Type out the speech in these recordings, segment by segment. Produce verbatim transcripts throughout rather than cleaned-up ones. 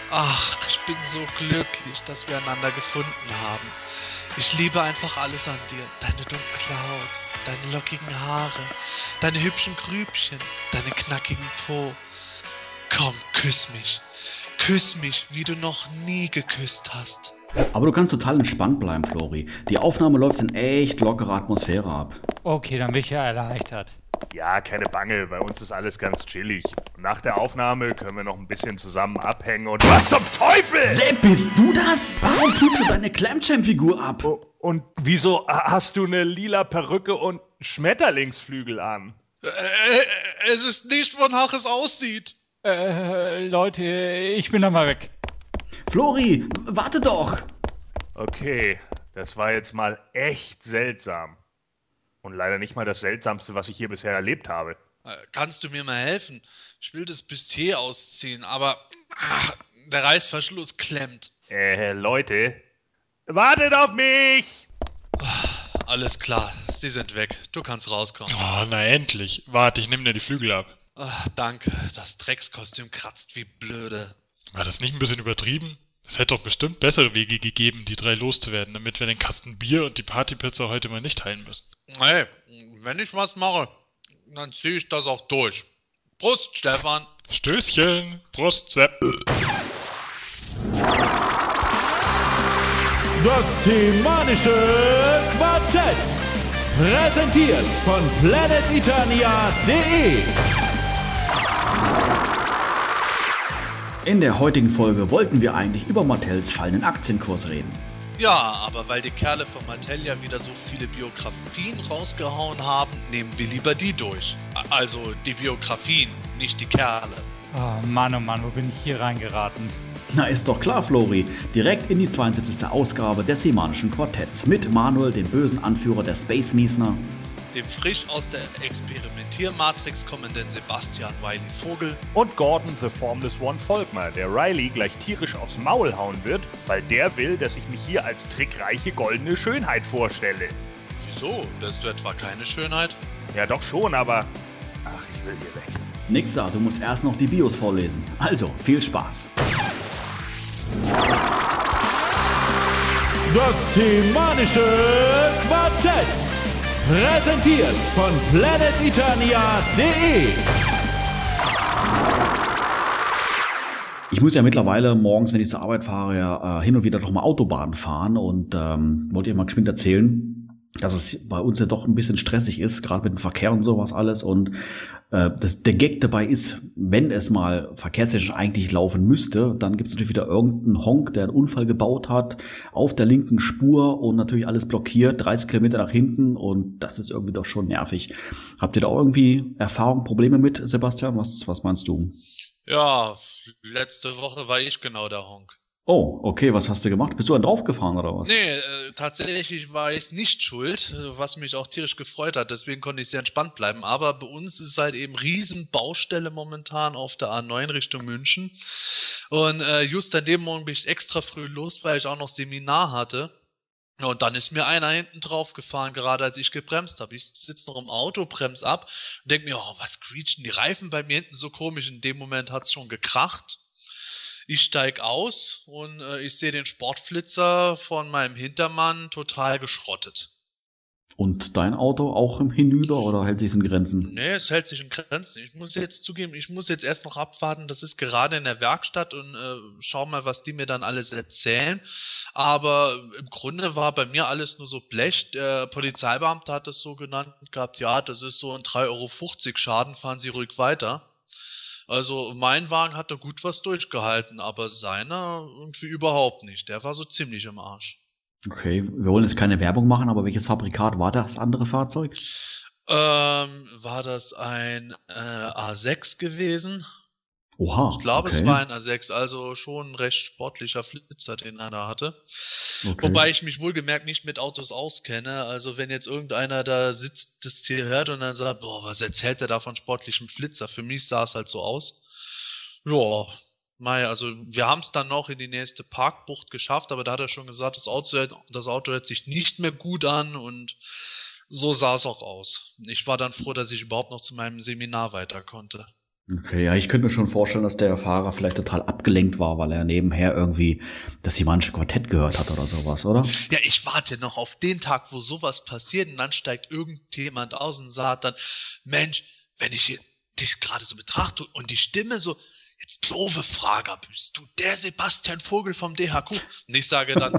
Ach, ich bin so glücklich, dass wir einander gefunden haben. Ich liebe einfach alles an dir. Deine dunkle Haut, deine lockigen Haare, deine hübschen Grübchen, deine knackigen Po. Komm, küss mich. Küss mich, wie du noch nie geküsst hast. Aber du kannst total entspannt bleiben, Flori. Die Aufnahme läuft in echt lockerer Atmosphäre ab. Okay, dann bin ich ja erleichtert. Ja, keine Bange, bei uns ist alles ganz chillig. Und nach der Aufnahme können wir noch ein bisschen zusammen abhängen und... Was zum Teufel? Sepp, bist du das? Warum tust du deine Clamchamp-Figur ab? Oh, und wieso hast du eine lila Perücke und Schmetterlingsflügel an? Äh, äh, es ist nicht, wonach es aussieht. Äh, Leute, ich bin da mal weg. Flori, warte doch! Okay, das war jetzt mal echt seltsam. Und leider nicht mal das Seltsamste, was ich hier bisher erlebt habe. Äh, kannst du mir mal helfen? Ich will das Bustier ausziehen, aber ah, der Reißverschluss klemmt. Äh, Leute, wartet auf mich! Alles klar, sie sind weg. Du kannst rauskommen. Oh, na endlich. Warte, ich nehme dir die Flügel ab. Ach, danke, das Dreckskostüm kratzt wie blöde. War das nicht ein bisschen übertrieben? Es hätte doch bestimmt bessere Wege gegeben, die drei loszuwerden, damit wir den Kasten Bier und die Partypizza heute mal nicht teilen müssen. Hey, wenn ich was mache, dann ziehe ich das auch durch. Prost, Stefan. Stößchen. Prost, Sepp. Das Semanische Quartett. Präsentiert von planet eternia punkt de. In der heutigen Folge wollten wir eigentlich über Mattels fallenden Aktienkurs reden. Ja, aber weil die Kerle von Mattel ja wieder so viele Biografien rausgehauen haben, nehmen wir lieber die durch. Also die Biografien, nicht die Kerle. Oh Mann, oh Mann, wo bin ich hier reingeraten? Na, ist doch klar, Flori. Direkt in die zweiundsiebzigste Ausgabe des Semanischen Quartetts mit Manuel, dem bösen Anführer der Space Miesner, Dem frisch aus der Experimentiermatrix kommenden Sebastian Wiley Vogel Und Gordon the Formless One Volkmar, der Riley gleich tierisch aufs Maul hauen wird, weil der will, dass ich mich hier als trickreiche goldene Schönheit vorstelle. Wieso? Bist du etwa keine Schönheit? Ja doch schon, aber... Ach, ich will hier weg. Nix da, du musst erst noch die Bios vorlesen. Also, viel Spaß. Das Semanische Quartett. Präsentiert von planet eternia punkt de. Ich muss ja mittlerweile morgens, wenn ich zur Arbeit fahre, ja, äh, hin und wieder doch mal Autobahn fahren und ähm, wollte ihr mal geschwind erzählen, dass es bei uns ja doch ein bisschen stressig ist, gerade mit dem Verkehr und sowas alles. Und äh, das, der Gag dabei ist, wenn es mal verkehrstechnisch eigentlich laufen müsste, dann gibt es natürlich wieder irgendeinen Honk, der einen Unfall gebaut hat, auf der linken Spur und natürlich alles blockiert, dreißig Kilometer nach hinten, und das ist irgendwie doch schon nervig. Habt ihr da auch irgendwie Erfahrung, Probleme mit, Sebastian? Was, was meinst du? Ja, letzte Woche war ich genau der Honk. Oh, okay, was hast du gemacht? Bist du dann draufgefahren oder was? Nee, äh, tatsächlich war ich nicht schuld, äh, was mich auch tierisch gefreut hat, deswegen konnte ich sehr entspannt bleiben. Aber bei uns ist halt eben riesen Baustelle momentan auf der A neun Richtung München. Und äh, just an dem Morgen bin ich extra früh los, weil ich auch noch Seminar hatte. Ja, und dann ist mir einer hinten drauf gefahren, gerade als ich gebremst habe. Ich sitze noch im Auto, bremse ab und denke mir, oh, was quietschen die Reifen bei mir hinten so komisch? In dem Moment hat's schon gekracht. Ich steig aus und äh, ich sehe den Sportflitzer von meinem Hintermann total geschrottet. Und dein Auto auch im Hinüber oder hält sich in Grenzen? Nee, es hält sich in Grenzen. Ich muss jetzt zugeben, ich muss jetzt erst noch abwarten. Das ist gerade in der Werkstatt und äh, schau mal, was die mir dann alles erzählen. Aber im Grunde war bei mir alles nur so Blech. Der Polizeibeamte hat das so genannt gehabt, ja, das ist so ein drei Euro fünfzig Schaden, fahren Sie ruhig weiter. Also mein Wagen hat da gut was durchgehalten, aber seiner irgendwie überhaupt nicht. Der war so ziemlich im Arsch. Okay, wir wollen jetzt keine Werbung machen, aber welches Fabrikat war das andere Fahrzeug? Ähm, war das ein äh, A sechs gewesen? Oha, Ich glaube, okay. es war ein A sechs, also schon ein recht sportlicher Flitzer, den er da hatte. Okay. Wobei ich mich wohlgemerkt nicht mit Autos auskenne. Also wenn jetzt irgendeiner da sitzt, das hier hört und dann sagt, boah, was erzählt der da von sportlichem Flitzer? Für mich sah es halt so aus. Ja, mei, also wir haben es dann noch in die nächste Parkbucht geschafft, aber da hat er schon gesagt, das Auto, das Auto hört sich nicht mehr gut an, und so sah es auch aus. Ich war dann froh, dass ich überhaupt noch zu meinem Seminar weiter konnte. Okay, ja, ich könnte mir schon vorstellen, dass der Fahrer vielleicht total abgelenkt war, weil er nebenher irgendwie das Himanische Quartett gehört hat oder sowas, oder? Ja, ich warte noch auf den Tag, wo sowas passiert und dann steigt irgendjemand aus und sagt dann, Mensch, wenn ich hier dich gerade so betrachte und die Stimme so, jetzt doofe Frage, bist du der Sebastian Vogel vom D H Q? Und ich sage dann,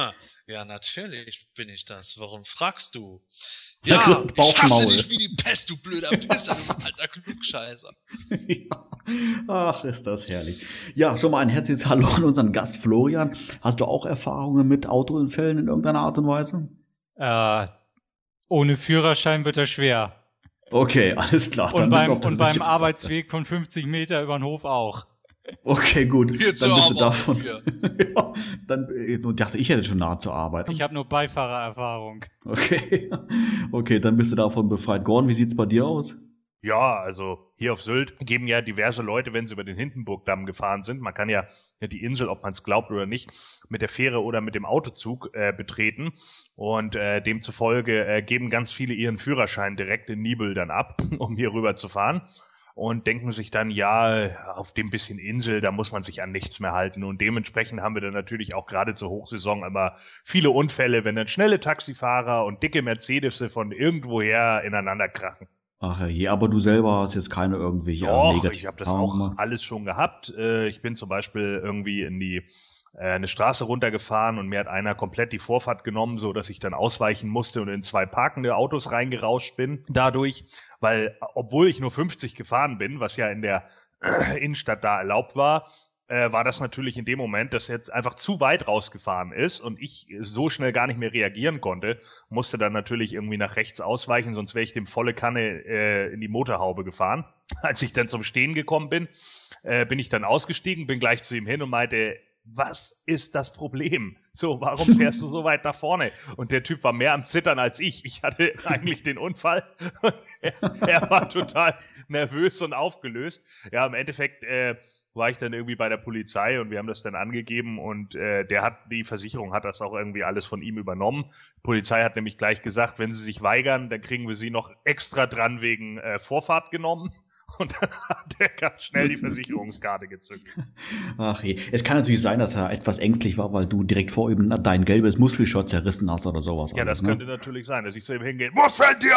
ja, natürlich bin ich das. Warum fragst du? Ja, ich hasse dich wie die Pest, du blöder Pisser, du alter Klugscheißer. Ja. Ach, ist das herrlich. Ja, schon mal ein herzliches Hallo an unseren Gast Florian. Hast du auch Erfahrungen mit Autounfällen in irgendeiner Art und Weise? Äh, ohne Führerschein wird das schwer. Okay, alles klar. Und dann beim, bist du auf der und beim sicheren Arbeitsweg von fünfzig Meter über den Hof auch. Okay, gut. Jetzt dann bist du aber davon. hier. Ja, dann äh, ich dachte ich hätte schon nahe zur Arbeit. Ich habe nur Beifahrererfahrung. Okay. Okay, dann bist du davon befreit. Gordon, wie sieht's bei dir aus? Ja, also hier auf Sylt geben ja diverse Leute, wenn sie über den Hindenburgdamm gefahren sind, man kann ja die Insel, ob man es glaubt oder nicht, mit der Fähre oder mit dem Autozug äh, betreten und äh, demzufolge äh, geben ganz viele ihren Führerschein direkt in Nibel dann ab, um hier rüber zu fahren. Und denken sich dann, ja, auf dem bisschen Insel, da muss man sich an nichts mehr halten. Und dementsprechend haben wir dann natürlich auch gerade zur Hochsaison immer viele Unfälle, wenn dann schnelle Taxifahrer und dicke Mercedes von irgendwoher ineinander krachen. Ach je, aber du selber hast jetzt keine irgendwelche Doch, negativen ich habe das Erfahrungen auch gemacht? alles schon gehabt. Äh, Ich bin zum Beispiel irgendwie in die äh, eine Straße runtergefahren und mir hat einer komplett die Vorfahrt genommen, so dass ich dann ausweichen musste und in zwei parkende Autos reingerauscht bin. Dadurch, weil obwohl ich nur fünfzig gefahren bin, was ja in der Innenstadt da erlaubt war, äh, war das natürlich in dem Moment, dass jetzt einfach zu weit rausgefahren ist und ich so schnell gar nicht mehr reagieren konnte, musste dann natürlich irgendwie nach rechts ausweichen, sonst wäre ich dem volle Kanne äh, in die Motorhaube gefahren. Als ich dann zum Stehen gekommen bin, äh, bin ich dann ausgestiegen, bin gleich zu ihm hin und meinte, was ist das Problem? So, warum fährst du so weit nach vorne? Und der Typ war mehr am Zittern als ich. Ich hatte eigentlich den Unfall. er, er war total nervös und aufgelöst. Ja, im Endeffekt äh, war ich dann irgendwie bei der Polizei und wir haben das dann angegeben und äh, der hat, die Versicherung hat das auch irgendwie alles von ihm übernommen. Die Polizei hat nämlich gleich gesagt, wenn sie sich weigern, dann kriegen wir sie noch extra dran wegen äh, Vorfahrt genommen. Und dann hat er ganz schnell die Versicherungskarte gezückt. Ach je. Es kann natürlich sein, dass er etwas ängstlich war, weil du direkt vor ihm dein gelbes Muskelshot zerrissen hast oder sowas. Ja, alles, das ne? könnte natürlich sein, dass ich zu ihm hingehe. Was fällt dir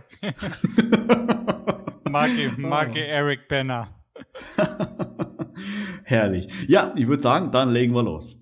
ein? Marke, Marke Eric Banner. Herrlich. Ja, ich würde sagen, dann legen wir los.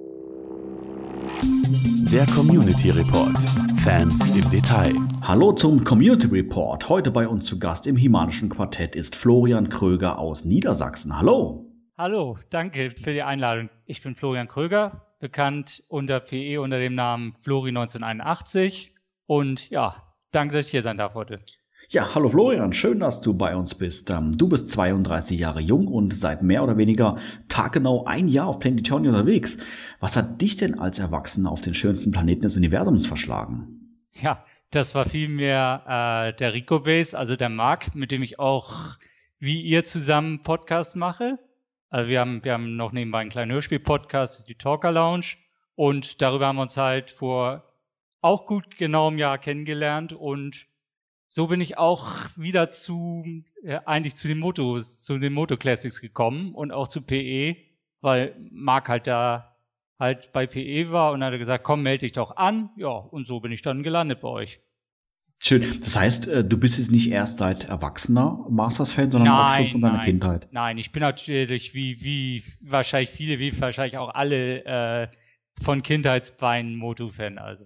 Der Community Report. Fans im Detail. Hallo zum Community Report. Heute bei uns zu Gast im Himanischen Quartett ist Florian Kröger aus Niedersachsen. Hallo. Hallo, danke für die Einladung. Ich bin Florian Kröger, bekannt unter P E unter dem Namen Flori neunzehnhunderteinundachtzig. Und ja, danke, dass ich hier sein darf heute. Ja, hallo Florian, schön, dass du bei uns bist. Ähm, du bist zweiunddreißig Jahre jung und seit mehr oder weniger taggenau ein Jahr auf Planet Eternia unterwegs. Was hat dich denn als Erwachsener auf den schönsten Planeten des Universums verschlagen? Ja, das war vielmehr äh, der Rico Base, also der Marc, mit dem ich auch wie ihr zusammen Podcast mache. Also wir haben, wir haben noch nebenbei einen kleinen Hörspiel-Podcast, die Talker Lounge. Und darüber haben wir uns halt vor auch gut genau einem Jahr kennengelernt und so bin ich auch wieder zu, äh, eigentlich zu den Motos, zu den Moto Classics gekommen und auch zu P E, weil Marc halt da halt bei P E war und dann hat er gesagt, komm, melde dich doch an. Ja, und so bin ich dann gelandet bei euch. Schön. Das heißt, du bist jetzt nicht erst seit Erwachsener Masters-Fan, sondern nein, auch schon von deiner nein, Kindheit. Nein, ich bin natürlich wie, wie wahrscheinlich viele, wie wahrscheinlich auch alle äh, von Kindheitsbeinen Moto-Fan, also.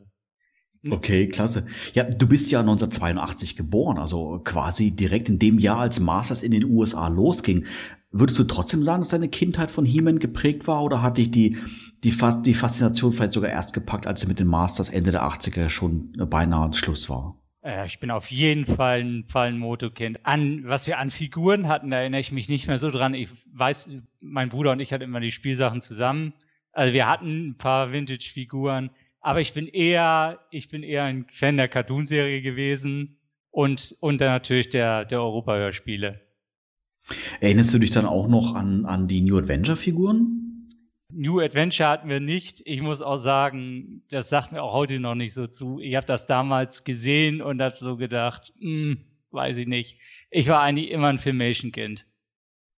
Okay, klasse. Ja, du bist ja neunzehnhundertzweiundachtzig geboren, also quasi direkt in dem Jahr, als Masters in den U S A losging. Würdest du trotzdem sagen, dass deine Kindheit von He-Man geprägt war oder hat dich die, die, die Faszination vielleicht sogar erst gepackt, als du mit den Masters Ende der achtziger schon beinahe Schluss war? Äh, ich bin auf jeden Fall ein, Fall ein Moto-Kind. An, was wir an Figuren hatten, da erinnere ich mich nicht mehr so dran. Ich weiß, mein Bruder und ich hatten immer die Spielsachen zusammen. Also wir hatten ein paar Vintage-Figuren. Aber ich bin eher, ich bin eher ein Fan der Cartoonserie gewesen und, und dann natürlich der, der Europa-Hörspiele. Erinnerst du dich dann auch noch an, an die New Adventure-Figuren? New Adventure hatten wir nicht. Ich muss auch sagen, das sagt mir auch heute noch nicht so zu. Ich habe das damals gesehen und habe so gedacht, hm, weiß ich nicht. Ich war eigentlich immer ein Filmation-Kind.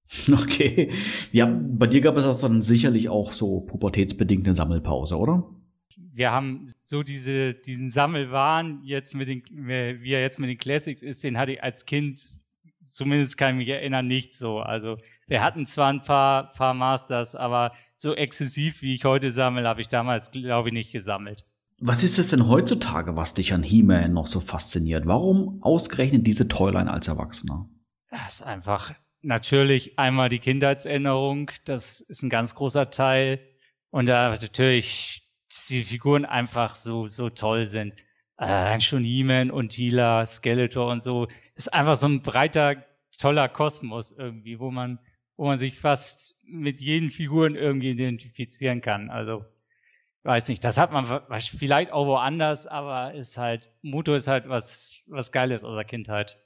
Okay. Ja, bei dir gab es auch dann sicherlich auch so pubertätsbedingte Sammelpause, oder? Wir haben so diese, diesen Sammelwahn jetzt mit den, wie er jetzt mit den Classics ist, den hatte ich als Kind, zumindest kann ich mich erinnern, nicht so. Also wir hatten zwar ein paar, paar Masters, aber so exzessiv, wie ich heute sammle, habe ich damals, glaube ich, nicht gesammelt. Was ist es denn heutzutage, was dich an He-Man noch so fasziniert? Warum ausgerechnet diese Toyline als Erwachsener? Das ist einfach natürlich einmal die Kindheitserinnerung, das ist ein ganz großer Teil. Und da natürlich die Figuren einfach so, so toll sind. Allein schon He-Man und Teela, Skeletor und so. Das ist einfach so ein breiter, toller Kosmos irgendwie, wo man, wo man sich fast mit jeden Figuren irgendwie identifizieren kann. Also, weiß nicht, das hat man vielleicht auch woanders, aber ist halt, Moto ist halt was, was Geiles aus der Kindheit.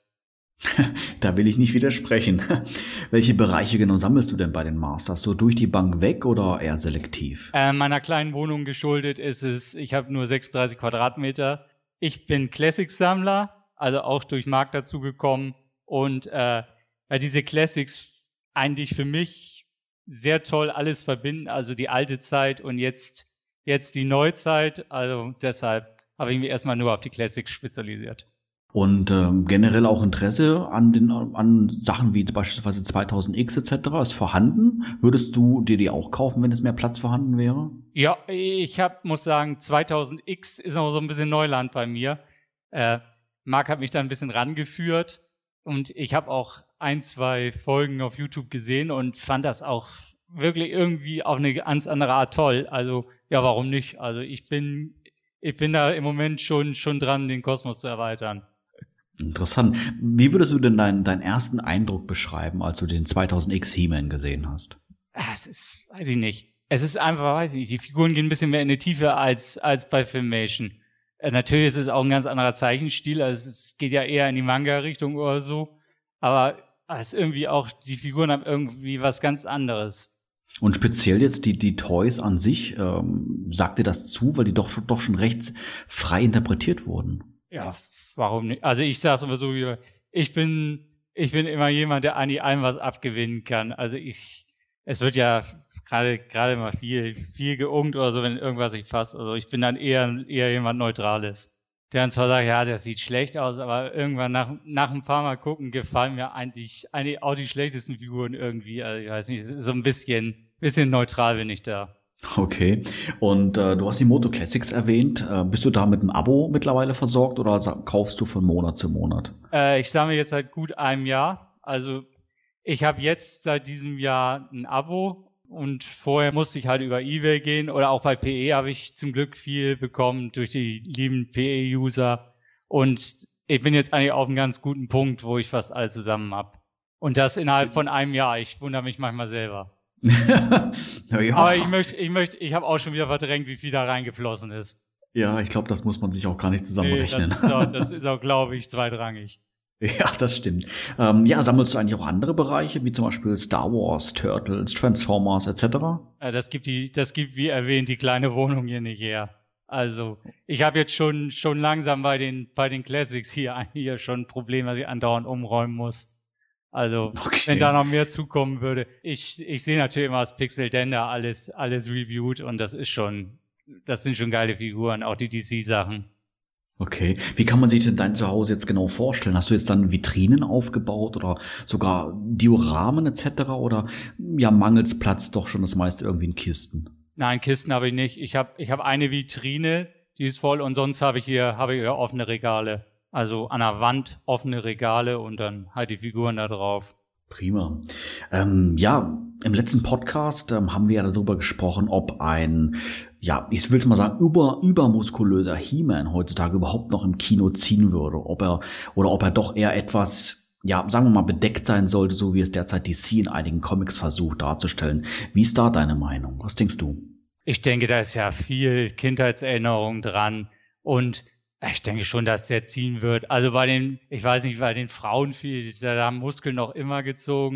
Da will ich nicht widersprechen. Welche Bereiche genau sammelst du denn bei den Masters? So durch die Bank weg oder eher selektiv? Äh, meiner kleinen Wohnung geschuldet ist es, ich habe nur sechsunddreißig Quadratmeter. Ich bin Classics-Sammler, also auch durch Marc dazugekommen. Und äh, weil diese Classics eigentlich für mich sehr toll alles verbinden, also die alte Zeit und jetzt, jetzt die Neuzeit. Also deshalb habe ich mich erstmal nur auf die Classics spezialisiert. Und ähm, generell auch Interesse an den an Sachen wie beispielsweise zweitausend X et cetera ist vorhanden. Würdest du dir die auch kaufen, wenn es mehr Platz vorhanden wäre? Ja, ich hab, muss sagen, zweitausend X ist noch so ein bisschen Neuland bei mir. Äh, Marc hat mich da ein bisschen rangeführt und ich habe auch ein, zwei Folgen auf YouTube gesehen und fand das auch wirklich irgendwie auf eine ganz andere Art toll. Also ja, warum nicht? Also ich bin ich bin da im Moment schon schon dran, den Kosmos zu erweitern. Interessant. Wie würdest du denn deinen, deinen ersten Eindruck beschreiben, als du den zweitausend X He-Man gesehen hast? Es ist, weiß ich nicht. Es ist einfach, weiß ich nicht, die Figuren gehen ein bisschen mehr in die Tiefe als, als bei Filmation. Äh, natürlich ist es auch ein ganz anderer Zeichenstil, also es geht ja eher in die Manga-Richtung oder so, aber es ist irgendwie auch, die Figuren haben irgendwie was ganz anderes. Und speziell jetzt die, die Toys an sich, ähm, sagt dir das zu, weil die doch, doch schon recht frei interpretiert wurden? Ja, warum nicht? Also ich sag's immer so, wie ich bin, ich bin immer jemand, der eigentlich allem was abgewinnen kann. Also ich, es wird ja gerade, gerade mal viel, viel geungt oder so, wenn irgendwas nicht passt. Also ich bin dann eher, eher jemand Neutrales. Der dann zwar sagt, ja, das sieht schlecht aus, aber irgendwann nach, nach ein paar Mal gucken gefallen mir eigentlich, eigentlich auch die schlechtesten Figuren irgendwie. Also ich weiß nicht, es ist so ein bisschen, bisschen neutral bin ich da. Okay. Und äh, du hast die Moto Classics erwähnt. Äh, bist du da mit einem Abo mittlerweile versorgt oder kaufst du von Monat zu Monat? Äh, ich sammle jetzt seit gut einem Jahr. Also ich habe jetzt seit diesem Jahr ein Abo und vorher musste ich halt über eBay gehen oder auch bei P E habe ich zum Glück viel bekommen durch die lieben P E-User. Und ich bin jetzt eigentlich auf einem ganz guten Punkt, wo ich fast alles zusammen habe. Und das innerhalb von einem Jahr. Ich wundere mich manchmal selber. Ja. Aber ich möchte, ich möchte, ich habe auch schon wieder verdrängt, wie viel da reingeflossen ist. Ja, ich glaube, das muss man sich auch gar nicht zusammenrechnen. Nee, das ist auch, das ist auch, glaube ich, zweitrangig. Ja, das stimmt. Ähm, ja, sammelst du eigentlich auch andere Bereiche, wie zum Beispiel Star Wars, Turtles, Transformers et cetera? Das gibt die, das gibt, wie erwähnt, die kleine Wohnung hier nicht her. Also ich habe jetzt schon schon langsam bei den bei den Classics hier hier schon ein Problem, dass ich andauernd umräumen muss. Also, okay. Wenn da noch mehr zukommen würde. Ich, ich sehe natürlich immer das Pixel Dender alles, alles reviewed und das ist schon, das sind schon geile Figuren, auch die D C-Sachen. Okay. Wie kann man sich denn dein Zuhause jetzt genau vorstellen? Hast du jetzt dann Vitrinen aufgebaut oder sogar Dioramen et cetera? Oder ja, mangels Platz doch schon das meiste irgendwie in Kisten? Nein, Kisten habe ich nicht. Ich habe, ich habe eine Vitrine, die ist voll und sonst habe ich hier, habe ich hier offene Regale. Also an der Wand offene Regale und dann halt die Figuren da drauf. Prima. Ähm, ja, im letzten Podcast ähm, haben wir ja darüber gesprochen, ob ein, ja, ich will es mal sagen, über, übermuskulöser He-Man heutzutage überhaupt noch im Kino ziehen würde. Ob er, oder ob er doch eher etwas, ja, sagen wir mal, bedeckt sein sollte, so wie es derzeit D C in einigen Comics versucht darzustellen. Wie ist da deine Meinung? Was denkst du? Ich denke, da ist ja viel Kindheitserinnerung dran und ich denke schon, dass der ziehen wird. Also bei den, ich weiß nicht, bei den Frauen viel, da haben Muskeln noch immer gezogen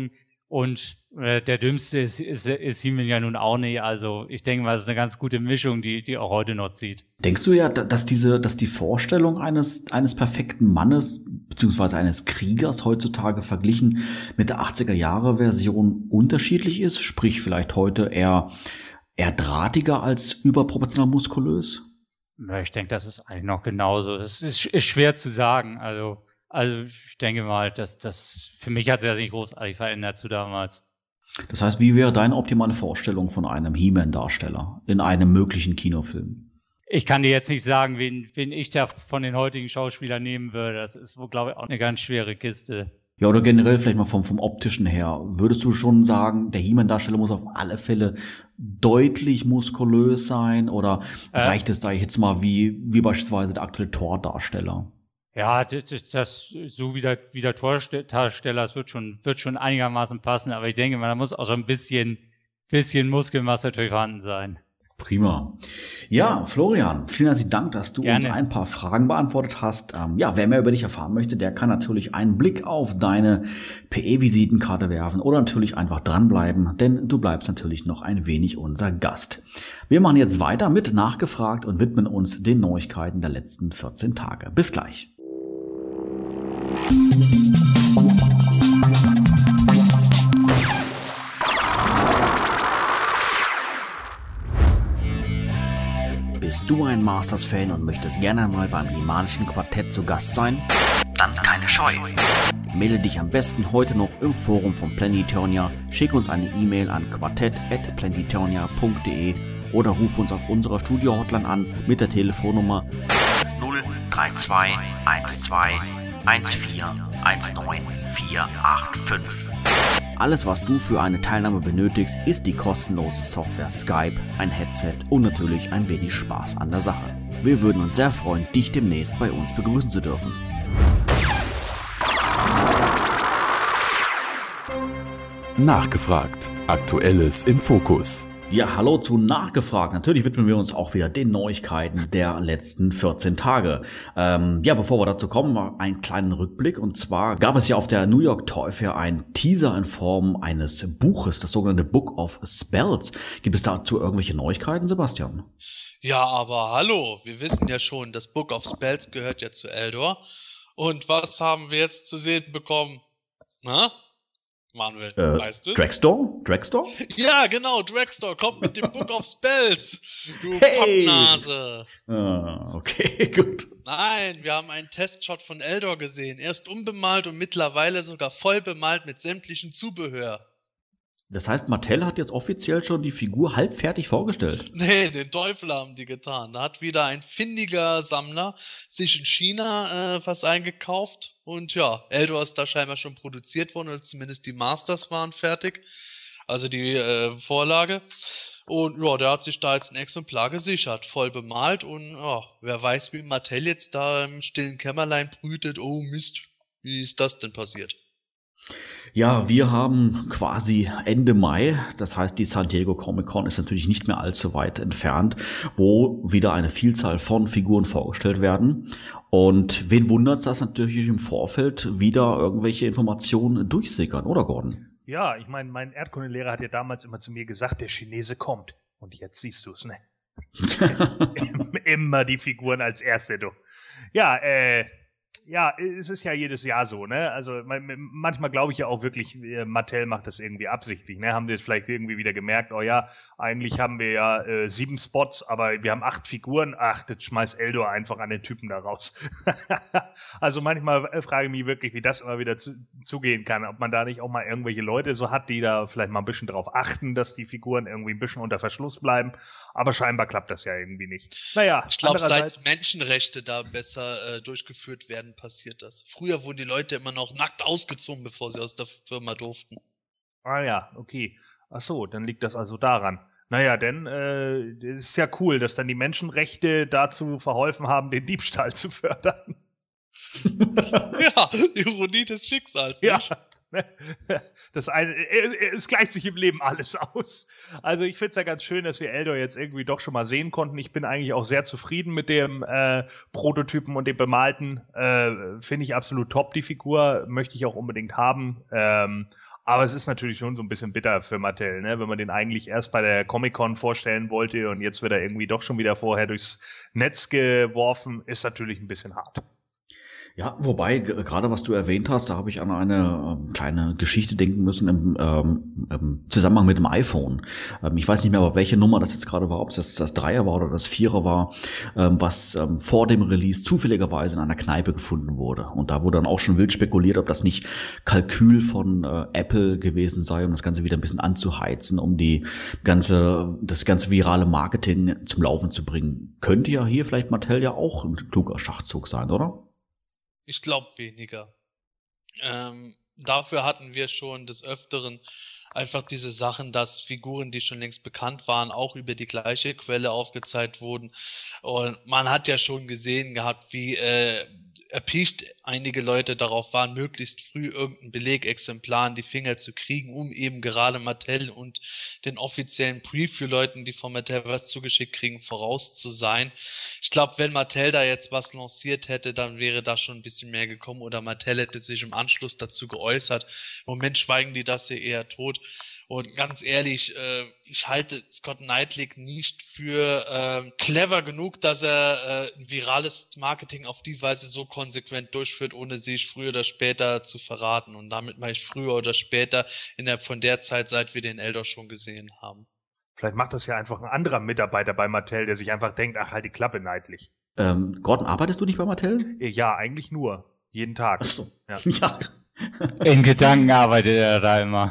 Und äh, der Dümmste ist, ist, ist He-Man ja nun auch nicht. Also ich denke mal, das ist eine ganz gute Mischung, die, die auch heute noch zieht. Denkst du ja, dass diese, dass die Vorstellung eines, eines perfekten Mannes beziehungsweise eines Kriegers heutzutage verglichen mit der achtziger-Jahre-Version unterschiedlich ist? Sprich, vielleicht heute eher, eher drahtiger als überproportional muskulös? Ja, ich denke, das ist eigentlich noch genauso. Das ist, ist schwer zu sagen. Also Also ich denke mal, dass das für mich hat sich das nicht großartig verändert zu damals. Das heißt, wie wäre deine optimale Vorstellung von einem He-Man-Darsteller in einem möglichen Kinofilm? Ich kann dir jetzt nicht sagen, wen, wen ich da von den heutigen Schauspielern nehmen würde. Das ist wohl, glaube ich, auch eine ganz schwere Kiste. Ja, oder generell vielleicht mal vom, vom optischen her. Würdest du schon sagen, der He-Man-Darsteller muss auf alle Fälle deutlich muskulös sein? Oder äh, reicht es, sage ich jetzt mal, wie, wie beispielsweise der aktuelle Thor-Darsteller? Ja, das, das so wie der, wie der Tordarsteller, das wird schon, wird schon einigermaßen passen, aber ich denke mal, da muss auch so ein bisschen, bisschen Muskelmasse natürlich vorhanden sein. Prima. Ja, Florian, vielen herzlichen Dank, dass du Gerne. uns ein paar Fragen beantwortet hast. Ähm, ja, wer mehr über dich erfahren möchte, der kann natürlich einen Blick auf deine P E-Visitenkarte werfen oder natürlich einfach dranbleiben, denn du bleibst natürlich noch ein wenig unser Gast. Wir machen jetzt weiter mit Nachgefragt und widmen uns den Neuigkeiten der letzten vierzehn Tage. Bis gleich. Bist du ein Masters-Fan und möchtest gerne mal beim He-Manischen Quartett zu Gast sein? Dann keine Scheu. Melde dich am besten heute noch im Forum von Planetonia, schick uns eine E-Mail an quartett at planetonia punkt de oder ruf uns auf unserer Studio-Hotline an mit der Telefonnummer null drei zwei eins zwei eins vier eins neun vier acht fünf. Alles, was du für eine Teilnahme benötigst, ist die kostenlose Software Skype, ein Headset und natürlich ein wenig Spaß an der Sache. Wir würden uns sehr freuen, dich demnächst bei uns begrüßen zu dürfen. Nachgefragt. Aktuelles im Fokus. Ja, hallo zu Nachgefragt. Natürlich widmen wir uns auch wieder den Neuigkeiten der letzten vierzehn Tage. Ähm, ja, bevor wir dazu kommen, mal einen kleinen Rückblick. Und zwar gab es ja auf der New York Toy Fair einen Teaser in Form eines Buches, das sogenannte Book of Spells. Gibt es dazu irgendwelche Neuigkeiten, Sebastian? Ja, aber hallo, wir wissen ja schon, das Book of Spells gehört ja zu Eldor. Und was haben wir jetzt zu sehen bekommen? Na? Manuel, äh, weißt du? Dragstore? Dragstore? Ja, genau, Dragstore kommt mit dem Book of Spells. Du Hey! Pappnase. Ah, okay, gut. Nein, wir haben einen Testshot von Eldor gesehen. Erst unbemalt und mittlerweile sogar voll bemalt mit sämtlichen Zubehör. Das heißt, Mattel hat jetzt offiziell schon die Figur halbfertig vorgestellt. Nee, den Teufel haben die getan. Da hat wieder ein findiger Sammler sich in China äh, was eingekauft. Und ja, Eldor ist da scheinbar schon produziert worden, oder zumindest die Masters waren fertig. Also die äh, Vorlage. Und ja, der hat sich da jetzt ein Exemplar gesichert, voll bemalt. Und ja, wer weiß, wie Mattel jetzt da im stillen Kämmerlein brütet. Oh Mist, wie ist das denn passiert? Ja, wir haben quasi Ende Mai, das heißt, die San Diego Comic Con ist natürlich nicht mehr allzu weit entfernt, wo wieder eine Vielzahl von Figuren vorgestellt werden. Und wen wundert's, dass natürlich im Vorfeld wieder irgendwelche Informationen durchsickern, oder Gordon? Ja, ich meine, mein Erdkundelehrer hat ja damals immer zu mir gesagt, der Chinese kommt. Und jetzt siehst du es, ne? Immer die Figuren als Erste, du. Ja, äh... Ja, es ist ja jedes Jahr so, ne? Also manchmal glaube ich ja auch wirklich, Mattel macht das irgendwie absichtlich, ne? Haben die jetzt vielleicht irgendwie wieder gemerkt, oh ja, eigentlich haben wir ja äh, sieben Spots, aber wir haben acht Figuren, ach, das schmeißt Eldor einfach an den Typen da raus. Also manchmal äh, frage ich mich wirklich, wie das immer wieder zu, zugehen kann, ob man da nicht auch mal irgendwelche Leute so hat, die da vielleicht mal ein bisschen drauf achten, dass die Figuren irgendwie ein bisschen unter Verschluss bleiben, aber scheinbar klappt das ja irgendwie nicht. Naja, ich glaube, seit Menschenrechte da besser äh, durchgeführt werden, passiert das. Früher wurden die Leute immer noch nackt ausgezogen, bevor sie aus der Firma durften. Ah ja, okay. Ach so, dann liegt das also daran. Naja, denn äh, es ist ja cool, dass dann die Menschenrechte dazu verholfen haben, den Diebstahl zu fördern. Ja, Ironie des Schicksals. Ja. Nicht? Das eine, es gleicht sich im Leben alles aus. Also ich finde es ja ganz schön, dass wir Eldor jetzt irgendwie doch schon mal sehen konnten. Ich bin eigentlich auch sehr zufrieden mit dem äh, Prototypen und dem Bemalten. Äh, finde ich absolut top, die Figur. Möchte ich auch unbedingt haben. Ähm, aber es ist natürlich schon so ein bisschen bitter für Mattel, ne? Wenn man den eigentlich erst bei der Comic-Con vorstellen wollte und jetzt wird er irgendwie doch schon wieder vorher durchs Netz geworfen, ist natürlich ein bisschen hart. Ja, wobei, g- gerade was du erwähnt hast, da habe ich an eine ähm, kleine Geschichte denken müssen im, ähm, im Zusammenhang mit dem iPhone. Ähm, ich weiß nicht mehr, aber welche Nummer das jetzt gerade war, ob es das, das Dreier war oder das Vierer war, ähm, was ähm, vor dem Release zufälligerweise in einer Kneipe gefunden wurde. Und da wurde dann auch schon wild spekuliert, ob das nicht Kalkül von äh, Apple gewesen sei, um das Ganze wieder ein bisschen anzuheizen, um die ganze, das ganze virale Marketing zum Laufen zu bringen. Könnte ja hier vielleicht Mattel ja auch ein kluger Schachzug sein, oder? Ich glaube weniger. Ähm, dafür hatten wir schon des Öfteren einfach diese Sachen, dass Figuren, die schon längst bekannt waren, auch über die gleiche Quelle aufgezeigt wurden. Und man hat ja schon gesehen gehabt, wie äh, erpicht einige Leute darauf waren, möglichst früh irgendein Belegexemplar in die Finger zu kriegen, um eben gerade Mattel und den offiziellen Preview-Leuten, die von Mattel was zugeschickt kriegen, voraus zu sein. Ich glaube, wenn Mattel da jetzt was lanciert hätte, dann wäre da schon ein bisschen mehr gekommen oder Mattel hätte sich im Anschluss dazu geäußert. Im Moment schweigen die das hier eher tot. Und ganz ehrlich, äh, ich halte Scott Knightley nicht für äh, clever genug, dass er äh, virales Marketing auf die Weise so konsequent durchführt, ohne sich früher oder später zu verraten. Und damit meine ich früher oder später innerhalb von der Zeit, seit wir den Eldor schon gesehen haben. Vielleicht macht das ja einfach ein anderer Mitarbeiter bei Mattel, der sich einfach denkt, ach, halt die Klappe, Knightley. Ähm, Gordon, arbeitest du nicht bei Mattel? Ja, eigentlich nur. Jeden Tag. Ach so. Ja. Ja. In Gedanken arbeitet er da immer.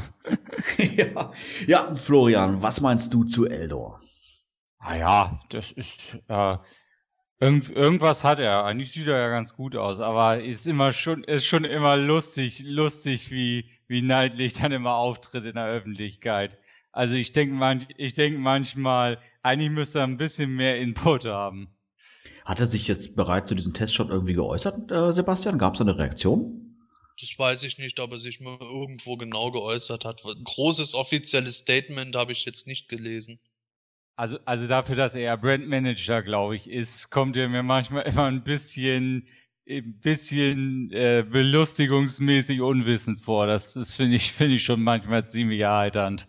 ja. Ja, Florian, was meinst du zu Eldor? Ah ja, das ist, äh, irgend, irgendwas hat er. Eigentlich sieht er ja ganz gut aus, aber ist immer schon, ist schon immer lustig, lustig, wie, wie Knightley dann immer auftritt in der Öffentlichkeit. Also ich denke man, ich denke manchmal, eigentlich müsste er ein bisschen mehr Input haben. Hat er sich jetzt bereits zu diesem Testshot irgendwie geäußert, äh, Sebastian? Gab es da eine Reaktion? Das weiß ich nicht, ob er sich mal irgendwo genau geäußert hat. Ein großes offizielles Statement habe ich jetzt nicht gelesen. Also, also dafür, dass er Brandmanager, glaube ich, ist, kommt er mir manchmal immer ein bisschen, ein bisschen äh, belustigungsmäßig unwissend vor. Das, das finde ich, finde ich schon manchmal ziemlich erheiternd.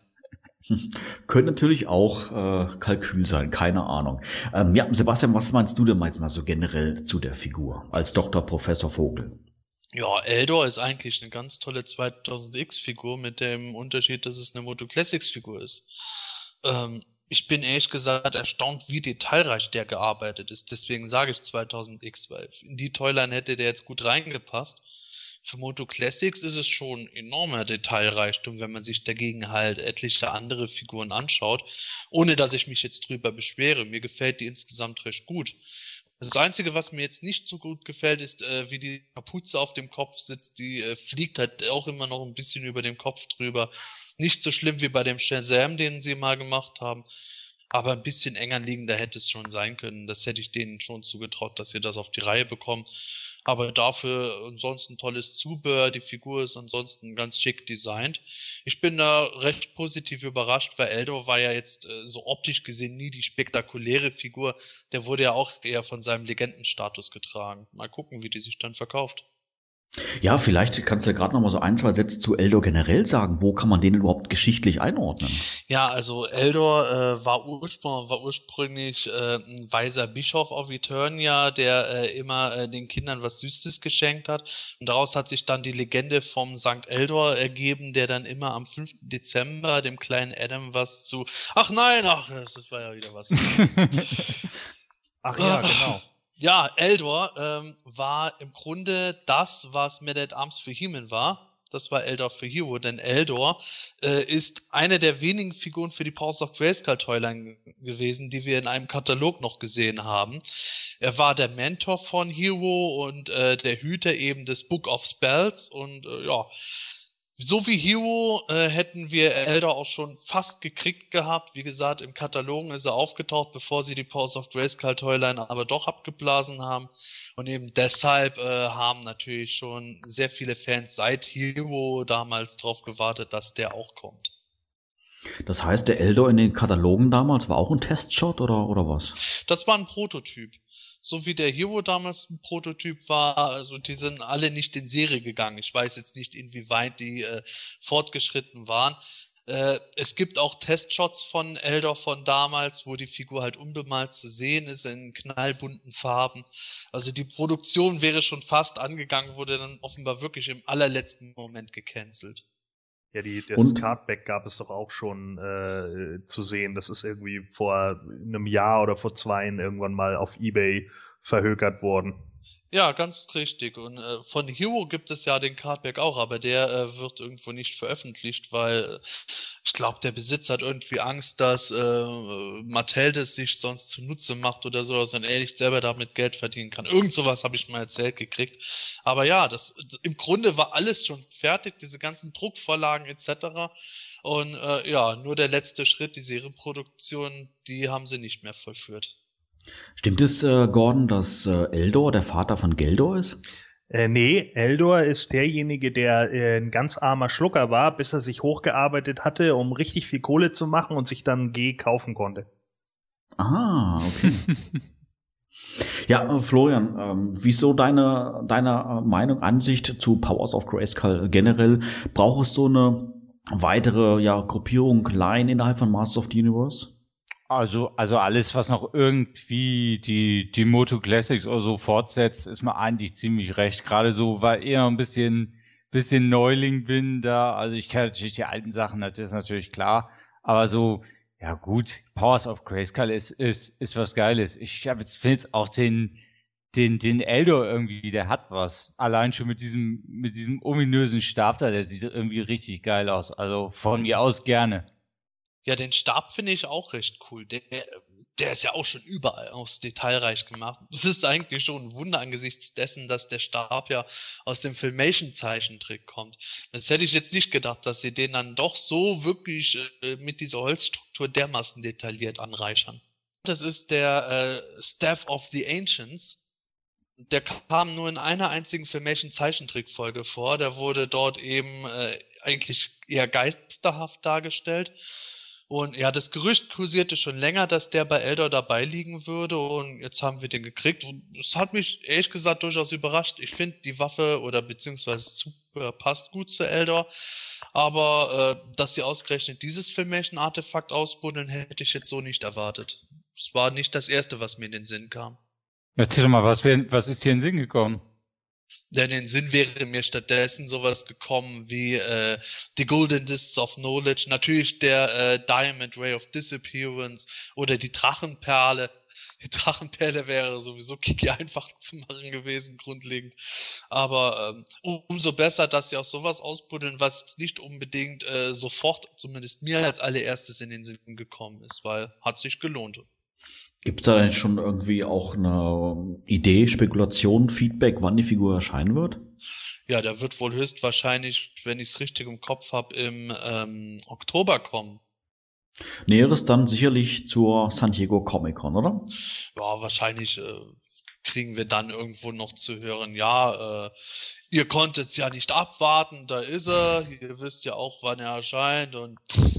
Könnte natürlich auch äh, Kalkül sein, keine Ahnung. Ähm, ja, Sebastian, was meinst du denn jetzt mal so generell zu der Figur als Doktor Professor Vogel? Ja, Eldor ist eigentlich eine ganz tolle zweitausend X-Figur mit dem Unterschied, dass es eine Moto Classics-Figur ist. Ähm, ich bin ehrlich gesagt erstaunt, wie detailreich der gearbeitet ist. Deswegen sage ich zweitausend X, weil in die Toyline hätte der jetzt gut reingepasst. Für Moto Classics ist es schon enormer Detailreichtum, wenn man sich dagegen halt etliche andere Figuren anschaut, ohne dass ich mich jetzt drüber beschwere. Mir gefällt die insgesamt recht gut. Das Einzige, was mir jetzt nicht so gut gefällt, ist, äh, wie die Kapuze auf dem Kopf sitzt. Die äh, fliegt halt auch immer noch ein bisschen über dem Kopf drüber. Nicht so schlimm wie bei dem Shazam, den sie mal gemacht haben. Aber ein bisschen enger liegender hätte es schon sein können. Das hätte ich denen schon zugetraut, dass sie das auf die Reihe bekommen. Aber dafür ansonsten tolles Zubehör. Die Figur ist ansonsten ganz schick designt. Ich bin da recht positiv überrascht, weil Eldor war ja jetzt äh, so optisch gesehen nie die spektakuläre Figur. Der wurde ja auch eher von seinem Legendenstatus getragen. Mal gucken, wie die sich dann verkauft. Ja, vielleicht kannst du ja gerade noch mal so ein, zwei Sätze zu Eldor generell sagen. Wo kann man den überhaupt geschichtlich einordnen? Ja, also Eldor äh, war, urspr war ursprünglich äh, ein weiser Bischof auf Eternia, der äh, immer äh, den Kindern was Süßes geschenkt hat. Und daraus hat sich dann die Legende vom Sankt Eldor ergeben, der dann immer am fünften Dezember dem kleinen Adam was zu... Ach nein, ach, das war ja wieder was. Ach ja, genau. Ja, Eldor ähm, war im Grunde das, was Man at Arms für He-Man war. Das war Eldor für Hero, denn Eldor äh, ist eine der wenigen Figuren für die Powers of Grayskull Toyline gewesen, die wir in einem Katalog noch gesehen haben. Er war der Mentor von Hero und äh, der Hüter eben des Book of Spells und äh, ja, So wie Hero äh, hätten wir Eldor auch schon fast gekriegt gehabt. Wie gesagt, im Katalogen ist er aufgetaucht, bevor sie die Powers of Grayskull Toyline aber doch abgeblasen haben. Und eben deshalb äh, haben natürlich schon sehr viele Fans seit Hero damals drauf gewartet, dass der auch kommt. Das heißt, der Eldor in den Katalogen damals war auch ein Testshot oder, oder was? Das war ein Prototyp. So wie der Hero damals ein Prototyp war, also die sind alle nicht in Serie gegangen. Ich weiß jetzt nicht, inwieweit die äh, fortgeschritten waren. Äh, es gibt auch Testshots von Eldor von damals, wo die Figur halt unbemalt zu sehen ist, in knallbunten Farben. Also die Produktion wäre schon fast angegangen, wurde dann offenbar wirklich im allerletzten Moment gecancelt. Ja, die, das Und? Cardback gab es doch auch schon äh, zu sehen. Das ist irgendwie vor einem Jahr oder vor zweien irgendwann mal auf eBay verhökert worden. Ja, ganz richtig. Und äh, von Hero gibt es ja den Cardback auch, aber der äh, wird irgendwo nicht veröffentlicht, weil äh, ich glaube, der Besitzer hat irgendwie Angst, dass äh, Mattel das sich sonst zunutze macht oder so, dass er ehrlich selber damit Geld verdienen kann. Irgend sowas habe ich mal erzählt gekriegt. Aber ja, das im Grunde war alles schon fertig, diese ganzen Druckvorlagen et cetera. Und äh, ja, nur der letzte Schritt, die Serienproduktion, die haben sie nicht mehr vollführt. Stimmt es, äh, Gordon, dass äh, Eldor der Vater von Geldor ist? Äh, nee, Eldor ist derjenige, der äh, ein ganz armer Schlucker war, bis er sich hochgearbeitet hatte, um richtig viel Kohle zu machen und sich dann G kaufen konnte. Ah, okay. Ja, äh, Florian, ähm, wieso deine, deine äh, Meinung, Ansicht zu Powers of Grayskull generell? Braucht es so eine weitere ja, Gruppierung, Line innerhalb von Masters of the Universe? Also, also alles, was noch irgendwie die, die Moto Classics oder so fortsetzt, ist mir eigentlich ziemlich recht. Gerade so, weil ich noch ein bisschen, bisschen Neuling bin da. Also ich kenne natürlich die alten Sachen, das ist natürlich klar. Aber so, ja gut, Powers of Grayskull ist, ist, ist was Geiles. Ich habe jetzt, finde jetzt auch den, den, den Eldor irgendwie, der hat was. Allein schon mit diesem, mit diesem ominösen Stab da, der sieht irgendwie richtig geil aus. Also von mir aus gerne. Ja, den Stab finde ich auch recht cool. Der, der ist ja auch schon überall aus detailreich gemacht. Es ist eigentlich schon ein Wunder angesichts dessen, dass der Stab ja aus dem Filmation-Zeichentrick kommt. Das hätte ich jetzt nicht gedacht, dass sie den dann doch so wirklich äh, mit dieser Holzstruktur dermaßen detailliert anreichern. Das ist der äh, Staff of the Ancients. Der kam nur in einer einzigen Filmation-Zeichentrick-Folge vor. Der wurde dort eben äh, eigentlich eher geisterhaft dargestellt. Und ja, das Gerücht kursierte schon länger, dass der bei Eldor dabei liegen würde, und jetzt haben wir den gekriegt. Und es hat mich ehrlich gesagt durchaus überrascht. Ich finde, die Waffe oder beziehungsweise Zubehör passt gut zu Eldor, aber äh, dass sie ausgerechnet dieses Filmation-Artefakt ausbuddeln, hätte ich jetzt so nicht erwartet. Es war nicht das Erste, was mir in den Sinn kam. Erzähl doch mal, was, wär, was ist dir in den Sinn gekommen? Denn in den Sinn wäre mir stattdessen sowas gekommen wie äh, The Golden Discs of Knowledge, natürlich der äh, Diamond Ray of Disappearance oder die Drachenperle. Die Drachenperle wäre sowieso kicki einfach zu machen gewesen, grundlegend. Aber ähm, umso besser, dass sie auch sowas ausbuddeln, was jetzt nicht unbedingt äh, sofort, zumindest mir als allererstes in den Sinn gekommen ist, weil hat sich gelohnt. Gibt es da denn schon irgendwie auch eine Idee, Spekulation, Feedback, wann die Figur erscheinen wird? Ja, der wird wohl höchstwahrscheinlich, wenn ich es richtig im Kopf habe, im ähm, Oktober kommen. Näheres dann sicherlich zur San Diego Comic Con, oder? Ja, wahrscheinlich äh, kriegen wir dann irgendwo noch zu hören, ja, äh, ihr konntet es ja nicht abwarten, da ist er, ihr wisst ja auch, wann er erscheint, und pff,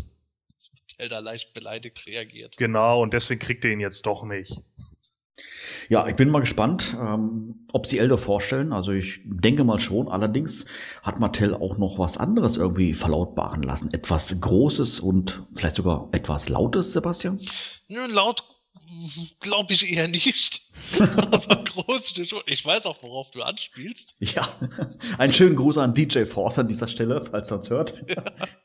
da leicht beleidigt reagiert. Genau, und deswegen kriegt ihr ihn jetzt doch nicht. Ja, ich bin mal gespannt, ähm, ob sie Eldor vorstellen. Also ich denke mal schon. Allerdings hat Mattel auch noch was anderes irgendwie verlautbaren lassen. Etwas Großes und vielleicht sogar etwas Lautes, Sebastian? Nun, laut glaube ich eher nicht. Aber groß schon. Ich weiß auch, worauf du anspielst. Ja, einen schönen Gruß an D J Force an dieser Stelle, falls er uns hört. Ja.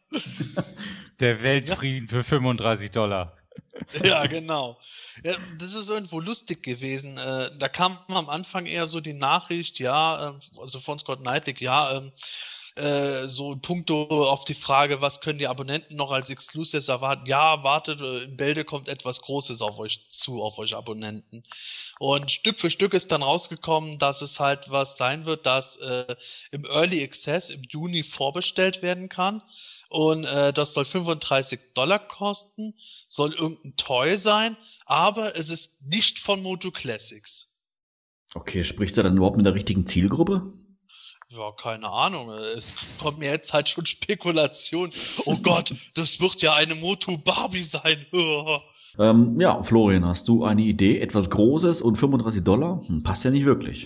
Der Weltfrieden für fünfunddreißig Dollar. Ja, genau. Ja, das ist irgendwo lustig gewesen. Äh, da kam am Anfang eher so die Nachricht, ja, äh, also von Scott Neitlich, ja, ähm, äh, so in puncto auf die Frage, was können die Abonnenten noch als Exclusives erwarten? Ja, wartet, äh, in Bälde kommt etwas Großes auf euch zu, auf euch Abonnenten. Und Stück für Stück ist dann rausgekommen, dass es halt was sein wird, das äh, im Early Access im Juni vorbestellt werden kann. Und äh, das soll fünfunddreißig Dollar kosten, soll irgendein Toy sein, aber es ist nicht von Moto Classics. Okay, spricht er dann überhaupt mit der richtigen Zielgruppe? Ja, keine Ahnung. Es kommt mir jetzt halt schon Spekulation. Oh Gott, das wird ja eine Moto Barbie sein. ähm, ja, Florian, hast du eine Idee? Etwas Großes und fünfunddreißig Dollar? Hm, passt ja nicht wirklich.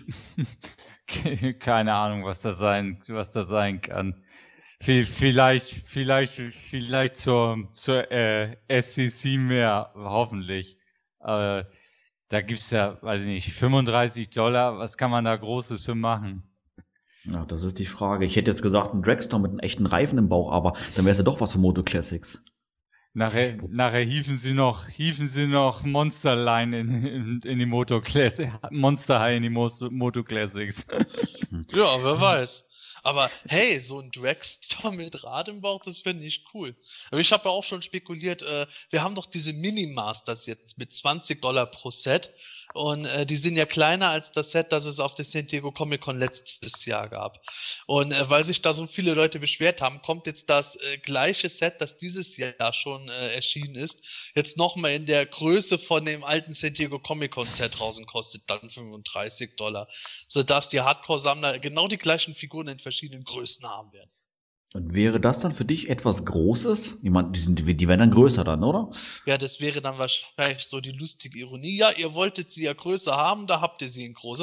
Keine Ahnung, was das sein, was das sein kann. Vielleicht, vielleicht, vielleicht zur, zur äh, S C C mehr, hoffentlich. Äh, da gibt's ja, weiß ich nicht, fünfunddreißig Dollar. Was kann man da Großes für machen? Ja, das ist die Frage. Ich hätte jetzt gesagt, ein Dragster mit einem echten Reifen im Bauch, aber dann wäre es ja doch was für Moto Classics. Nachher, nachher hieven sie noch, hieven sie noch Monsterline in, in, in die Moto Classics, Monster High in die Moto Classics. Ja, wer weiß. Aber hey, so ein Dragster mit Rad im Bauch, das finde ich cool. Aber ich habe ja auch schon spekuliert, äh, wir haben doch diese Mini-Masters jetzt mit zwanzig Dollar pro Set. Und äh, die sind ja kleiner als das Set, das es auf der San Diego Comic Con letztes Jahr gab. Und äh, weil sich da so viele Leute beschwert haben, kommt jetzt das äh, gleiche Set, das dieses Jahr schon äh, erschienen ist, jetzt nochmal in der Größe von dem alten San Diego Comic Con Set raus und kostet dann fünfunddreißig Dollar. Sodass die Hardcore-Sammler genau die gleichen Figuren in verschiedenen Größen haben werden. Und wäre das dann für dich etwas Großes? Ich meine, die, sind, die werden dann größer dann, oder? Ja, das wäre dann wahrscheinlich so die lustige Ironie. Ja, ihr wolltet sie ja größer haben, da habt ihr sie in groß.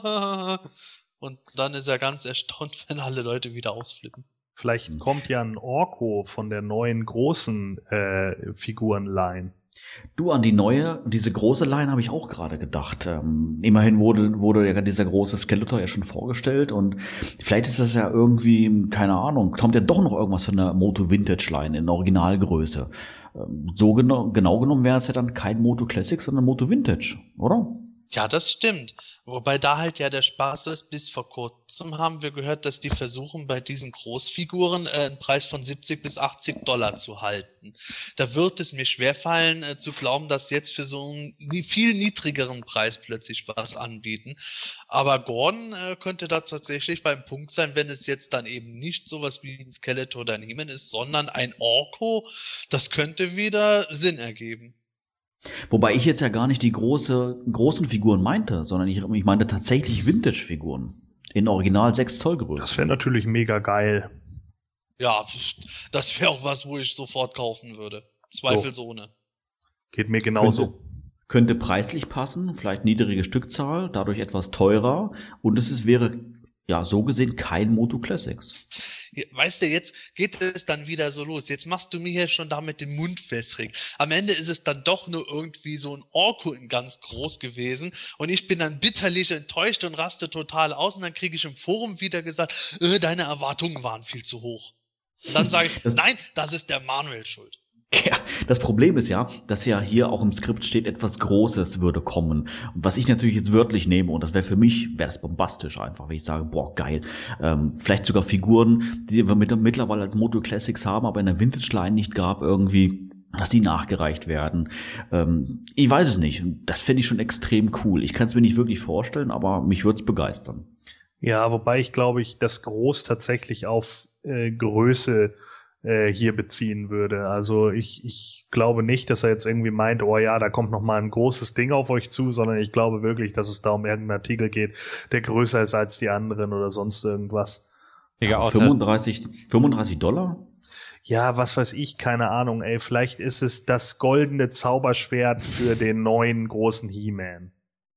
Und dann ist er ganz erstaunt, wenn alle Leute wieder ausflippen. Vielleicht kommt ja ein Orko von der neuen großen äh, Figurenline. Du, an die neue, diese große Line habe ich auch gerade gedacht. Ähm, immerhin wurde, wurde ja dieser große Skeletor ja schon vorgestellt und vielleicht ist das ja irgendwie, keine Ahnung, kommt ja doch noch irgendwas von der Moto Vintage Line in Originalgröße. Ähm, so genau, genau genommen wäre es ja dann kein Moto Classic, sondern Moto Vintage, oder? Ja, das stimmt. Wobei da halt ja der Spaß ist, bis vor kurzem haben wir gehört, dass die versuchen, bei diesen Großfiguren äh, einen Preis von siebzig bis achtzig Dollar zu halten. Da wird es mir schwerfallen, äh, zu glauben, dass jetzt für so einen viel niedrigeren Preis plötzlich was anbieten. Aber Gordon äh, könnte da tatsächlich beim Punkt sein, wenn es jetzt dann eben nicht sowas wie ein Skeletor oder ein He-Man ist, sondern ein Orko. Das könnte wieder Sinn ergeben. Wobei ich jetzt ja gar nicht die große, großen Figuren meinte, sondern ich, ich meinte tatsächlich Vintage-Figuren. In Original sechs Zoll Größe. Das wäre natürlich mega geil. Ja, das wäre auch was, wo ich sofort kaufen würde. Zweifelsohne. So. Geht mir genauso. Könnte, könnte preislich passen, vielleicht niedrige Stückzahl, dadurch etwas teurer. Und es ist, wäre ja so gesehen kein Moto Classics. Weißt du, jetzt geht es dann wieder so los. Jetzt machst du mir hier schon damit den Mund wässrig. Am Ende ist es dann doch nur irgendwie so ein Orko in ganz groß gewesen und ich bin dann bitterlich enttäuscht und raste total aus und dann kriege ich im Forum wieder gesagt, äh, deine Erwartungen waren viel zu hoch. Und dann sage ich, das nein, das ist der Manuel schuld. Ja, das Problem ist ja, dass ja hier auch im Skript steht, etwas Großes würde kommen. Und was ich natürlich jetzt wörtlich nehme, und das wäre für mich, wäre das bombastisch einfach, wenn ich sage, boah, geil. Ähm, vielleicht sogar Figuren, die wir mit, mittlerweile als Moto Classics haben, aber in der Vintage-Line nicht gab, irgendwie, dass die nachgereicht werden. Ähm, ich weiß es nicht. Das fände ich schon extrem cool. Ich kann es mir nicht wirklich vorstellen, aber mich würde es begeistern. Ja, wobei ich glaube, ich das Groß tatsächlich auf äh, Größe hier beziehen würde. Also ich, ich glaube nicht, dass er jetzt irgendwie meint, oh ja, da kommt noch mal ein großes Ding auf euch zu, sondern ich glaube wirklich, dass es da um irgendeinen Artikel geht, der größer ist als die anderen oder sonst irgendwas. Ja, fünfunddreißig, fünfunddreißig Dollar? Ja, was weiß ich, keine Ahnung, ey, vielleicht ist es das goldene Zauberschwert für den neuen großen He-Man.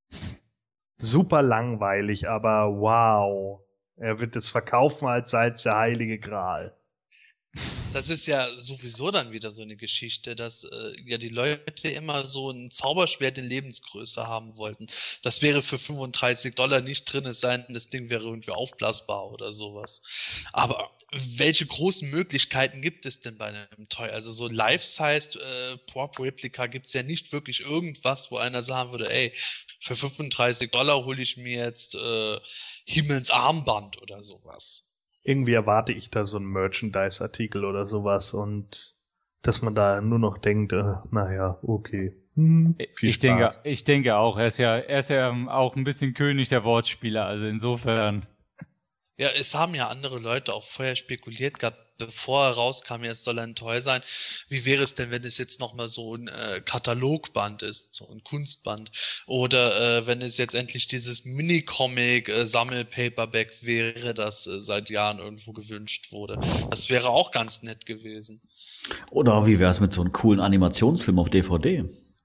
Super langweilig, aber wow. Er wird es verkaufen, als sei es der heilige Gral. Das ist ja sowieso dann wieder so eine Geschichte, dass äh, ja die Leute immer so ein Zauberschwert in Lebensgröße haben wollten. Das wäre für fünfunddreißig Dollar nicht drin, es sei denn, das Ding wäre irgendwie aufblasbar oder sowas. Aber welche großen Möglichkeiten gibt es denn bei einem Toy? Also so Life-Sized äh, Prop-Replika gibt es ja nicht wirklich irgendwas, wo einer sagen würde, ey, für fünfunddreißig Dollar hole ich mir jetzt äh, He-Mans Armband oder sowas. irgendwie erwarte ich da so einen Merchandise-Artikel oder sowas und dass man da nur noch denkt, äh, naja, okay. Hm, viel ich Spaß. denke, ich denke auch, er ist ja, er ist ja auch ein bisschen König der Wortspieler, also insofern. Ja, es haben ja andere Leute auch vorher spekuliert gehabt, bevor er rauskam, jetzt soll er ein Toy sein. Wie wäre es denn, wenn es jetzt nochmal so ein äh, Katalogband ist, so ein Kunstband? Oder äh, wenn es jetzt endlich dieses Mini-Comic-Sammel-Paperback wäre, das äh, seit Jahren irgendwo gewünscht wurde. Das wäre auch ganz nett gewesen. Oder wie wäre es mit so einem coolen Animationsfilm auf D V D?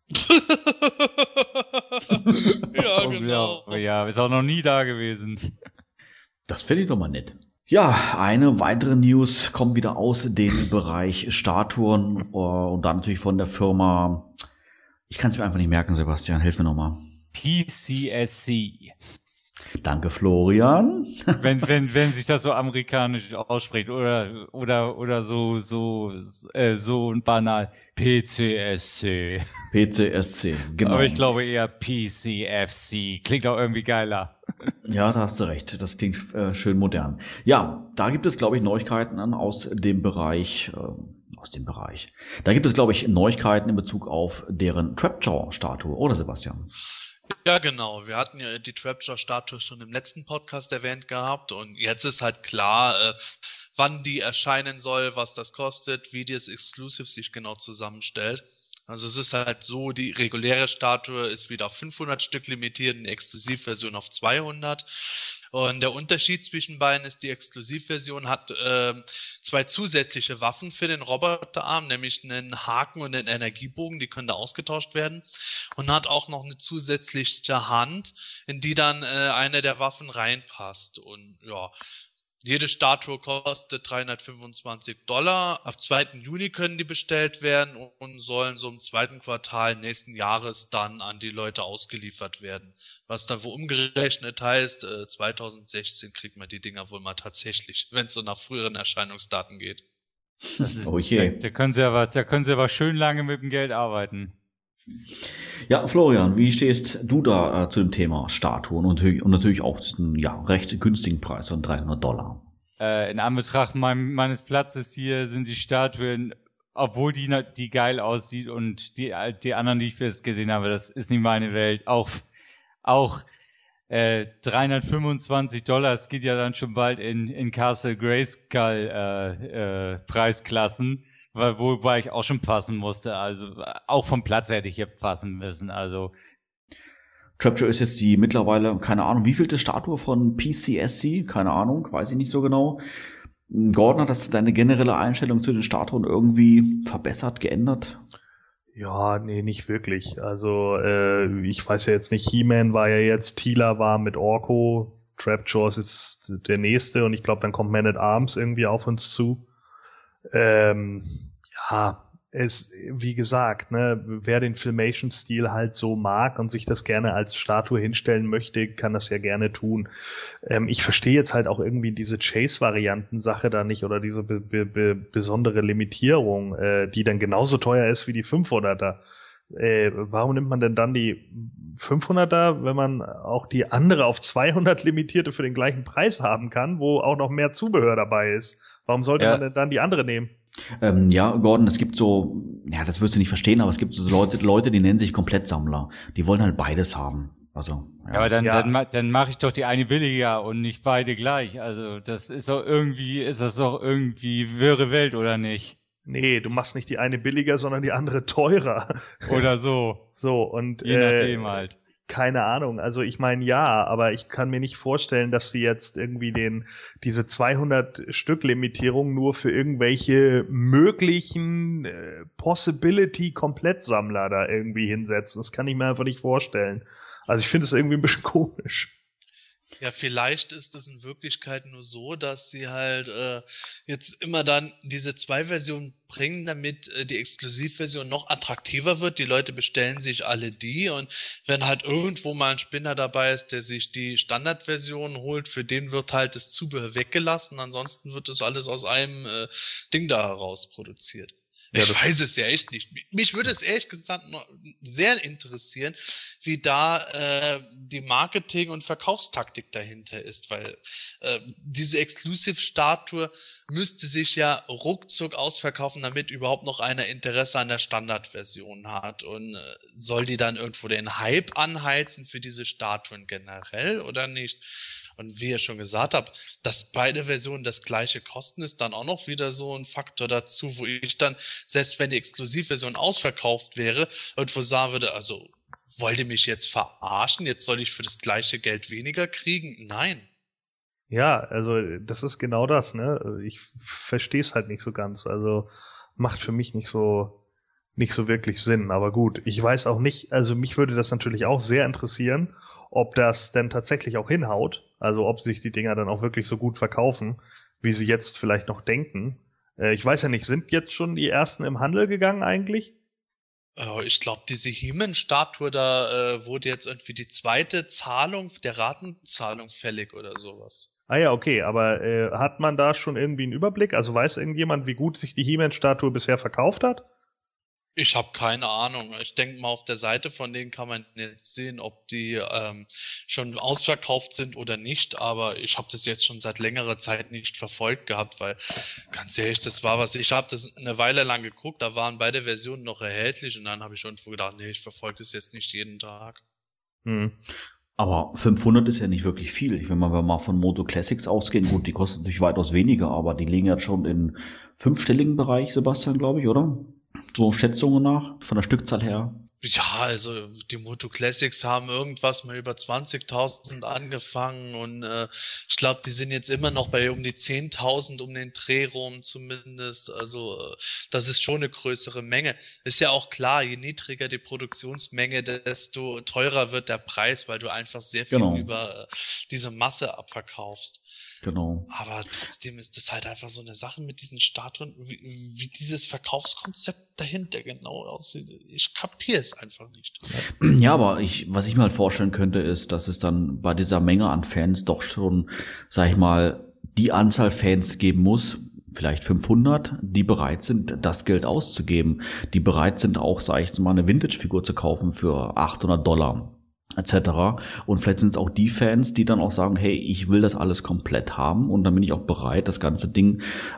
Ja, Oh, genau. Ja, ja, ist auch noch nie da gewesen. Das finde ich doch mal nett. Ja, eine weitere News kommt wieder aus dem Bereich Statuen uh, und dann natürlich von der Firma, ich kann es mir einfach nicht merken, Sebastian, hilf mir nochmal. P C S C. Danke, Florian. Wenn, wenn, wenn sich das so amerikanisch ausspricht oder, oder, oder so, so, äh, so banal. P C S C. P C S C, genau. Aber ich glaube eher P C F C. Klingt auch irgendwie geiler. Ja, da hast du recht. Das klingt äh, schön modern. Ja, da gibt es, glaube ich, Neuigkeiten an, aus dem Bereich, äh, aus dem Bereich. Da gibt es, glaube ich, Neuigkeiten in Bezug auf deren Trapjaw-Statue, oder Sebastian? Ja, genau. Wir hatten ja die Trapjaw-Statue schon im letzten Podcast erwähnt gehabt und jetzt ist halt klar, äh, wann die erscheinen soll, was das kostet, wie das Exclusive sich genau zusammenstellt. Also es ist halt so, die reguläre Statue ist wieder auf fünfhundert Stück limitiert, die Exklusivversion auf zweihundert. Und der Unterschied zwischen beiden ist, die Exklusivversion hat äh, zwei zusätzliche Waffen für den Roboterarm, nämlich einen Haken und einen Energiebogen, die können da ausgetauscht werden. Und hat auch noch eine zusätzliche Hand, in die dann äh, eine der Waffen reinpasst. Und ja, jede Statue kostet dreihundertfünfundzwanzig Dollar. Ab zweiten Juni können die bestellt werden und sollen so im zweiten Quartal nächsten Jahres dann an die Leute ausgeliefert werden. Was dann wohl umgerechnet heißt, äh, zweitausendsechzehn kriegt man die Dinger wohl mal tatsächlich, wenn es so nach früheren Erscheinungsdaten geht. Das ist, Oh je. Da, da können sie aber, da können sie aber schön lange mit dem Geld arbeiten. Ja, Florian, wie stehst du da äh, zu dem Thema Statuen und, und natürlich auch zu einem ja, recht günstigen Preis von dreihundert Dollar? Äh, in Anbetracht mein, meines Platzes hier sind die Statuen, obwohl die, na- die geil aussieht und die, die anderen, die ich jetzt gesehen habe, das ist nicht meine Welt. Auch, auch äh, dreihundertfünfundzwanzig Dollar, es geht ja dann schon bald in, in Castle Grayskull äh, äh, Preisklassen. Weil, wobei ich auch schon passen musste, also äh, auch vom Platz hätte ich hier passen müssen, also Trapjaw ist jetzt die mittlerweile, keine Ahnung, wievielte Statue von P C S C? Keine Ahnung, weiß ich nicht so genau. Gordon, hat das deine generelle Einstellung zu den Statuen irgendwie verbessert, geändert? Ja, nee, nicht wirklich. Also, äh, ich weiß ja jetzt nicht, He-Man war ja jetzt, Teela war mit Orko, Trapjaw ist der nächste und ich glaube, dann kommt Man at Arms irgendwie auf uns zu. Ähm, ja, es, wie gesagt, ne, wer den Filmation-Stil halt so mag und sich das gerne als Statue hinstellen möchte, kann das ja gerne tun. Ähm, ich verstehe jetzt halt auch irgendwie diese Chase-Varianten-Sache da nicht oder diese be- be- be- besondere Limitierung, äh, die dann genauso teuer ist wie die fünfhunderter. Äh, warum nimmt man denn dann die fünfhunderter, wenn man auch die andere auf zweihundert limitierte für den gleichen Preis haben kann, wo auch noch mehr Zubehör dabei ist? Warum sollte Ja. man denn dann die andere nehmen? Ähm, ja, Gordon, es gibt so, ja, das wirst du nicht verstehen, aber es gibt so Leute, Leute, die nennen sich Komplettsammler. Die wollen halt beides haben. Also, ja. ja, aber dann, Ja. dann, ma- dann mache ich doch die eine billiger und nicht beide gleich. Also das ist doch irgendwie, ist das doch irgendwie wirre Welt, oder nicht? Nee, du machst nicht die eine billiger, sondern die andere teurer. Oder so, So, und je äh, nachdem halt. keine Ahnung. Also ich meine, ja, aber ich kann mir nicht vorstellen, dass sie jetzt irgendwie den diese zweihundert Stück Limitierung nur für irgendwelche möglichen äh, Possibility-Komplettsammler da irgendwie hinsetzen. Das kann ich mir einfach nicht vorstellen. Also ich finde es irgendwie ein bisschen komisch. Ja, vielleicht ist es in Wirklichkeit nur so, dass sie halt äh, jetzt immer dann diese zwei Versionen bringen, damit äh, die Exklusivversion noch attraktiver wird. Die Leute bestellen sich alle die und wenn halt irgendwo mal ein Spinner dabei ist, der sich die Standardversion holt, für den wird halt das Zubehör weggelassen. Ansonsten wird das alles aus einem äh, Ding da heraus produziert. Ich ja, weiß es ja echt nicht. Mich würde es ehrlich gesagt noch sehr interessieren, wie da äh, die Marketing- und Verkaufstaktik dahinter ist, weil äh, diese Exclusive-Statue müsste sich ja ruckzuck ausverkaufen, damit überhaupt noch einer Interesse an der Standardversion hat. Und äh, soll die dann irgendwo den Hype anheizen für diese Statuen generell oder nicht? Und wie ihr schon gesagt habt, dass beide Versionen das gleiche kosten, ist dann auch noch wieder so ein Faktor dazu, wo ich dann, selbst wenn die Exklusivversion ausverkauft wäre, irgendwo sagen würde, also wollt ihr mich jetzt verarschen? Jetzt soll ich für das gleiche Geld weniger kriegen? Nein. Ja, also das ist genau das, ne? Ich verstehe es halt nicht so ganz. Also macht für mich nicht so nicht so wirklich Sinn. Aber gut, ich weiß auch nicht, also mich würde das natürlich auch sehr interessieren, ob das denn tatsächlich auch hinhaut. Also ob sich die Dinger dann auch wirklich so gut verkaufen, wie sie jetzt vielleicht noch denken. Äh, ich weiß ja nicht, sind jetzt schon die ersten im Handel gegangen eigentlich? Äh, ich glaube, diese He-Man-Statue, da äh, wurde jetzt irgendwie die zweite Zahlung, der Ratenzahlung fällig oder sowas. Ah ja, okay, aber äh, hat man da schon irgendwie einen Überblick? Also weiß irgendjemand, wie gut sich die He-Man-Statue bisher verkauft hat? Ich habe keine Ahnung. Ich denke mal, auf der Seite von denen kann man jetzt sehen, ob die ähm, schon ausverkauft sind oder nicht. Aber ich habe das jetzt schon seit längerer Zeit nicht verfolgt gehabt, weil ganz ehrlich, das war was. Ich habe das eine Weile lang geguckt, da waren beide Versionen noch erhältlich und dann habe ich irgendwo gedacht, nee, ich verfolge das jetzt nicht jeden Tag. Hm. Aber fünfhundert ist ja nicht wirklich viel. Wenn wir mal von Moto Classics ausgehen, gut, die kosten natürlich weitaus weniger, aber die liegen jetzt schon im fünfstelligen Bereich, Sebastian, glaube ich, oder? So Schätzungen nach, von der Stückzahl her. Ja, also die Moto Classics haben irgendwas mal über zwanzigtausend angefangen und äh, ich glaube, die sind jetzt immer noch bei um die zehntausend um den Dreh rum zumindest. Also äh, das ist schon eine größere Menge. Ist ja auch klar, je niedriger die Produktionsmenge, desto teurer wird der Preis, weil du einfach sehr viel Genau. über äh, diese Masse abverkaufst. Genau. Aber trotzdem ist das halt einfach so eine Sache mit diesen Statuen, wie, wie dieses Verkaufskonzept dahinter genau aussieht. Ich kapiere es einfach nicht. Ja, aber ich, was ich mir halt vorstellen könnte, ist, dass es dann bei dieser Menge an Fans doch schon, sag ich mal, die Anzahl Fans geben muss, vielleicht fünfhundert, die bereit sind, das Geld auszugeben, die bereit sind auch, sag ich jetzt mal, eine Vintage-Figur zu kaufen für achthundert Dollar. Etc. Und vielleicht sind es auch die Fans, die dann auch sagen, hey, ich will das alles komplett haben und dann bin ich auch bereit, das ganze Ding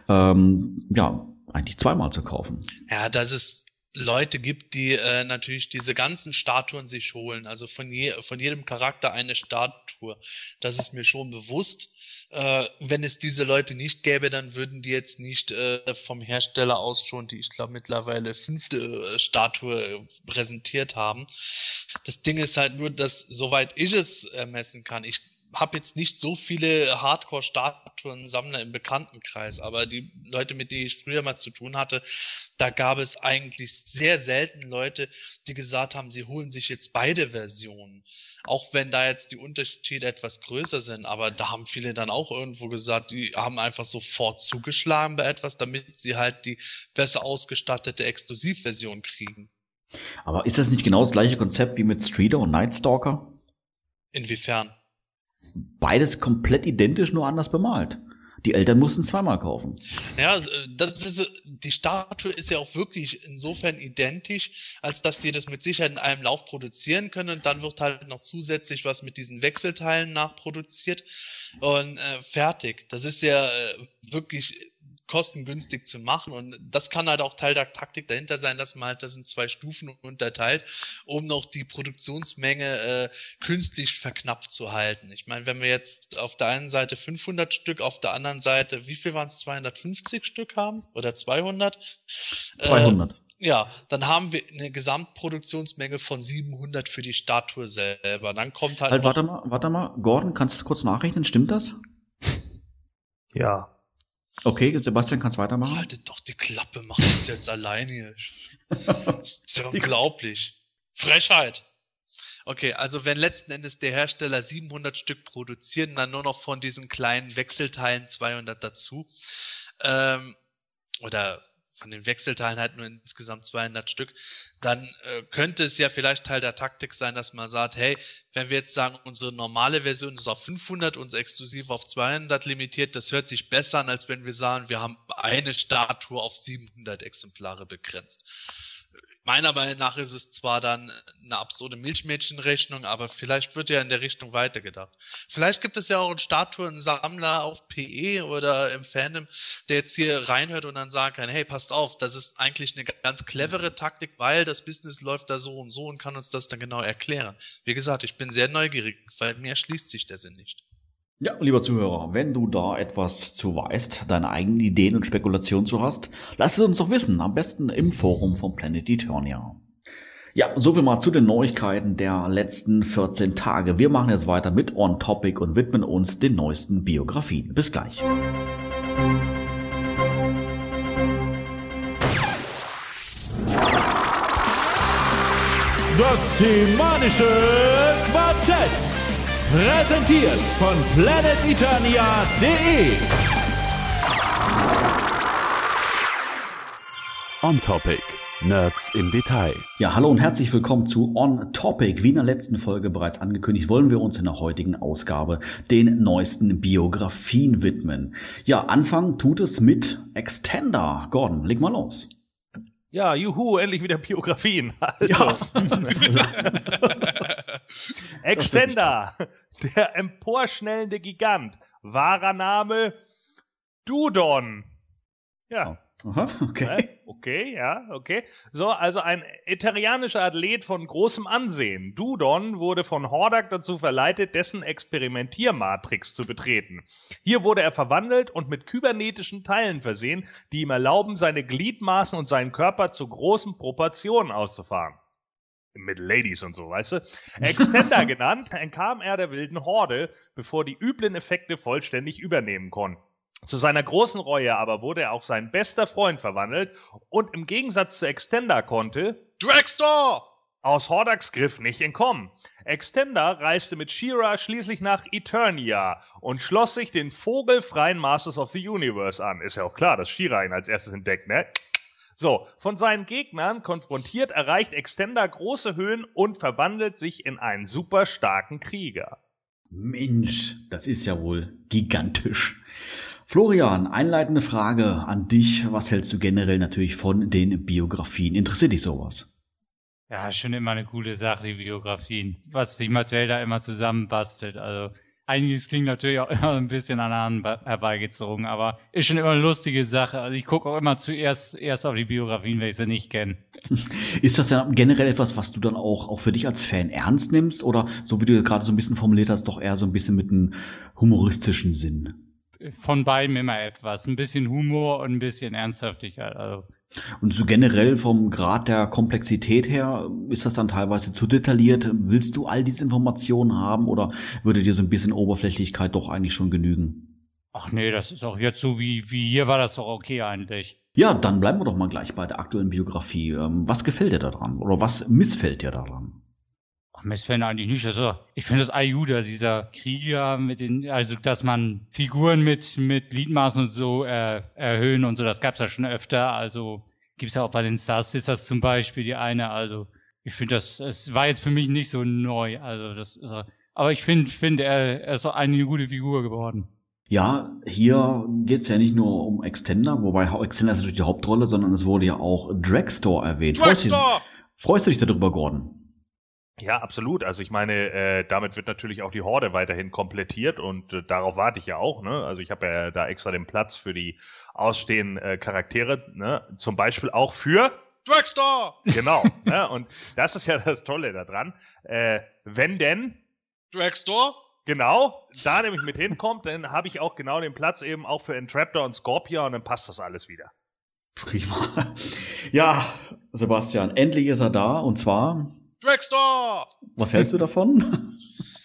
ähm, ja eigentlich zweimal zu kaufen. Ja, dass es Leute gibt, die äh, natürlich diese ganzen Statuen sich holen, also von, je, von jedem Charakter eine Statue. Das ist mir schon bewusst. Äh, wenn es diese Leute nicht gäbe, dann würden die jetzt nicht äh, vom Hersteller aus schon die, ich glaube, mittlerweile fünfte äh, Statue äh, präsentiert haben. Das Ding ist halt nur, dass, soweit ich es ermessen kann, ich habe jetzt nicht so viele Hardcore-Statuen-Sammler im Bekanntenkreis, aber die Leute, mit denen ich früher mal zu tun hatte, da gab es eigentlich sehr selten Leute, die gesagt haben, sie holen sich jetzt beide Versionen. Auch wenn da jetzt die Unterschiede etwas größer sind, aber da haben viele dann auch irgendwo gesagt, die haben einfach sofort zugeschlagen bei etwas, damit sie halt die besser ausgestattete Exklusivversion kriegen. Aber ist das nicht genau das gleiche Konzept wie mit Streeter und Nightstalker? Inwiefern? Beides komplett identisch, nur anders bemalt. Die Eltern mussten zweimal kaufen. Ja, das ist, die Statue ist ja auch wirklich insofern identisch, als dass die das mit Sicherheit in einem Lauf produzieren können und dann wird halt noch zusätzlich was mit diesen Wechselteilen nachproduziert und äh, fertig. Das ist ja äh, wirklich kostengünstig zu machen und das kann halt auch Teil der Taktik dahinter sein, dass man halt das in zwei Stufen unterteilt, um noch die Produktionsmenge äh, künstlich verknappt zu halten. Ich meine, wenn wir jetzt auf der einen Seite fünfhundert Stück, auf der anderen Seite, wie viel waren es, zweihundertfünfzig Stück haben oder zweihundert? zweihundert. Äh, ja, dann haben wir eine Gesamtproduktionsmenge von siebenhundert für die Statue selber. Dann kommt halt, halt noch warte mal, warte mal, Gordon, kannst du das kurz nachrechnen? Stimmt das? Ja. Okay, Sebastian, kannst weitermachen. Haltet doch die Klappe, mach das jetzt allein hier. Das ist ja unglaublich. Frechheit. Okay, also wenn letzten Endes der Hersteller siebenhundert Stück produzieren, dann nur noch von diesen kleinen Wechselteilen zweihundert dazu, ähm, oder von den Wechselteilen halt nur insgesamt zweihundert Stück, dann äh, könnte es ja vielleicht Teil der Taktik sein, dass man sagt, hey, wenn wir jetzt sagen, unsere normale Version ist auf fünfhundert, unser exklusiv auf zweihundert limitiert, das hört sich besser an, als wenn wir sagen, wir haben eine Statue auf siebenhundert Exemplare begrenzt. Meiner Meinung nach ist es zwar dann eine absurde Milchmädchenrechnung, aber vielleicht wird ja in der Richtung weitergedacht. Vielleicht gibt es ja auch einen Statuensammler auf P E oder im Fandom, der jetzt hier reinhört und dann sagen kann, hey, passt auf, das ist eigentlich eine ganz clevere Taktik, weil das Business läuft da so und so und kann uns das dann genau erklären. Wie gesagt, ich bin sehr neugierig, weil mir erschließt sich der Sinn nicht. Ja, lieber Zuhörer, wenn du da etwas zu weißt, deine eigenen Ideen und Spekulationen zu hast, lass es uns doch wissen, am besten im Forum von Planet Eternia. Ja, soviel mal zu den Neuigkeiten der letzten vierzehn Tage. Wir machen jetzt weiter mit On Topic und widmen uns den neuesten Biografien. Bis gleich. Das Semanische Quartett. Präsentiert von planet eternia punkt de. On Topic. Nerds im Detail. Ja, hallo und herzlich willkommen zu On Topic. Wie in der letzten Folge bereits angekündigt, wollen wir uns in der heutigen Ausgabe den neuesten Biografien widmen. Ja, Anfang tut es mit Extender. Gordon, leg mal los. Ja, juhu, endlich wieder Biografien. Also. Ja. Extender, der emporschnellende Gigant. Wahrer Name Dudon. Ja. Aha, okay. Okay, ja, okay. So, also ein eterianischer Athlet von großem Ansehen. Dudon wurde von Hordak dazu verleitet, dessen Experimentiermatrix zu betreten. Hier wurde er verwandelt und mit kybernetischen Teilen versehen, die ihm erlauben, seine Gliedmaßen und seinen Körper zu großen Proportionen auszufahren. Mit Ladies und so, weißt du? Extender genannt, entkam er der wilden Horde, bevor die üblen Effekte vollständig übernehmen konnten. Zu seiner großen Reue aber wurde er auch sein bester Freund verwandelt und im Gegensatz zu Extender konnte Dragstore aus Hordaks Griff nicht entkommen. Extender reiste mit She-Ra schließlich nach Eternia und schloss sich den vogelfreien Masters of the Universe an. Ist ja auch klar, dass She-Ra ihn als erstes entdeckt, ne? So, von seinen Gegnern konfrontiert erreicht Extender große Höhen und verwandelt sich in einen super starken Krieger. Mensch, das ist ja wohl gigantisch. Florian, einleitende Frage an dich. Was hältst du generell natürlich von den Biografien? Interessiert dich sowas? Ja, schon immer eine coole Sache, die Biografien. Was die Mattel da immer zusammenbastelt. Also einiges klingt natürlich auch immer ein bisschen an der Hand herbeigezogen, aber ist schon immer eine lustige Sache. Also ich gucke auch immer zuerst erst auf die Biografien, wenn ich sie nicht kenne. Ist das dann generell etwas, was du dann auch, auch für dich als Fan ernst nimmst? Oder so wie du gerade so ein bisschen formuliert hast, doch eher so ein bisschen mit einem humoristischen Sinn? Von beidem immer etwas. Ein bisschen Humor und ein bisschen Ernsthaftigkeit. Also. Und so generell vom Grad der Komplexität her, ist das dann teilweise zu detailliert? Willst du all diese Informationen haben oder würde dir so ein bisschen Oberflächlichkeit doch eigentlich schon genügen? Ach nee, das ist auch jetzt so wie, wie hier war das doch okay eigentlich. Ja, dann bleiben wir doch mal gleich bei der aktuellen Biografie. Was gefällt dir daran oder was missfällt dir daran? Ach, missfällt eigentlich nicht. Also, ich finde das Ayuda, dieser Krieger mit den, also dass man Figuren mit, mit Gliedmaßen und so äh, erhöhen und so, das gab's ja schon öfter. Also gibt's ja auch bei den Star Sisters zum Beispiel die eine. Also ich finde das, es war jetzt für mich nicht so neu. Also das ist, aber ich finde, finde er, er ist auch eine gute Figur geworden. Ja, hier geht's ja nicht nur um Extender, wobei Extender ist natürlich die Hauptrolle, sondern es wurde ja auch Dragstore erwähnt. Dragstore! Freust du, freust du dich darüber, Gordon? Ja, absolut. Also ich meine, äh, damit wird natürlich auch die Horde weiterhin komplettiert und äh, darauf warte ich ja auch. Ne? Also ich habe ja da extra den Platz für die ausstehenden äh, Charaktere, ne? Zum Beispiel auch für Dragstore! Genau. Ne? Und das ist ja das Tolle daran. Äh, wenn denn Dragstore? Genau, da nämlich mit hinkommt, dann habe ich auch genau den Platz eben auch für Entraptor und Scorpia und dann passt das alles wieder. Prima. Ja, Sebastian, endlich ist er da und zwar Dragstore! Was hältst du davon?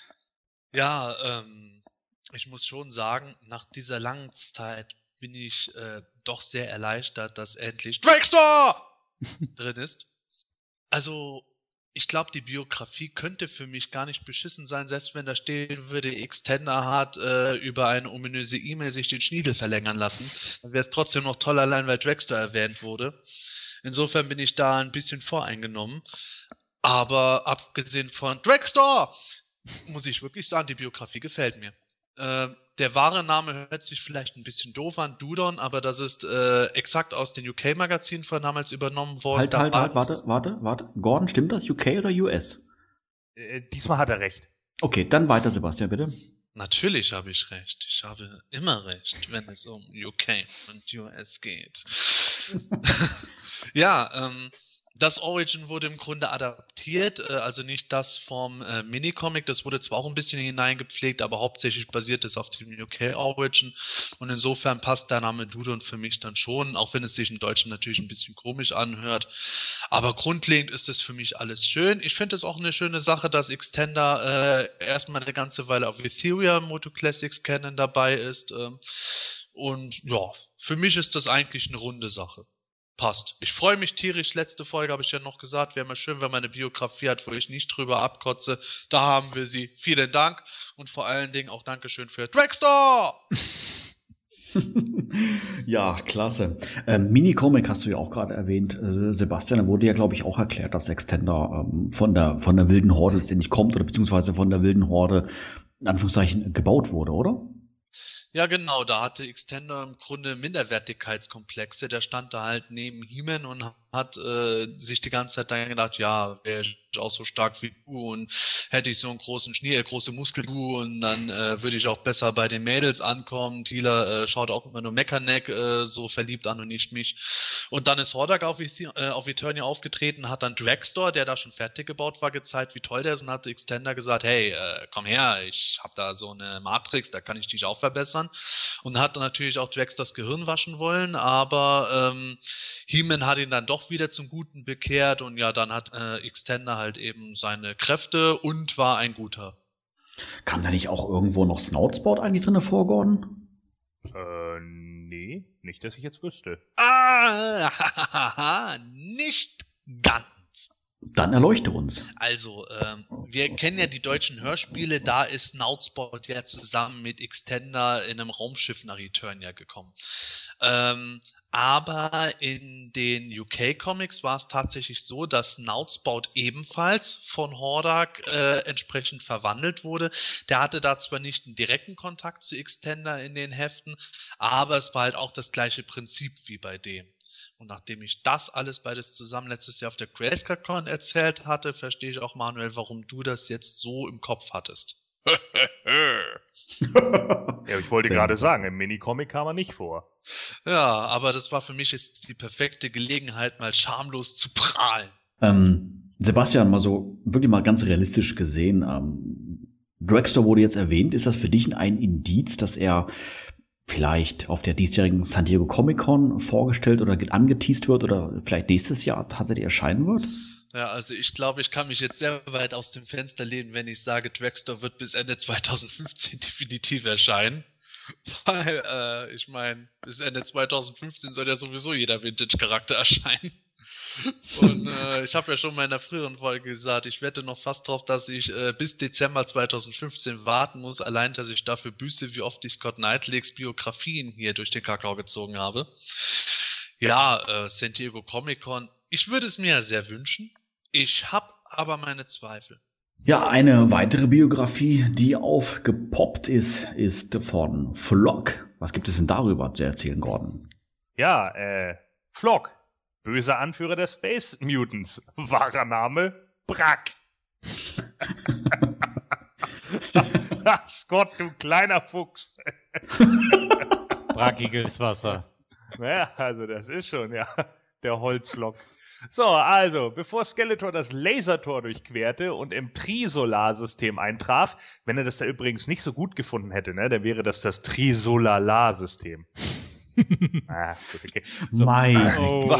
Ja, ähm, ich muss schon sagen, nach dieser langen Zeit bin ich äh, doch sehr erleichtert, dass endlich Dragstore drin ist. Also, ich glaube, die Biografie könnte für mich gar nicht beschissen sein, selbst wenn da stehen würde, Extender hat äh, über eine ominöse E-Mail sich den Schniedel verlängern lassen. Dann wäre es trotzdem noch toll, allein weil Dragstore erwähnt wurde. Insofern bin ich da ein bisschen voreingenommen. Aber abgesehen von Dragstore, muss ich wirklich sagen, die Biografie gefällt mir. Äh, der wahre Name hört sich vielleicht ein bisschen doof an, Dudon, aber das ist äh, exakt aus den U K-Magazinen von damals übernommen worden. Halt, halt, halt, warte, warte, warte. Gordon, stimmt das U K oder U S? Äh, diesmal hat er recht. Okay, dann weiter, Sebastian, bitte. Natürlich habe ich recht. Ich habe immer recht, wenn es um U K und U S geht. Ja, ähm, das Origin wurde im Grunde adaptiert, äh, also nicht das vom äh, Minicomic, das wurde zwar auch ein bisschen hineingepflegt, aber hauptsächlich basiert es auf dem U K Origin und insofern passt der Name Dudon für mich dann schon, auch wenn es sich im Deutschen natürlich ein bisschen komisch anhört, aber grundlegend ist es für mich alles schön. Ich finde es auch eine schöne Sache, dass Extender äh, erstmal eine ganze Weile auf Ethereum Moto Classics Canon dabei ist ähm, und ja, für mich ist das eigentlich eine runde Sache. Passt. Ich freue mich tierisch. Letzte Folge habe ich ja noch gesagt, wäre mal schön, wenn man eine Biografie hat, wo ich nicht drüber abkotze. Da haben wir sie. Vielen Dank und vor allen Dingen auch Dankeschön für Dragstore! Ja, klasse. Ähm, Minicomic hast du ja auch gerade erwähnt, äh, Sebastian. Da wurde ja, glaube ich, auch erklärt, dass Extender ähm, von der von der wilden Horde letztendlich kommt oder beziehungsweise von der wilden Horde in Anführungszeichen gebaut wurde, oder? Ja, genau, da hatte Extender im Grunde Minderwertigkeitskomplexe. Der stand da halt neben He-Man und hat äh, sich die ganze Zeit dann gedacht, ja, wäre ich auch so stark wie du und hätte ich so einen großen Schnee, äh, große Muskel wie du und dann äh, würde ich auch besser bei den Mädels ankommen. Thieler äh, schaut auch immer nur Mechaneck äh, so verliebt an und nicht mich. Und dann ist Hordak auf, äh, auf Eternia aufgetreten, hat dann Dragstore, der da schon fertig gebaut war, gezeigt, wie toll der ist und hat Extender gesagt, hey, äh, komm her, ich habe da so eine Matrix, da kann ich dich auch verbessern. Und hat dann natürlich auch Drax das Gehirn waschen wollen, aber ähm, He-Man hat ihn dann doch wieder zum Guten bekehrt und ja, dann hat äh, Extender halt eben seine Kräfte und war ein guter. Kam da nicht auch irgendwo noch Snoutsport eigentlich drin vor, Gordon? Äh, nee, nicht, dass ich jetzt wüsste. Ah, nicht ganz. Dann erleuchte uns. Also, ähm, wir kennen ja die deutschen Hörspiele, da ist Snoutsport ja zusammen mit Extender in einem Raumschiff nach Eternia gekommen. Ähm, aber in den U K-Comics war es tatsächlich so, dass Snoutsport ebenfalls von Hordak äh, entsprechend verwandelt wurde. Der hatte da zwar nicht einen direkten Kontakt zu Extender in den Heften, aber es war halt auch das gleiche Prinzip wie bei dem. Und nachdem ich das alles beides zusammen letztes Jahr auf der Grayscale-Con erzählt hatte, verstehe ich auch, Manuel, warum du das jetzt so im Kopf hattest. Ja, ich wollte Sehr gerade gut. sagen, im Minicomic kam er nicht vor. Ja, aber das war für mich jetzt die perfekte Gelegenheit, mal schamlos zu prahlen. Ähm, Sebastian, mal so wirklich mal ganz realistisch gesehen, ähm, Dragstore wurde jetzt erwähnt. Ist das für dich ein Indiz, dass er vielleicht auf der diesjährigen San Diego Comic-Con vorgestellt oder angeteased wird oder vielleicht nächstes Jahr tatsächlich erscheinen wird? Ja, also ich glaube, ich kann mich jetzt sehr weit aus dem Fenster lehnen, wenn ich sage, Dragstore wird bis Ende zweitausendfünfzehn definitiv erscheinen. Weil, äh, ich meine, bis Ende zweitausendfünfzehn soll ja sowieso jeder Vintage-Charakter erscheinen. Und äh, ich habe ja schon in meiner früheren Folge gesagt, ich wette noch fast drauf, dass ich äh, bis Dezember zweitausendfünfzehn warten muss, allein, dass ich dafür büße, wie oft die Scott Knightlegs Biografien hier durch den Kakao gezogen habe. Ja, äh, San Diego Comic-Con, ich würde es mir ja sehr wünschen, ich habe aber meine Zweifel. Ja, eine weitere Biografie, die aufgepoppt ist, ist von Flock. Was gibt es denn darüber zu erzählen, Gordon? Ja, äh, Flock. Böser Anführer der Space Mutants. Wahrer Name, Brack. Ach, Scott, du kleiner Fuchs. Brackiges Wasser. Ja, also das ist schon, ja, der Holzflock. So, also, bevor Skeletor das Lasertor durchquerte und im Trisolarsystem eintraf, wenn er das da übrigens nicht so gut gefunden hätte, ne, dann wäre das das Trisolalarsystem. Ah, gut, okay. So, Meine Oh.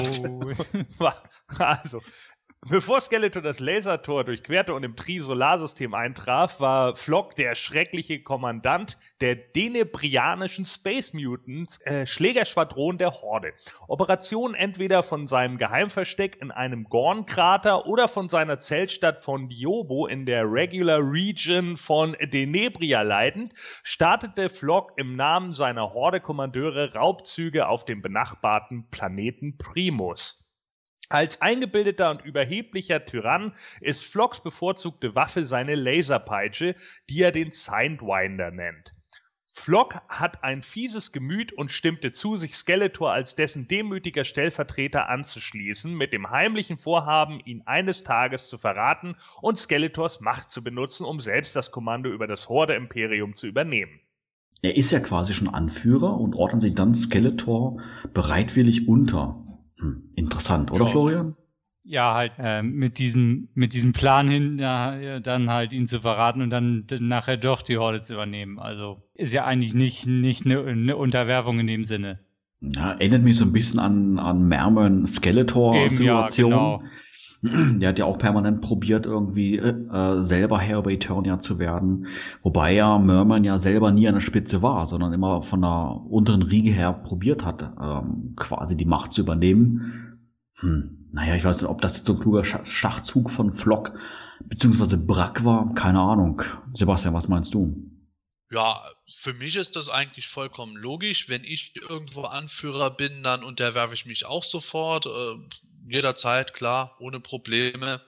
also, bevor Skeletor das Lasertor durchquerte und im Trisolarsystem eintraf, war Flock der schreckliche Kommandant der denebrianischen Space Mutants, äh, Schlägerschwadron der Horde. Operationen entweder von seinem Geheimversteck in einem Gorn-Krater oder von seiner Zeltstadt von Diobo in der Regular Region von Denebria leitend, startete Flock im Namen seiner Horde-Kommandeure Raubzüge auf dem benachbarten Planeten Primus. Als eingebildeter und überheblicher Tyrann ist Flocks bevorzugte Waffe seine Laserpeitsche, die er den Sidewinder nennt. Flock hat ein fieses Gemüt und stimmte zu, sich Skeletor als dessen demütiger Stellvertreter anzuschließen, mit dem heimlichen Vorhaben, ihn eines Tages zu verraten und Skeletors Macht zu benutzen, um selbst das Kommando über das Horde-Imperium zu übernehmen. Er ist ja quasi schon Anführer und ordnet sich dann Skeletor bereitwillig unter. Hm, interessant, oder Ja. Florian? Ja, halt äh, mit diesem mit diesem Plan hin, ja, dann halt ihn zu verraten und dann, dann nachher doch die Horde zu übernehmen. Also ist ja eigentlich nicht nicht eine, eine Unterwerfung in dem Sinne. Ja, erinnert mich so ein bisschen an, an Merman Skeletor-Situation. Eben, ja, genau. Der hat ja auch permanent probiert, irgendwie äh, selber Herr über Eternia zu werden. Wobei ja Merman ja selber nie an der Spitze war, sondern immer von der unteren Riege her probiert hat, ähm, quasi die Macht zu übernehmen. Hm, naja, ich weiß nicht, ob das jetzt so ein kluger Sch- Schachzug von Flock beziehungsweise Brack war. Keine Ahnung. Sebastian, was meinst du? Ja, für mich ist das eigentlich vollkommen logisch. Wenn ich irgendwo Anführer bin, dann unterwerfe ich mich auch sofort. Äh, jederzeit, klar, ohne Probleme.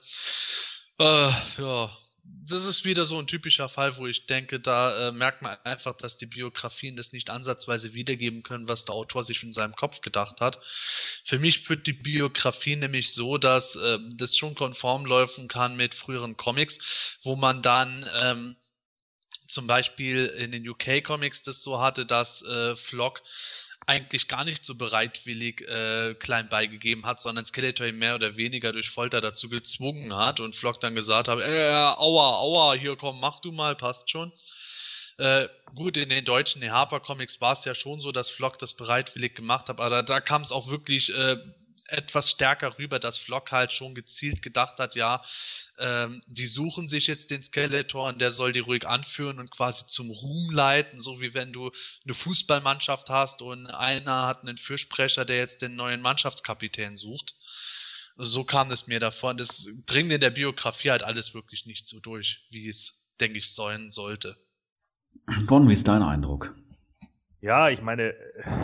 Äh, ja, das ist wieder so ein typischer Fall, wo ich denke, da äh, merkt man einfach, dass die Biografien das nicht ansatzweise wiedergeben können, was der Autor sich in seinem Kopf gedacht hat. Für mich wird die Biografie nämlich so, dass äh, das schon konform laufen kann mit früheren Comics, wo man dann ähm, zum Beispiel in den U K-Comics das so hatte, dass äh, Flock eigentlich gar nicht so bereitwillig äh, klein beigegeben hat, sondern Skeletor ihn mehr oder weniger durch Folter dazu gezwungen hat und Flock dann gesagt hat, äh, aua, aua, hier komm, mach du mal, passt schon. Äh, gut, in den deutschen Harper-Comics war es ja schon so, dass Flock das bereitwillig gemacht hat, aber da, da kam es auch wirklich äh, etwas stärker rüber, dass Flock halt schon gezielt gedacht hat, ja, ähm, die suchen sich jetzt den Skeletor und der soll die ruhig anführen und quasi zum Ruhm leiten, so wie wenn du eine Fußballmannschaft hast und einer hat einen Fürsprecher, der jetzt den neuen Mannschaftskapitän sucht. So kam es mir davon. Das dringt in der Biografie halt alles wirklich nicht so durch, wie es, denke ich, sein sollte. Gon, wie ist dein Eindruck? Ja, ich meine,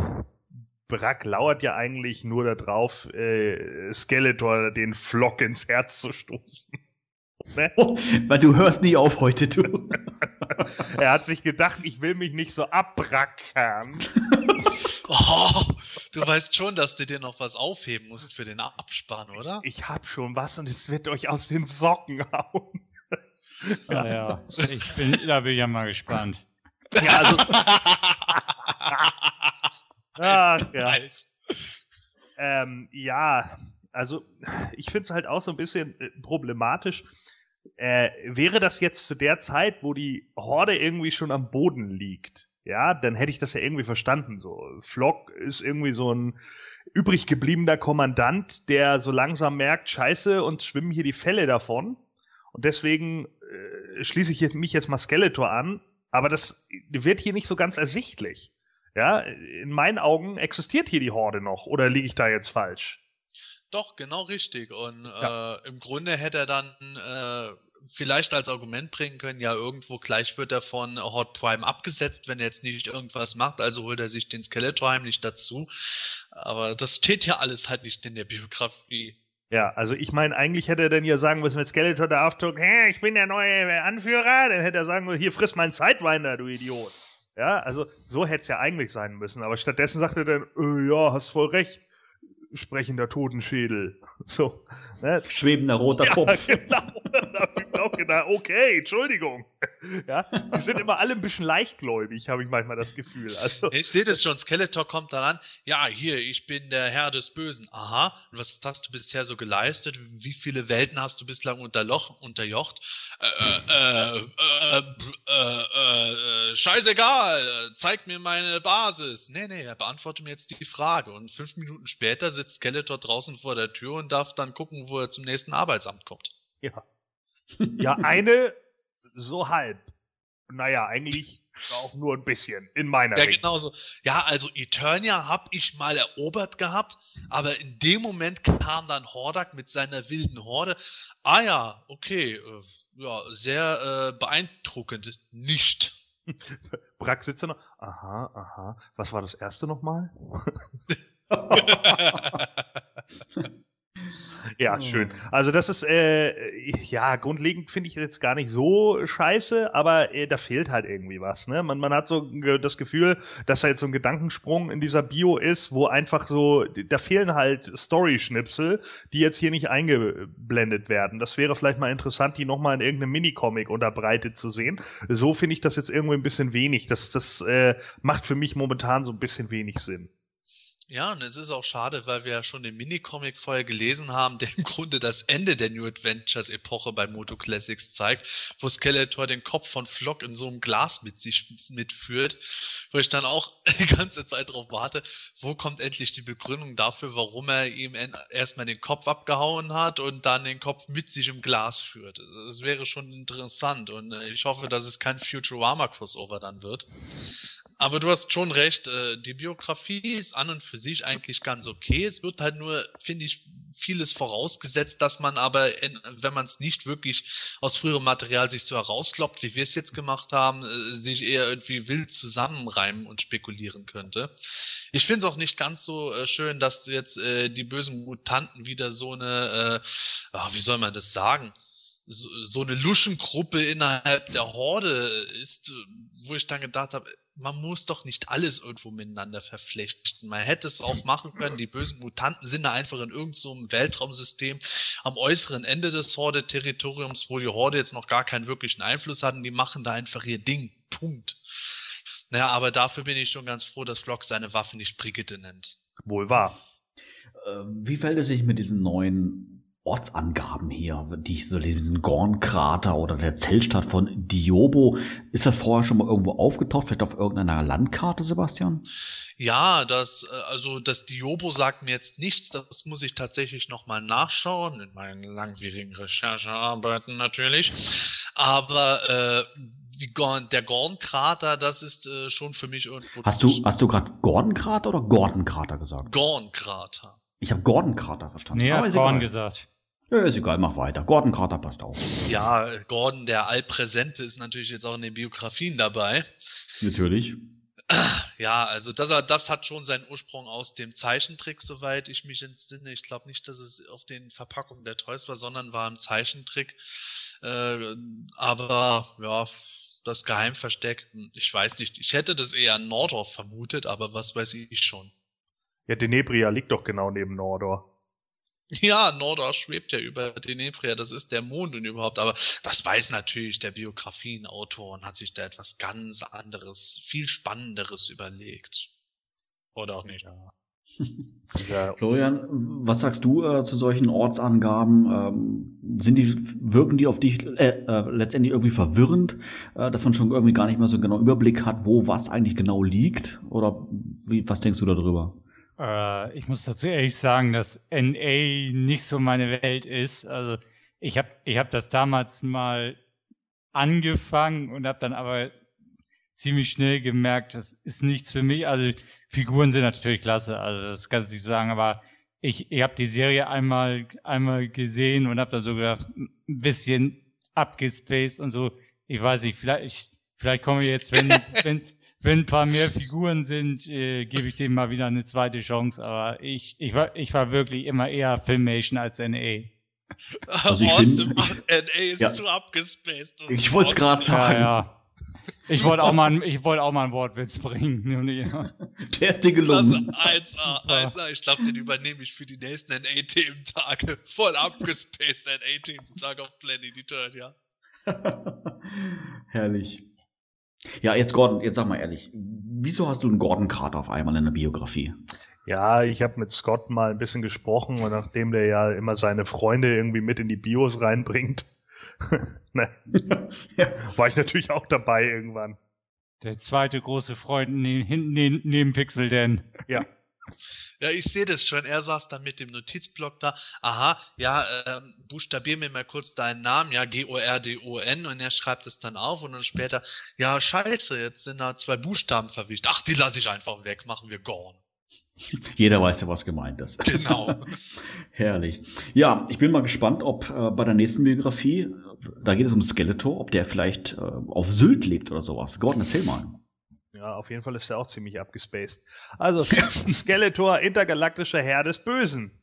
Brack lauert ja eigentlich nur darauf, äh, Skeletor den Flock ins Herz zu stoßen. Ne? Oh, weil du hörst nie auf heute, du. Er hat sich gedacht, ich will mich nicht so abbrackern. Oh, du weißt schon, dass du dir noch was aufheben musst für den Abspann, oder? Ich hab schon was und es wird euch aus den Socken hauen. Ja, ja. Ich bin, da bin ich ja mal gespannt. Ja, also. Ach, ja. Ähm, ja, also ich finde es halt auch so ein bisschen äh, problematisch. Äh, wäre das jetzt zu der Zeit, wo die Horde irgendwie schon am Boden liegt, ja, dann hätte ich das ja irgendwie verstanden. So, Flock ist irgendwie so ein übrig gebliebener Kommandant, der so langsam merkt, scheiße, uns schwimmen hier die Fälle davon. Und deswegen äh, schließe ich jetzt, mich jetzt mal Skeletor an. Aber das wird hier nicht so ganz ersichtlich. Ja, in meinen Augen existiert hier die Horde noch. Oder liege ich da jetzt falsch? Doch, genau richtig. Und Ja. äh, im Grunde hätte er dann äh, vielleicht als Argument bringen können, ja, irgendwo gleich wird er von Horde Prime abgesetzt, wenn er jetzt nicht irgendwas macht, also holt er sich den Skeletor heimlich dazu. Aber das steht ja alles halt nicht in der Biografie. Ja, also ich meine, eigentlich hätte er dann ja sagen müssen, wenn Skeletor da auftaucht, hä, ich bin der neue Anführer, dann hätte er sagen müssen, hier, friss meinen Sidewinder, du Idiot. Ja, also so hätte es ja eigentlich sein müssen. Aber stattdessen sagt er dann, äh, ja, hast voll recht, sprechender Totenschädel. So, ne? Schwebender roter Ja, Kopf. genau. Da hab ich auch gedacht, okay, Entschuldigung. Ja, die sind immer alle ein bisschen leichtgläubig, habe ich manchmal das Gefühl. Also, Ich sehe das schon, Skeletor kommt dann an, ja, hier, ich bin der Herr des Bösen. Aha, und was hast du bisher so geleistet? Wie viele Welten hast du bislang unterloch, unterjocht? Äh, äh, äh, äh, äh, äh, scheißegal, zeig mir meine Basis. Nee, nee, er beantwortet mir jetzt die Frage. Und fünf Minuten später sitzt Skeletor draußen vor der Tür und darf dann gucken, wo er zum nächsten Arbeitsamt kommt. ja. Ja, eine so halb. Naja, eigentlich auch nur ein bisschen, in meiner Ja, Richtung. genauso. Ja, also Eternia habe ich mal erobert gehabt, aber in dem Moment kam dann Hordak mit seiner wilden Horde. Ah ja, okay, äh, ja, sehr äh, beeindruckend. Nicht. Brack sitzt da noch. Aha, aha. Was war das erste nochmal? Ja, schön. Also das ist, äh, ja, grundlegend finde ich jetzt gar nicht so scheiße, aber äh, da fehlt halt irgendwie was, ne? Man, man hat so ge- das Gefühl, dass da jetzt so ein Gedankensprung in dieser Bio ist, wo einfach so, da fehlen halt Story-Schnipsel, die jetzt hier nicht eingeblendet werden. Das wäre vielleicht mal interessant, die nochmal in irgendeinem Minicomic unterbreitet zu sehen. So finde ich das jetzt irgendwie ein bisschen wenig. Das, das äh, macht für mich momentan so ein bisschen wenig Sinn. Ja, und es ist auch schade, weil wir ja schon den Minicomic vorher gelesen haben, der im Grunde das Ende der New Adventures Epoche bei Moto Classics zeigt, wo Skeletor den Kopf von Flock in so einem Glas mit sich mitführt, wo ich dann auch die ganze Zeit drauf warte, wo kommt endlich die Begründung dafür, warum er ihm erstmal den Kopf abgehauen hat und dann den Kopf mit sich im Glas führt. Das wäre schon interessant und ich hoffe, dass es kein Futurama-Crossover dann wird. Aber du hast schon recht, die Biografie ist an und für sich eigentlich ganz okay. Es wird halt nur, finde ich, vieles vorausgesetzt, dass man aber, in, wenn man es nicht wirklich aus früherem Material sich so herauskloppt, wie wir es jetzt gemacht haben, sich eher irgendwie wild zusammenreimen und spekulieren könnte. Ich finde es auch nicht ganz so äh, schön, dass jetzt äh, die bösen Mutanten wieder so eine, äh, oh, wie soll man das sagen, so, so eine Luschengruppe innerhalb der Horde ist, wo ich dann gedacht habe, man muss doch nicht alles irgendwo miteinander verflechten. Man hätte es auch machen können, die bösen Mutanten sind da einfach in irgendeinem so Weltraumsystem am äußeren Ende des Horde-Territoriums, wo die Horde jetzt noch gar keinen wirklichen Einfluss hatten, die machen da einfach ihr Ding. Punkt. Naja, aber dafür bin ich schon ganz froh, dass Flock seine Waffe nicht Brigitte nennt. Wohl wahr. Äh, wie fällt es sich mit diesen neuen Ortsangaben hier, die ich so diesen Gorn-Krater oder der Zeltstadt von Diobo, ist das vorher schon mal irgendwo aufgetaucht, vielleicht auf irgendeiner Landkarte, Sebastian? Ja, das, also das Diobo sagt mir jetzt nichts, das muss ich tatsächlich nochmal nachschauen, in meinen langwierigen Recherchearbeiten natürlich, aber äh, die Gorn, der Gorn-Krater, das ist äh, schon für mich irgendwo... Hast du, hast du gerade Gordon-Krater oder Gordon-Krater gesagt? Gorn-Krater. Ich habe Gordon-Krater verstanden. Nee, aber hat ist Gorn egal. gesagt. Ja, ist egal, mach weiter. Gordon-Krater passt auch. Ja, Gordon, der Allpräsente, ist natürlich jetzt auch in den Biografien dabei. Natürlich. Ja, also das, das hat schon seinen Ursprung aus dem Zeichentrick, soweit ich mich entsinne. Ich glaube nicht, dass es auf den Verpackungen der Toys war, sondern war im Zeichentrick. Äh, aber ja, das Geheimversteck, ich weiß nicht. Ich hätte das eher an Nordorf vermutet, aber was weiß ich schon. Ja, Denebria liegt doch genau neben Nordor. Ja, Nordor schwebt ja über Denebria, das ist der Mond und überhaupt, aber das weiß natürlich der Biografieautor und hat sich da etwas ganz anderes, viel Spannenderes überlegt. Oder auch nicht. Ja. Florian, was sagst du äh, zu solchen Ortsangaben? Ähm, sind die, wirken die auf dich äh, äh, letztendlich irgendwie verwirrend, äh, dass man schon irgendwie gar nicht mehr so einen genauen Überblick hat, wo was eigentlich genau liegt? Oder wie, was denkst du darüber? Äh, ich muss dazu ehrlich sagen, dass N A nicht so meine Welt ist. Also ich habe ich hab das damals mal angefangen und habe dann aber ziemlich schnell gemerkt, das ist nichts für mich. Also Figuren sind natürlich klasse, also das kann ich nicht sagen, aber ich, ich habe die Serie einmal einmal gesehen und habe da so gedacht, ein bisschen abgespaced und so. Ich weiß nicht, vielleicht, vielleicht komme ich jetzt, wenn, wenn Wenn ein paar mehr Figuren sind, äh, gebe ich dem mal wieder eine zweite Chance. Aber ich, ich, war, ich war wirklich immer eher Filmation als N A. Also ich awesome, find, N A ist ja. zu abgespaced. Ich wollte es gerade sagen. Ja, ja. Ich wollte auch mal, ich wollte auch mal einen Wortwitz bringen. Der ist dir gelungen. eins A, eins A. Ich glaube, den übernehme ich für die nächsten N A-Thementage. Voll abgespaced N A-Thementag auf Planet Eternia. Herrlich. Ja, jetzt Gordon, jetzt sag mal ehrlich, wieso hast du einen Gordon-Krater auf einmal in der Biografie? Ja, ich habe mit Scott mal ein bisschen gesprochen und nachdem der ja immer seine Freunde irgendwie mit in die Bios reinbringt, ne, ja. war ich natürlich auch dabei irgendwann. Der zweite große Freund hinten neben, neben Pixel Dan. Ja. Ja, ich sehe das schon. Er saß dann mit dem Notizblock da. Aha, ja, ähm, buchstabier mir mal kurz deinen Namen. Ja, G O R D O N. Und er schreibt es dann auf. Und dann später, ja, scheiße, jetzt sind da zwei Buchstaben verwischt. Ach, die lasse ich einfach weg. Machen wir Gorn. Jeder weiß ja, was gemeint ist. Genau. Herrlich. Ja, ich bin mal gespannt, ob äh, bei der nächsten Biografie, da geht es um Skeletor, ob der vielleicht äh, auf Sylt lebt oder sowas. Gordon, erzähl mal. Ja, auf jeden Fall ist er auch ziemlich abgespaced. Also Skeletor, intergalaktischer Herr des Bösen.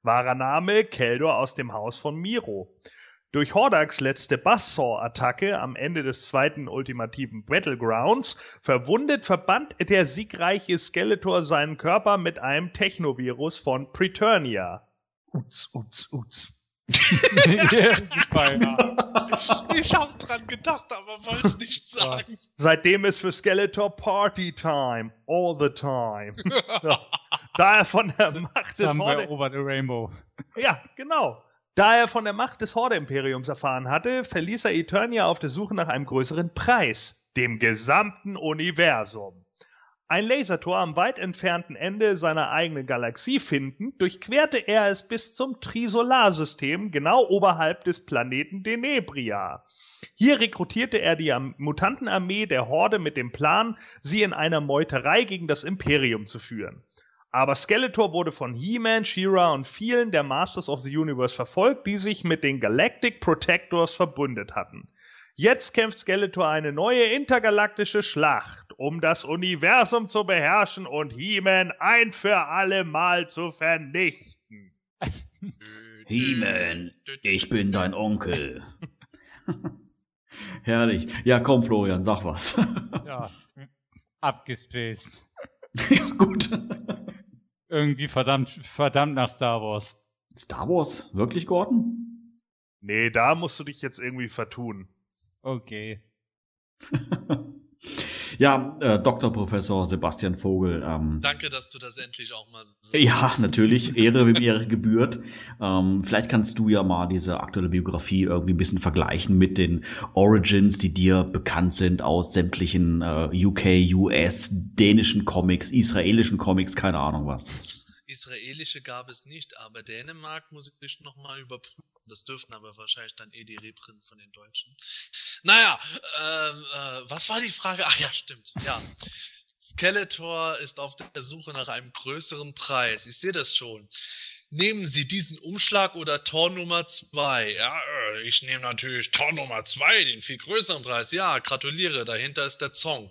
Wahrer Name Keldor aus dem Haus von Miro. Durch Hordaks letzte Buzzsaw-Attacke am Ende des zweiten ultimativen Battlegrounds verwundet verband der siegreiche Skeletor seinen Körper mit einem Technovirus von Preturnia. Uts, uts, uts. Ja, super, ja. Ich hab dran gedacht, aber wollte es nicht sagen. Seitdem ist für Skeletor Party Time. All the time. Ja. Da er von der So, Macht des Some Horde... over the Rainbow. Ja, genau. Da er von der Macht des Horde-Imperiums erfahren hatte, verließ er Eternia auf der Suche nach einem größeren Preis. Dem gesamten Universum. Ein Lasertor am weit entfernten Ende seiner eigenen Galaxie findend, durchquerte er es bis zum Trisolarsystem, genau oberhalb des Planeten Denebria. Hier rekrutierte er die Am- Mutantenarmee der Horde mit dem Plan, sie in einer Meuterei gegen das Imperium zu führen. Aber Skeletor wurde von He-Man, She-Ra und vielen der Masters of the Universe verfolgt, die sich mit den Galactic Protectors verbündet hatten. Jetzt kämpft Skeletor eine neue intergalaktische Schlacht, um das Universum zu beherrschen und He-Man ein für alle Mal zu vernichten. He-Man, ich bin dein Onkel. Herrlich. Ja, komm, Florian, sag was. Ja, abgespaced. Ja, gut. Irgendwie verdammt, verdammt nach Star Wars. Star Wars? Wirklich, Gordon? Nee, da musst du dich jetzt irgendwie vertun. Okay. Ja, äh, Doktor Professor Sebastian Vogel. Ähm, Danke, dass du das endlich auch mal sagst. Ja, natürlich. Ehre, wem Ehre gebührt. Ähm, vielleicht kannst du ja mal diese aktuelle Biografie irgendwie ein bisschen vergleichen mit den Origins, die dir bekannt sind aus sämtlichen äh, U K, U S, dänischen Comics, israelischen Comics, keine Ahnung was. Israelische gab es nicht, aber Dänemark muss ich nochmal überprüfen. Das dürften aber wahrscheinlich dann eh die Reprints von den Deutschen. Naja, äh, äh, was war die Frage? Ach ja, stimmt, ja. Skeletor ist auf der Suche nach einem größeren Preis. Ich sehe das schon. Nehmen Sie diesen Umschlag oder Tor Nummer zwei? Ja, ich nehme natürlich Tor Nummer zwei, den viel größeren Preis. Ja, gratuliere, dahinter ist der Zong.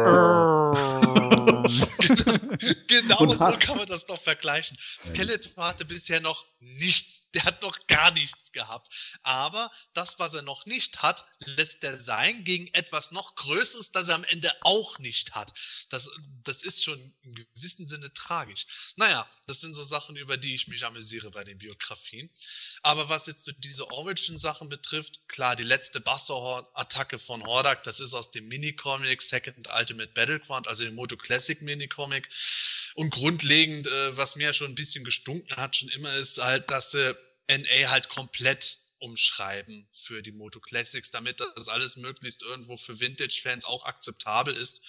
Genau Und so hat- kann man das doch vergleichen. Skeletor hatte bisher noch nichts, der hat noch gar nichts gehabt. Aber das, was er noch nicht hat, lässt er sein gegen etwas noch Größeres, das er am Ende auch nicht hat. Das, das ist schon in gewissem Sinne tragisch. Naja, das sind so Sachen, über die ich mich amüsiere bei den Biografien. Aber was jetzt so diese Origin-Sachen betrifft, klar, die letzte Buzzsaw-Attacke von Hordak, das ist aus dem Minicomic Second Ultimate Battleground, also dem Moto Classic Minicomic. Und grundlegend, äh, was mir ja schon ein bisschen gestunken hat, schon immer ist halt, dass sie N A halt komplett umschreiben für die Moto Classics, damit das alles möglichst irgendwo für Vintage-Fans auch akzeptabel ist.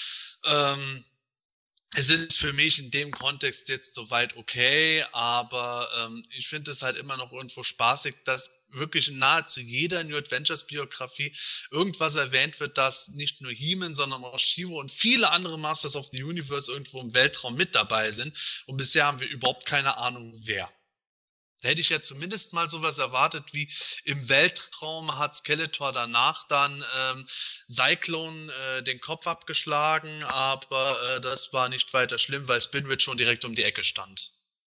Ähm, Es ist für mich in dem Kontext jetzt soweit okay, aber ähm, ich finde es halt immer noch irgendwo spaßig, dass wirklich in nahezu jeder New Adventures Biografie irgendwas erwähnt wird, dass nicht nur He-Man, sondern auch She-Ra und viele andere Masters of the Universe irgendwo im Weltraum mit dabei sind. Und bisher haben wir überhaupt keine Ahnung, wer. Da hätte ich ja zumindest mal sowas erwartet wie im Weltraum hat Skeletor danach dann ähm, Cyclone äh, den Kopf abgeschlagen, aber äh, das war nicht weiter schlimm, weil Spinwitch schon direkt um die Ecke stand.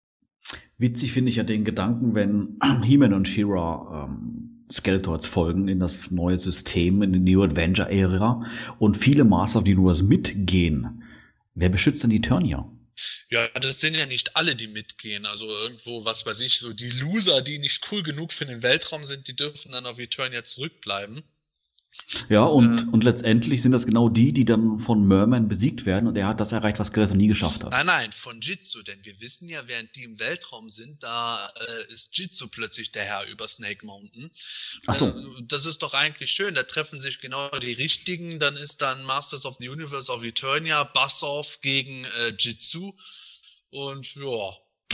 Witzig finde ich ja den Gedanken, wenn He-Man und She-Ra ähm, Skeletor jetzt folgen in das neue System, in die New Adventure-Ära und viele Master of the Universe mitgehen. Wer beschützt denn die Eternia? Ja, das sind ja nicht alle, die mitgehen. Also irgendwo, was weiß ich, so die Loser, die nicht cool genug für den Weltraum sind, die dürfen dann auf Eternia zurückbleiben. Ja, und, Äh. und letztendlich sind das genau die, die dann von Merman besiegt werden und er hat das erreicht, was Skeletor nie geschafft hat. Nein, nein, von Jitsu, denn wir wissen ja, während die im Weltraum sind, da äh, ist Jitsu plötzlich der Herr über Snake Mountain. Ach so. Äh, das ist doch eigentlich schön, da treffen sich genau die Richtigen, dann ist dann Masters of the Universe of Eternia, Bassoff gegen äh, Jitsu und ja,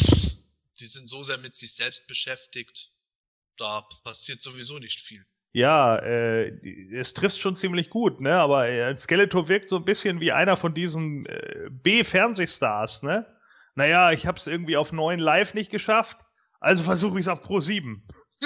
die sind so sehr mit sich selbst beschäftigt, da passiert sowieso nicht viel. Ja, äh, es trifft schon ziemlich gut, ne? Aber äh, Skeletor wirkt so ein bisschen wie einer von diesen äh, B-Fernsehstars, ne? Naja, ich hab's irgendwie auf neun Live nicht geschafft, also versuche ich's auf Pro sieben.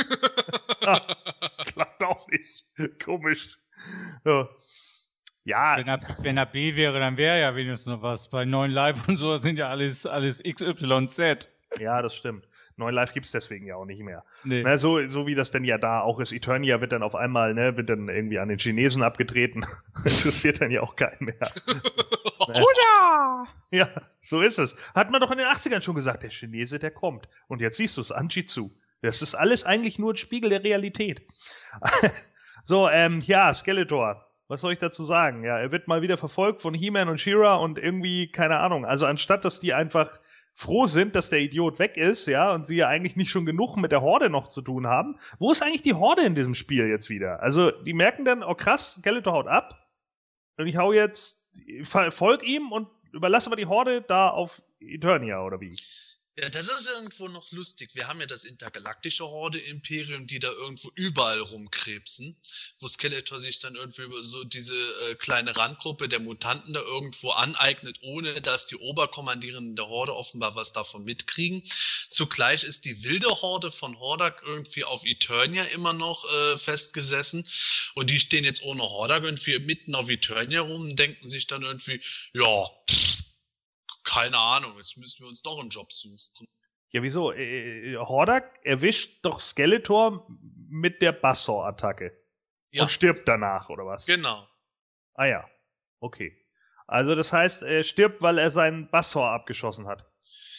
Klappt auch nicht. Komisch. So. Ja, Wenn er, wenn er B wäre, dann wäre ja wenigstens noch was. Bei neun Live und so sind ja alles, alles X Y Z. Ja, das stimmt. Neuen Live gibt's deswegen ja auch nicht mehr. Nee. Na, so, so wie das denn ja da auch ist. Eternia wird dann auf einmal, ne, wird dann irgendwie an den Chinesen abgetreten. Interessiert dann ja auch keinen mehr. Oder! Ja, so ist es. Hat man doch in den achtzigern schon gesagt, der Chinese, der kommt. Und jetzt siehst du es, Anjitsu. Das ist alles eigentlich nur ein Spiegel der Realität. So, ähm, ja, Skeletor. Was soll ich dazu sagen? Ja, er wird mal wieder verfolgt von He-Man und She-Ra und irgendwie, keine Ahnung. Also anstatt, dass die einfach froh sind, dass der Idiot weg ist, ja, und sie ja eigentlich nicht schon genug mit der Horde noch zu tun haben. Wo ist eigentlich die Horde in diesem Spiel jetzt wieder? Also, die merken dann, oh krass, Skeletor haut ab. Und ich hau jetzt, folg ihm und überlasse aber die Horde da auf Eternia, oder wie? Ja, das ist irgendwo noch lustig. Wir haben ja das intergalaktische Horde-Imperium, die da irgendwo überall rumkrebsen, wo Skeletor sich dann irgendwie über so diese äh, kleine Randgruppe der Mutanten da irgendwo aneignet, ohne dass die Oberkommandierenden der Horde offenbar was davon mitkriegen. Zugleich ist die wilde Horde von Hordak irgendwie auf Eternia immer noch äh, festgesessen und die stehen jetzt ohne Hordak irgendwie mitten auf Eternia rum und denken sich dann irgendwie, ja, pff, keine Ahnung, jetzt müssen wir uns doch einen Job suchen. Ja, wieso? Äh, Hordak erwischt doch Skeletor mit der Bassor-Attacke. Ja. Und stirbt danach, oder was? Genau. Ah ja, okay. Also das heißt, er stirbt, weil er seinen Bassor abgeschossen hat.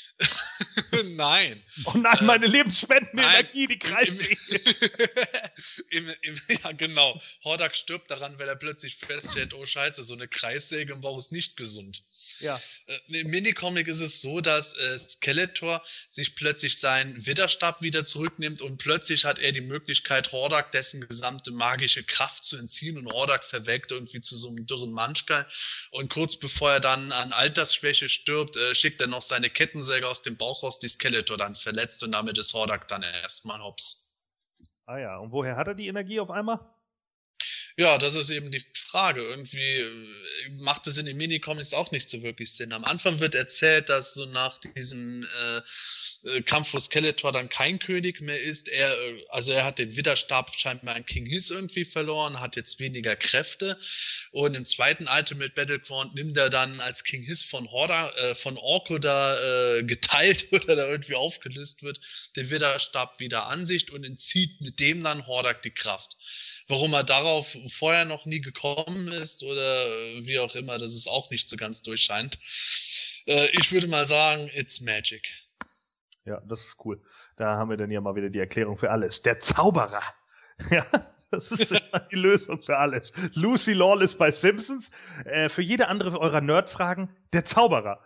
Nein. Oh nein, meine lebensspendende Energie, die kreist sich. Im, im, ja, genau. Hordak stirbt daran, weil er plötzlich feststellt, oh scheiße, so eine Kreissäge im Bauch ist nicht gesund. Ja. Äh, Im Minicomic ist es so, dass äh, Skeletor sich plötzlich seinen Widerstab wieder zurücknimmt und plötzlich hat er die Möglichkeit, Hordak dessen gesamte magische Kraft zu entziehen und Hordak verwelkt irgendwie zu so einem dürren Manschkal. Und kurz bevor er dann an Altersschwäche stirbt, äh, schickt er noch seine Kettensäge aus dem Bauch raus, die Skeletor dann verletzt und damit ist Hordak dann erstmal hops. Ah ja, und woher hat er die Energie auf einmal? Ja, das ist eben die Frage. Irgendwie äh, macht es in den Minicomics auch nicht so wirklich Sinn. Am Anfang wird erzählt, dass so nach diesem äh, äh, Kampf, wo Skeletor dann kein König mehr ist, er, äh, also er hat den Widerstab scheinbar an King Hiss irgendwie verloren, hat jetzt weniger Kräfte. Und im zweiten Ultimate Battleground nimmt er dann, als King Hiss von Horda, äh, von Orko da äh, geteilt oder da irgendwie aufgelöst wird, den Widerstab wieder an sich und entzieht mit dem dann Hordak die Kraft. Warum er darauf vorher noch nie gekommen ist oder wie auch immer, das ist auch nicht so ganz durchscheint. Äh, ich würde mal sagen, it's magic. Ja, das ist cool. Da haben wir dann ja mal wieder die Erklärung für alles. Der Zauberer. Ja, das ist immer die Lösung für alles. Lucy Lawless bei Simpsons. Äh, für jede andere eurer Nerd-Fragen, der Zauberer.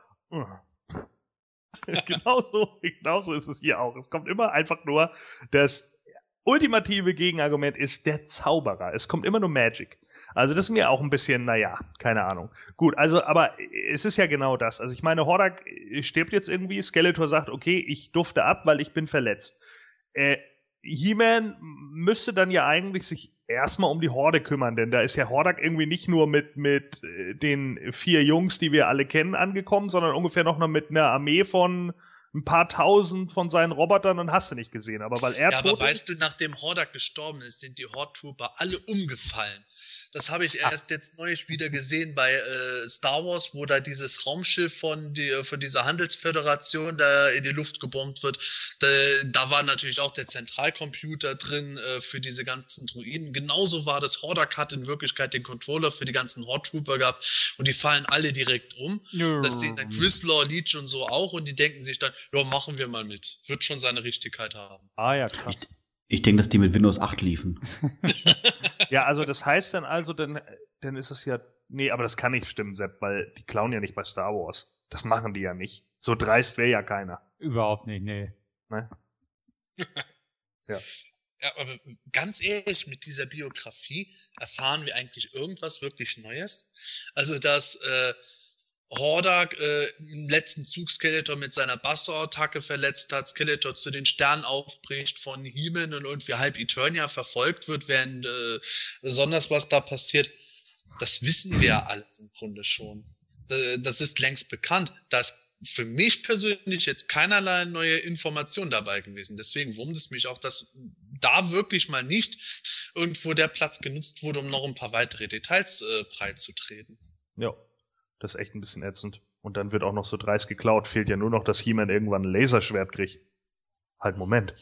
genauso, genauso ist es hier auch. Es kommt immer einfach nur das ultimative Gegenargument ist der Zauberer. Es kommt immer nur Magic. Also das ist mir auch ein bisschen, naja, keine Ahnung. Gut, also, aber es ist ja genau das. Also ich meine, Hordak stirbt jetzt irgendwie, Skeletor sagt, okay, ich durfte ab, weil ich bin verletzt. Äh, He-Man müsste dann ja eigentlich sich erstmal um die Horde kümmern, denn da ist ja Hordak irgendwie nicht nur mit, mit den vier Jungs, die wir alle kennen, angekommen, sondern ungefähr noch mit einer Armee von ein paar tausend von seinen Robotern und hast du nicht gesehen. Aber weil er ja, tot aber weißt ist, du, nachdem Hordak gestorben ist, sind die Horde Trooper alle umgefallen. Das habe ich erst jetzt neulich wieder gesehen bei äh, Star Wars, wo da dieses Raumschiff von, die, von dieser Handelsföderation da in die Luft gebombt wird. Da, da war natürlich auch der Zentralcomputer drin äh, für diese ganzen Druiden. Genauso war das. Hordak hat in Wirklichkeit den Controller für die ganzen Horde Trooper gehabt und die fallen alle direkt um. No. Das sehen dann Grislaw, Leech und so auch und die denken sich dann, ja, machen wir mal mit. Wird schon seine Richtigkeit haben. Ah ja, krass. Ich, ich denke, dass die mit Windows acht liefen. Ja, also das heißt dann also, dann, dann ist es ja, nee, aber das kann nicht stimmen, Sepp, weil die klauen ja nicht bei Star Wars. Das machen die ja nicht. So dreist wäre ja keiner. Überhaupt nicht, nee. Ne? Ja. Ja, aber ganz ehrlich, mit dieser Biografie erfahren wir eigentlich irgendwas wirklich Neues. Also, dass äh, Hordak äh, im letzten Zug Skeletor mit seiner Bassor-Attacke verletzt hat, Skeletor zu den Sternen aufbricht, von He-Man und irgendwie halb Eternia verfolgt wird, während äh, besonders was da passiert, das wissen wir ja alles im Grunde schon. Das ist längst bekannt. Da ist für mich persönlich jetzt keinerlei neue Information dabei gewesen. Deswegen wundert es mich auch, dass da wirklich mal nicht irgendwo der Platz genutzt wurde, um noch ein paar weitere Details äh, breitzutreten. Ja. Das ist echt ein bisschen ätzend. Und dann wird auch noch so dreist geklaut. Fehlt ja nur noch, dass He-Man irgendwann ein Laserschwert kriegt. Halt, Moment.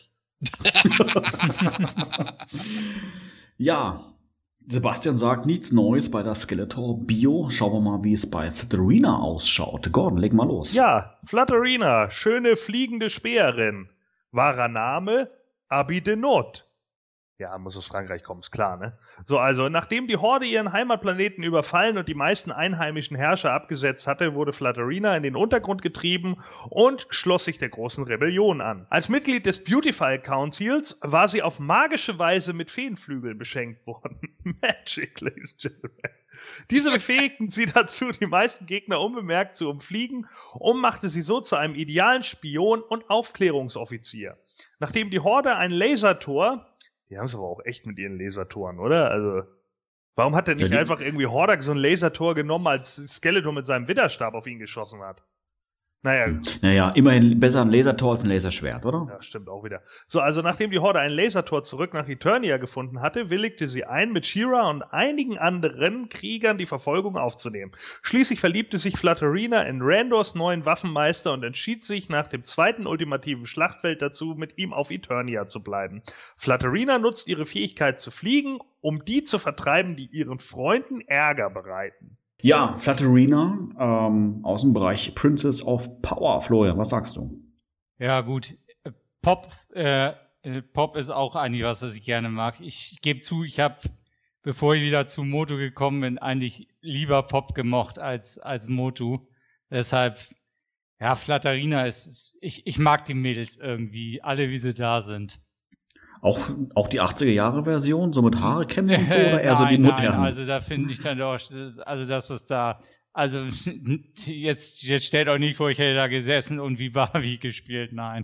Ja, Sebastian sagt nichts Neues bei der Skeletor Bio. Schauen wir mal, wie es bei Flutterina ausschaut. Gordon, leg mal los. Ja, Flutterina, schöne fliegende Speerin. Wahrer Name? Abidenot. Ja, muss aus Frankreich kommen, ist klar, ne? So, also, nachdem die Horde ihren Heimatplaneten überfallen und die meisten einheimischen Herrscher abgesetzt hatte, wurde Flutterina in den Untergrund getrieben und schloss sich der großen Rebellion an. Als Mitglied des Beautify Councils war sie auf magische Weise mit Feenflügeln beschenkt worden. Magic, ladies and gentlemen. Diese befähigten sie dazu, die meisten Gegner unbemerkt zu umfliegen und machte sie so zu einem idealen Spion und Aufklärungsoffizier. Nachdem die Horde ein Lasertor... Die haben es aber auch echt mit ihren Lasertoren, oder? Also, warum hat der nicht ja, einfach irgendwie Hordak so ein Lasertor genommen, als Skeletor mit seinem Widerstab auf ihn geschossen hat? Naja. Naja, immerhin besser ein Lasertor als ein Laserschwert, oder? Ja, stimmt auch wieder. So, also nachdem die Horde ein Lasertor zurück nach Eternia gefunden hatte, willigte sie ein, mit She-Ra und einigen anderen Kriegern die Verfolgung aufzunehmen. Schließlich verliebte sich Flutterina in Randors neuen Waffenmeister und entschied sich nach dem zweiten ultimativen Schlachtfeld dazu, mit ihm auf Eternia zu bleiben. Flutterina nutzt ihre Fähigkeit zu fliegen, um die zu vertreiben, die ihren Freunden Ärger bereiten. Ja, Flutterina ähm, aus dem Bereich Princess of Power. Florian, was sagst du? Ja, gut. Pop, äh, Pop ist auch eigentlich was, was ich gerne mag. Ich gebe zu, ich habe, bevor ich wieder zu Motu gekommen bin, eigentlich lieber Pop gemocht als, als Motu. Deshalb, ja, Flutterina ist, ich, ich mag die Mädels irgendwie, alle wie sie da sind. Auch, auch die achtziger-Jahre-Version, so mit Haare kämmen und so, oder eher nein, so die modernen? Nein, also da finde ich dann doch, also das, was da, also jetzt, jetzt stellt euch nicht vor, ich hätte da gesessen und wie Barbie gespielt, nein.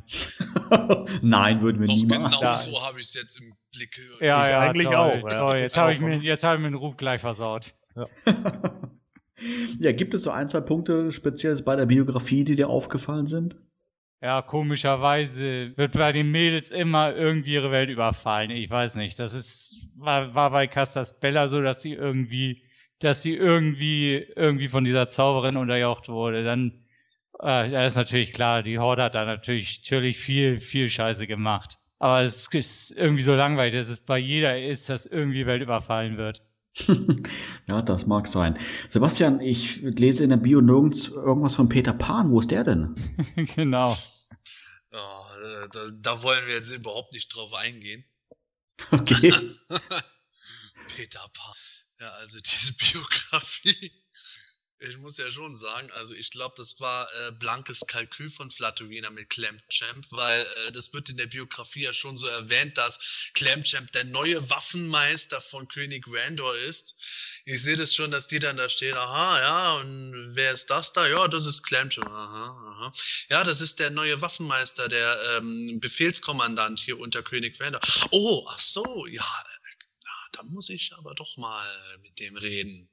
Nein, würden wir doch nie machen. Genau ja. so habe ich es jetzt im Blick. Ja, ich ja, eigentlich toll, auch. Toll. Ja. Jetzt habe ich mir, jetzt habe ich mir den Ruf gleich versaut. Ja. Ja, gibt es so ein, zwei Punkte speziell bei der Biografie, die dir aufgefallen sind? Ja, komischerweise wird bei den Mädels immer irgendwie ihre Welt überfallen. Ich weiß nicht. Das ist, war, war bei Castas Bella so, dass sie irgendwie, dass sie irgendwie, irgendwie von dieser Zauberin unterjocht wurde. Dann, äh, ja, ist natürlich klar, die Horde hat da natürlich, natürlich viel, viel Scheiße gemacht. Aber es ist irgendwie so langweilig, dass es bei jeder ist, dass irgendwie Welt überfallen wird. Ja, das mag sein. Sebastian, ich lese in der Bio nirgends irgendwas von Peter Pan. Wo ist der denn? Genau. Oh, da, da wollen wir jetzt überhaupt nicht drauf eingehen. Okay. Peter Pan. Ja, also diese Biografie. Ich muss ja schon sagen, also ich glaube, das war äh, blankes Kalkül von Flutterina mit Clamchamp, weil äh, das wird in der Biografie ja schon so erwähnt, dass Clamchamp der neue Waffenmeister von König Randor ist. Ich sehe das schon, dass die dann da stehen, aha, ja, und wer ist das da? Ja, das ist Clamchamp, aha, aha. Ja, das ist der neue Waffenmeister, der ähm, Befehlskommandant hier unter König Randor. Oh, ach so, ja, äh, da muss ich aber doch mal mit dem reden.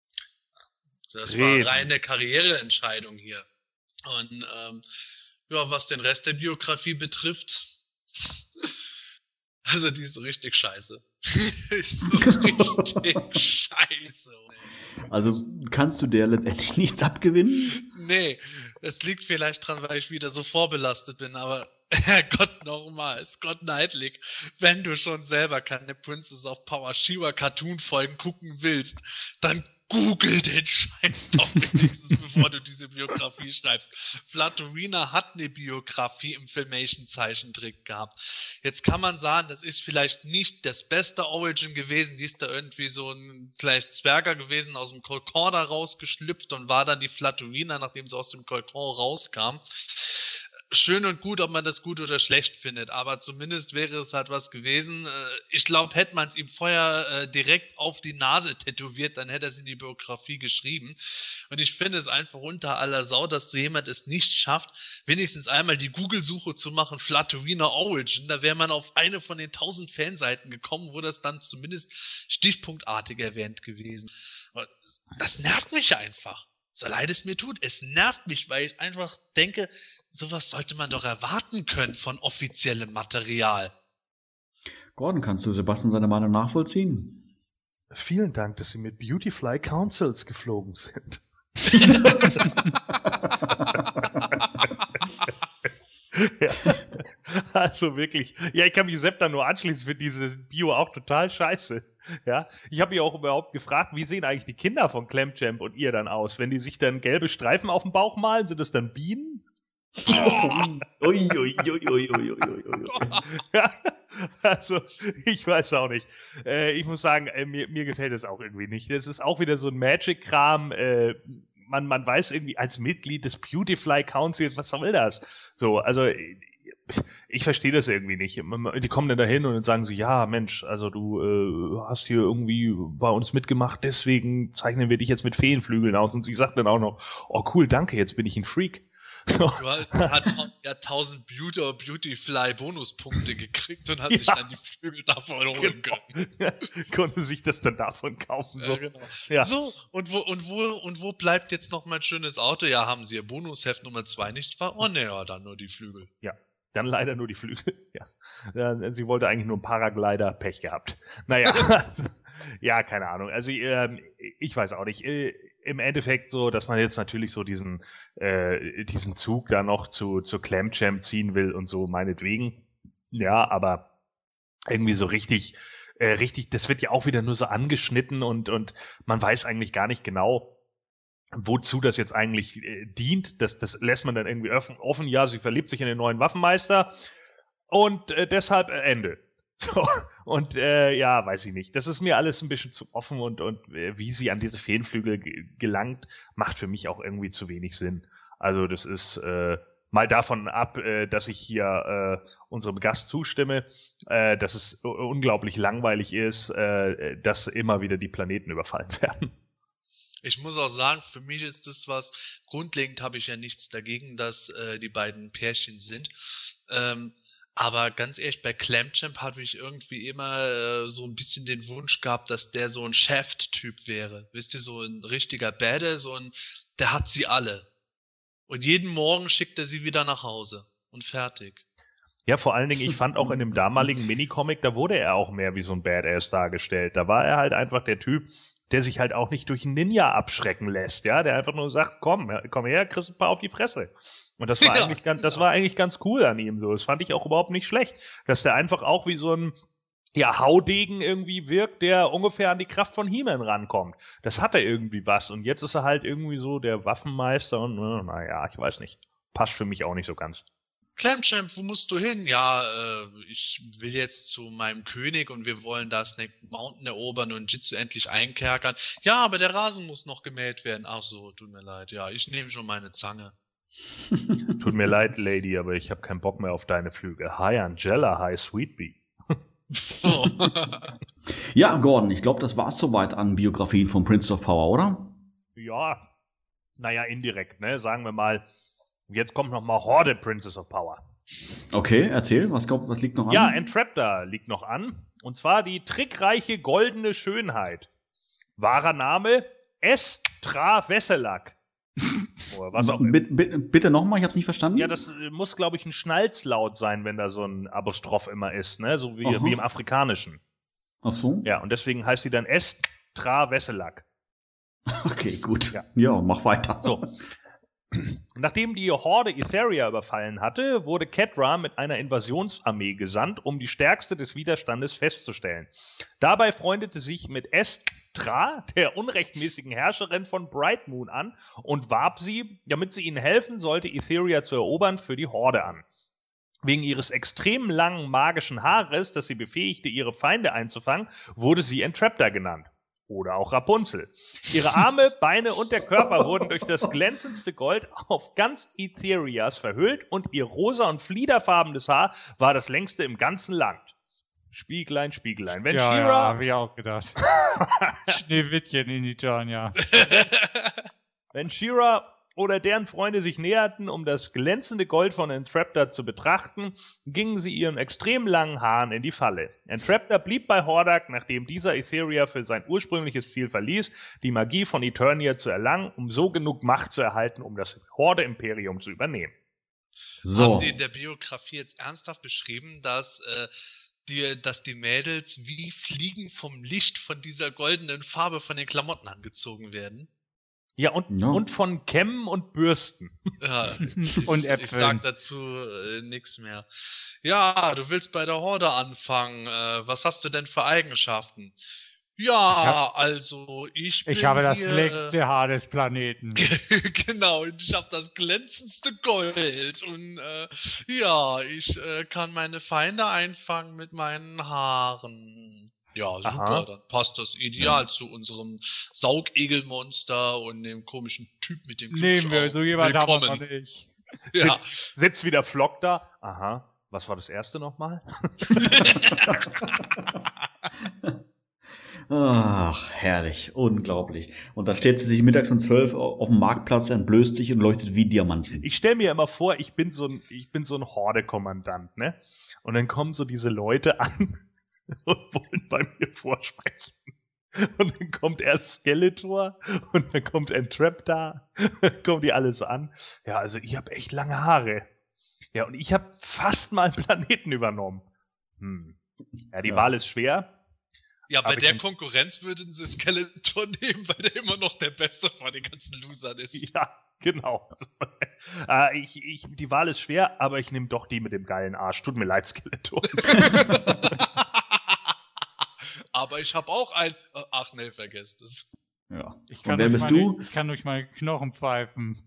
Das war reine Karriereentscheidung hier. Und ähm, ja, was den Rest der Biografie betrifft, also die ist so richtig scheiße. ist so richtig scheiße. Also kannst du der letztendlich nichts abgewinnen? Nee, es liegt vielleicht dran, weil ich wieder so vorbelastet bin, aber Herrgott nochmal, Scott Knightley, wenn du schon selber keine Princess of Power She-Ra Cartoon-Folgen gucken willst, dann Google den Scheiß doch wenigstens, bevor du diese Biografie schreibst. Flutterina hat eine Biografie im Filmation-Zeichentrick gehabt. Jetzt kann man sagen, das ist vielleicht nicht das beste Origin gewesen. Die ist da irgendwie so ein gleich Zwerger gewesen, aus dem Kolkor da rausgeschlüpft und war dann die Flutterina, nachdem sie aus dem Kolkor rauskam. Schön und gut, ob man das gut oder schlecht findet, aber zumindest wäre es halt was gewesen. Ich glaube, hätte man es ihm vorher direkt auf die Nase tätowiert, dann hätte er es in die Biografie geschrieben. Und ich finde es einfach unter aller Sau, dass so jemand es nicht schafft, wenigstens einmal die Google-Suche zu machen, Flutterina Origin. Da wäre man auf eine von den tausend Fanseiten gekommen, wo das dann zumindest stichpunktartig erwähnt gewesen. Das nervt mich einfach. So leid es mir tut, es nervt mich, weil ich einfach denke, sowas sollte man doch erwarten können von offiziellem Material. Gordon, kannst du Sebastian seine Meinung nachvollziehen? Vielen Dank, dass Sie mit Beautifly Councils geflogen sind. Ja. Also wirklich, ja, ich kann mich Sepp da nur anschließen, für dieses Bio auch total scheiße. Ja, ich habe mich auch überhaupt gefragt, wie sehen eigentlich die Kinder von Clamchamp und ihr dann aus? Wenn die sich dann gelbe Streifen auf dem Bauch malen, sind das dann Bienen? Ui, ui, ui, ui, ui, ui, ui. Ja, also, ich weiß auch nicht. Äh, ich muss sagen, äh, mir, mir gefällt es auch irgendwie nicht. Das ist auch wieder so ein Magic-Kram. Äh, man, man weiß irgendwie als Mitglied des Beautifly Council, was soll das? So, also ich verstehe das irgendwie nicht. Die kommen dann dahin und dann sagen sie, ja, Mensch, also du äh, hast hier irgendwie bei uns mitgemacht, deswegen zeichnen wir dich jetzt mit Feenflügeln aus. Und sie sagt dann auch noch, oh cool, danke, jetzt bin ich ein Freak. So. Du hat ja tausend Beauty oder Beautyfly Bonuspunkte gekriegt und hat Ja. sich dann die Flügel davon holen Genau. können. Konnte sich das dann davon kaufen. So, Ja, genau. ja. So, und wo, und, wo, und wo bleibt jetzt noch mein schönes Auto? Ja, haben Sie Ihr Bonusheft Nummer zwei nicht wahr? Oh ne, ja, dann nur die Flügel. Dann leider nur die Flügel. Ja. Ja, sie wollte eigentlich nur einen Paraglider, Pech gehabt. Naja, ja, keine Ahnung. Also ähm, ich weiß auch nicht. Äh, Im Endeffekt so, dass man jetzt natürlich so diesen äh, diesen Zug da noch zu zu Clamchamp ziehen will und so, meinetwegen. Ja, aber irgendwie so richtig, äh, richtig, das wird ja auch wieder nur so angeschnitten und und man weiß eigentlich gar nicht genau, wozu das jetzt eigentlich äh, dient. Das, das lässt man dann irgendwie offen, offen. Ja, sie verliebt sich in den neuen Waffenmeister und äh, deshalb äh, Ende. So, und äh, ja, weiß ich nicht. Das ist mir alles ein bisschen zu offen und, und äh, wie sie an diese Feenflügel ge- gelangt, macht für mich auch irgendwie zu wenig Sinn. Also das ist äh, mal davon ab, äh, dass ich hier äh, unserem Gast zustimme, äh, dass es u- unglaublich langweilig ist, äh, dass immer wieder die Planeten überfallen werden. Ich muss auch sagen, für mich ist das was, grundlegend habe ich ja nichts dagegen, dass äh, die beiden Pärchen sind. Ähm, aber ganz ehrlich, bei Clamchamp habe ich irgendwie immer äh, so ein bisschen den Wunsch gehabt, dass der so ein Shaft-Typ wäre. Wisst ihr, so ein richtiger Badass, so ein, der hat sie alle. Und jeden Morgen schickt er sie wieder nach Hause. Und fertig. Ja, vor allen Dingen, ich fand auch in dem damaligen Minicomic, da wurde er auch mehr wie so ein Badass dargestellt. Da war er halt einfach der Typ, der sich halt auch nicht durch einen Ninja abschrecken lässt, ja, der einfach nur sagt, komm, komm her, kriegst ein paar auf die Fresse. Und das war Ja, eigentlich ganz, das genau. war eigentlich ganz cool an ihm so. Das fand ich auch überhaupt nicht schlecht, dass der einfach auch wie so ein ja, Haudegen irgendwie wirkt, der ungefähr an die Kraft von He-Man rankommt. Das hat er irgendwie was. Und jetzt ist er halt irgendwie so der Waffenmeister und äh, naja, ich weiß nicht. Passt für mich auch nicht so ganz. Clamchamp, wo musst du hin? Ja, äh, ich will jetzt zu meinem König und wir wollen da Snake Mountain erobern und Jitsu endlich einkerkern. Ja, aber der Rasen muss noch gemäht werden. Ach so, tut mir leid. Ja, ich nehme schon meine Zange. Tut mir leid, Lady, aber ich habe keinen Bock mehr auf deine Flügel. Hi Angela, hi Sweetbee. Oh. Ja, Gordon, ich glaube, das war's soweit an Biografien von Prince of Power, oder? Ja, naja, indirekt, ne? Sagen wir mal, jetzt kommt noch mal Horde Princess of Power. Okay, erzähl, was, glaub, was liegt noch an? Ja, Entraptor liegt noch an. Und zwar die trickreiche goldene Schönheit. Wahrer Name Estra Wesselak. Oder was auch immer. Bitte, bitte, bitte nochmal, ich hab's nicht verstanden. Ja, das äh, muss, glaube ich, ein Schnalzlaut sein, wenn da so ein Apostroph immer ist, ne? So wie, Aha. wie im Afrikanischen. Ach so? Ja, und deswegen heißt sie dann Estra Wesselak. Okay, gut. Ja. Ja, mach weiter. So. Nachdem die Horde Etheria überfallen hatte, wurde Catra mit einer Invasionsarmee gesandt, um die Stärkste des Widerstandes festzustellen. Dabei freundete sich mit Estra, der unrechtmäßigen Herrscherin von Brightmoon, an und warb sie, damit sie ihnen helfen sollte, Etheria zu erobern, für die Horde an. Wegen ihres extrem langen magischen Haares, das sie befähigte, ihre Feinde einzufangen, wurde sie Entraptor genannt. Oder auch Rapunzel. Ihre Arme, Beine und der Körper wurden durch das glänzendste Gold auf ganz Etherias verhüllt und ihr rosa und fliederfarbenes Haar war das längste im ganzen Land. Spieglein, Spieglein. Wenn ja, ja, She-Ra... habe ich auch gedacht. Schneewittchen in Eternia. Wenn She-Ra oder deren Freunde sich näherten, um das glänzende Gold von Entraptor zu betrachten, gingen sie ihren extrem langen Haaren in die Falle. Entraptor blieb bei Hordak, nachdem dieser Etheria für sein ursprüngliches Ziel verließ, die Magie von Eternia zu erlangen, um so genug Macht zu erhalten, um das Horde-Imperium zu übernehmen. So. Haben die in der Biografie jetzt ernsthaft beschrieben, dass, äh, die, dass die Mädels wie Fliegen vom Licht von dieser goldenen Farbe von den Klamotten angezogen werden? Ja, und, Ja. und von Kämmen und Bürsten. Ja, Und ich, Äpfeln. ich sag dazu äh, nichts mehr. Ja, du willst bei der Horde anfangen. Äh, was hast du denn für Eigenschaften? Ja, also ich bin Ich habe das hier, längste Haar des Planeten. Äh, genau, und ich habe das glänzendste Gold. Und äh, ja, ich äh, kann meine Feinde einfangen mit meinen Haaren. Ja, super, Aha. dann passt das ideal zu unserem Saugegelmonster und dem komischen Typ mit dem Nehmen wir, Glubschauge. so jemand haben wir noch Willkommen. nicht. Ja. Sitzt, sitzt wieder Flock da. Aha. Was war das erste nochmal? Ach, herrlich, unglaublich. Und dann steht sie sich mittags um zwölf auf dem Marktplatz, entblößt sich und leuchtet wie Diamanten. Ich stelle mir immer vor, ich bin so ein, ich bin so ein Horde-Kommandant, ne? Und dann kommen so diese Leute an und wollen bei mir vorsprechen. Und dann kommt erst Skeletor und dann kommt Entrap da. Dann kommen die alle so an. Ja, also ich habe echt lange Haare. Ja, und ich habe fast mal einen Planeten übernommen. Hm. Ja, die Ja. Wahl ist schwer. Ja, bei Aber der ich- Konkurrenz würden sie Skeletor nehmen, weil der immer noch der Beste von den ganzen Losern ist. Ja, genau. äh, ich, ich, die Wahl ist schwer, aber ich nehme doch die mit dem geilen Arsch. Tut mir leid, Skeletor. Aber ich habe auch ein... äh, Ach nee, vergesst es. Ja. Ich Und wer durch bist meine, du? Ich kann durch meine Knochen pfeifen.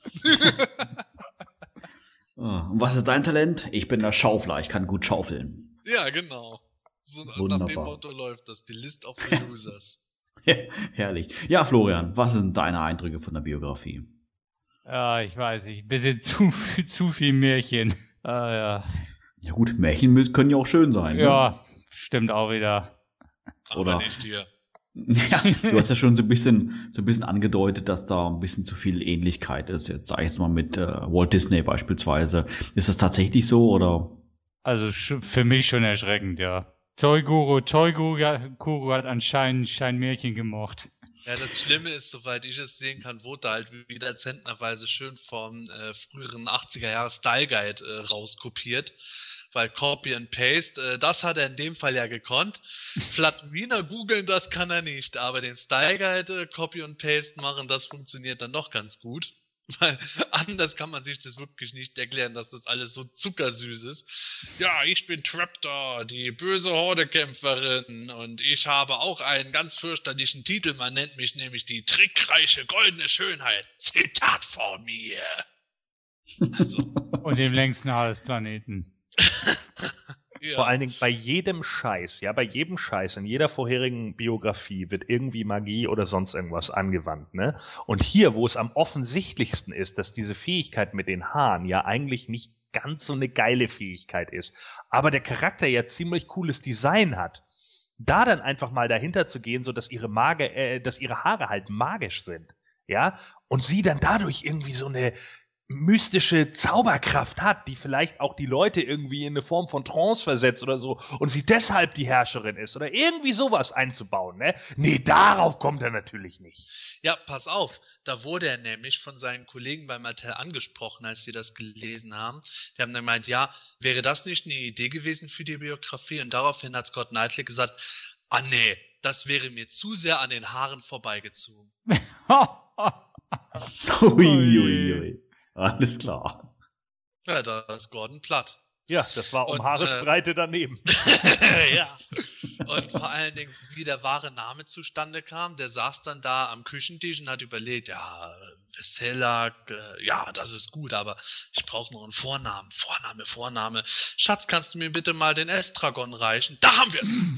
Ah, und was ist dein Talent? Ich bin der Schaufler, ich kann gut schaufeln. Ja, genau. So nach dem Wunderbar. Motto läuft das. Die List of the Losers. Herrlich. Ja, Florian, was sind deine Eindrücke von der Biografie? Ja, ich weiß nicht. Ein bisschen zu, viel- zu viel Märchen. Ah, ja. Ja gut, Märchen müssen- können ja auch schön sein. Ne? ja, stimmt auch wieder. Oder- Aber nicht hier. Ja, du hast ja schon so ein bisschen, so ein bisschen angedeutet, dass da ein bisschen zu viel Ähnlichkeit ist. Jetzt sag ich jetzt mal mit äh, Walt Disney beispielsweise. Ist das tatsächlich so oder? Also sch- für mich schon erschreckend, ja. Toy Guru, Toy Guru, Guru hat anscheinend schein Märchen gemocht. Ja, das Schlimme ist, soweit ich es sehen kann, wurde halt wieder zentnerweise schön vom äh, früheren achtziger-Jahre-Style Guide äh, rauskopiert. Weil Copy and Paste, äh, das hat er in dem Fall ja gekonnt. Flatwiner googeln, das kann er nicht. Aber den Style Guide äh, Copy and Paste machen, das funktioniert dann doch ganz gut. Weil anders kann man sich das wirklich nicht erklären, dass das alles so zuckersüß ist. Ja, ich bin Traptor, die böse Hordekämpferin. Und ich habe auch einen ganz fürchterlichen Titel. Man nennt mich nämlich die trickreiche goldene Schönheit. Zitat vor mir. Also, Und dem längsten Haar des Planeten. ja. Vor allen Dingen bei jedem Scheiß, ja, bei jedem Scheiß in jeder vorherigen Biografie wird irgendwie Magie oder sonst irgendwas angewandt, ne? Und hier, wo es am offensichtlichsten ist, dass diese Fähigkeit mit den Haaren ja eigentlich nicht ganz so eine geile Fähigkeit ist, aber der Charakter ja ziemlich cooles Design hat, da dann einfach mal dahinter zu gehen, so dass ihre Mage, äh, dass ihre Haare halt magisch sind, ja, und sie dann dadurch irgendwie so eine mystische Zauberkraft hat, die vielleicht auch die Leute irgendwie in eine Form von Trance versetzt oder so und sie deshalb die Herrscherin ist oder irgendwie sowas einzubauen, ne? Nee, darauf kommt er natürlich nicht. Ja, pass auf, da wurde er nämlich von seinen Kollegen bei Mattel angesprochen, als sie das gelesen haben. Die haben dann gemeint, ja, wäre das nicht eine Idee gewesen für die Biografie? Und daraufhin hat Scott Knightley gesagt, ah nee, das wäre mir zu sehr an den Haaren vorbeigezogen. Ui, ui, ui. Alles klar. Ja, da ist Gordon platt. Ja, das war um Und, Haaresbreite daneben. Ja. Und vor allen Dingen, wie der wahre Name zustande kam, der saß dann da am Küchentisch und hat überlegt, ja, Veselak, äh, ja, das ist gut, aber ich brauche noch einen Vornamen. Vorname, Vorname. Schatz, kannst du mir bitte mal den Estragon reichen? Da haben wir es!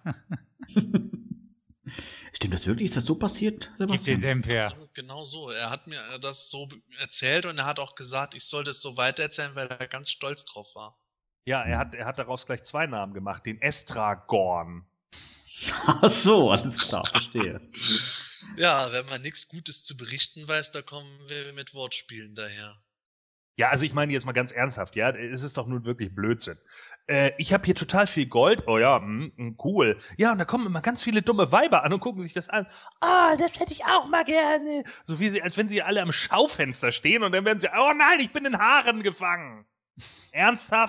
Stimmt das wirklich? Ist das so passiert, Gib den Sebastian? Senf her. So, genau so. Er hat mir das so erzählt und er hat auch gesagt, ich sollte es so weitererzählen, weil er ganz stolz drauf war. Ja, er hat, er hat daraus gleich zwei Namen gemacht, den Estragorn. Ach so, alles klar, verstehe. Ja, wenn man nichts Gutes zu berichten weiß, da kommen wir mit Wortspielen daher. Ja, also ich meine jetzt mal ganz ernsthaft, ja, es ist doch nun wirklich Blödsinn. Äh, ich habe hier total viel Gold, oh ja, mh, mh, cool. Ja, und da kommen immer ganz viele dumme Weiber an und gucken sich das an. Ah, das hätte ich auch mal gerne. So wie sie, als wenn sie alle am Schaufenster stehen und dann werden sie, oh nein, ich bin in Haaren gefangen. Ernsthaft?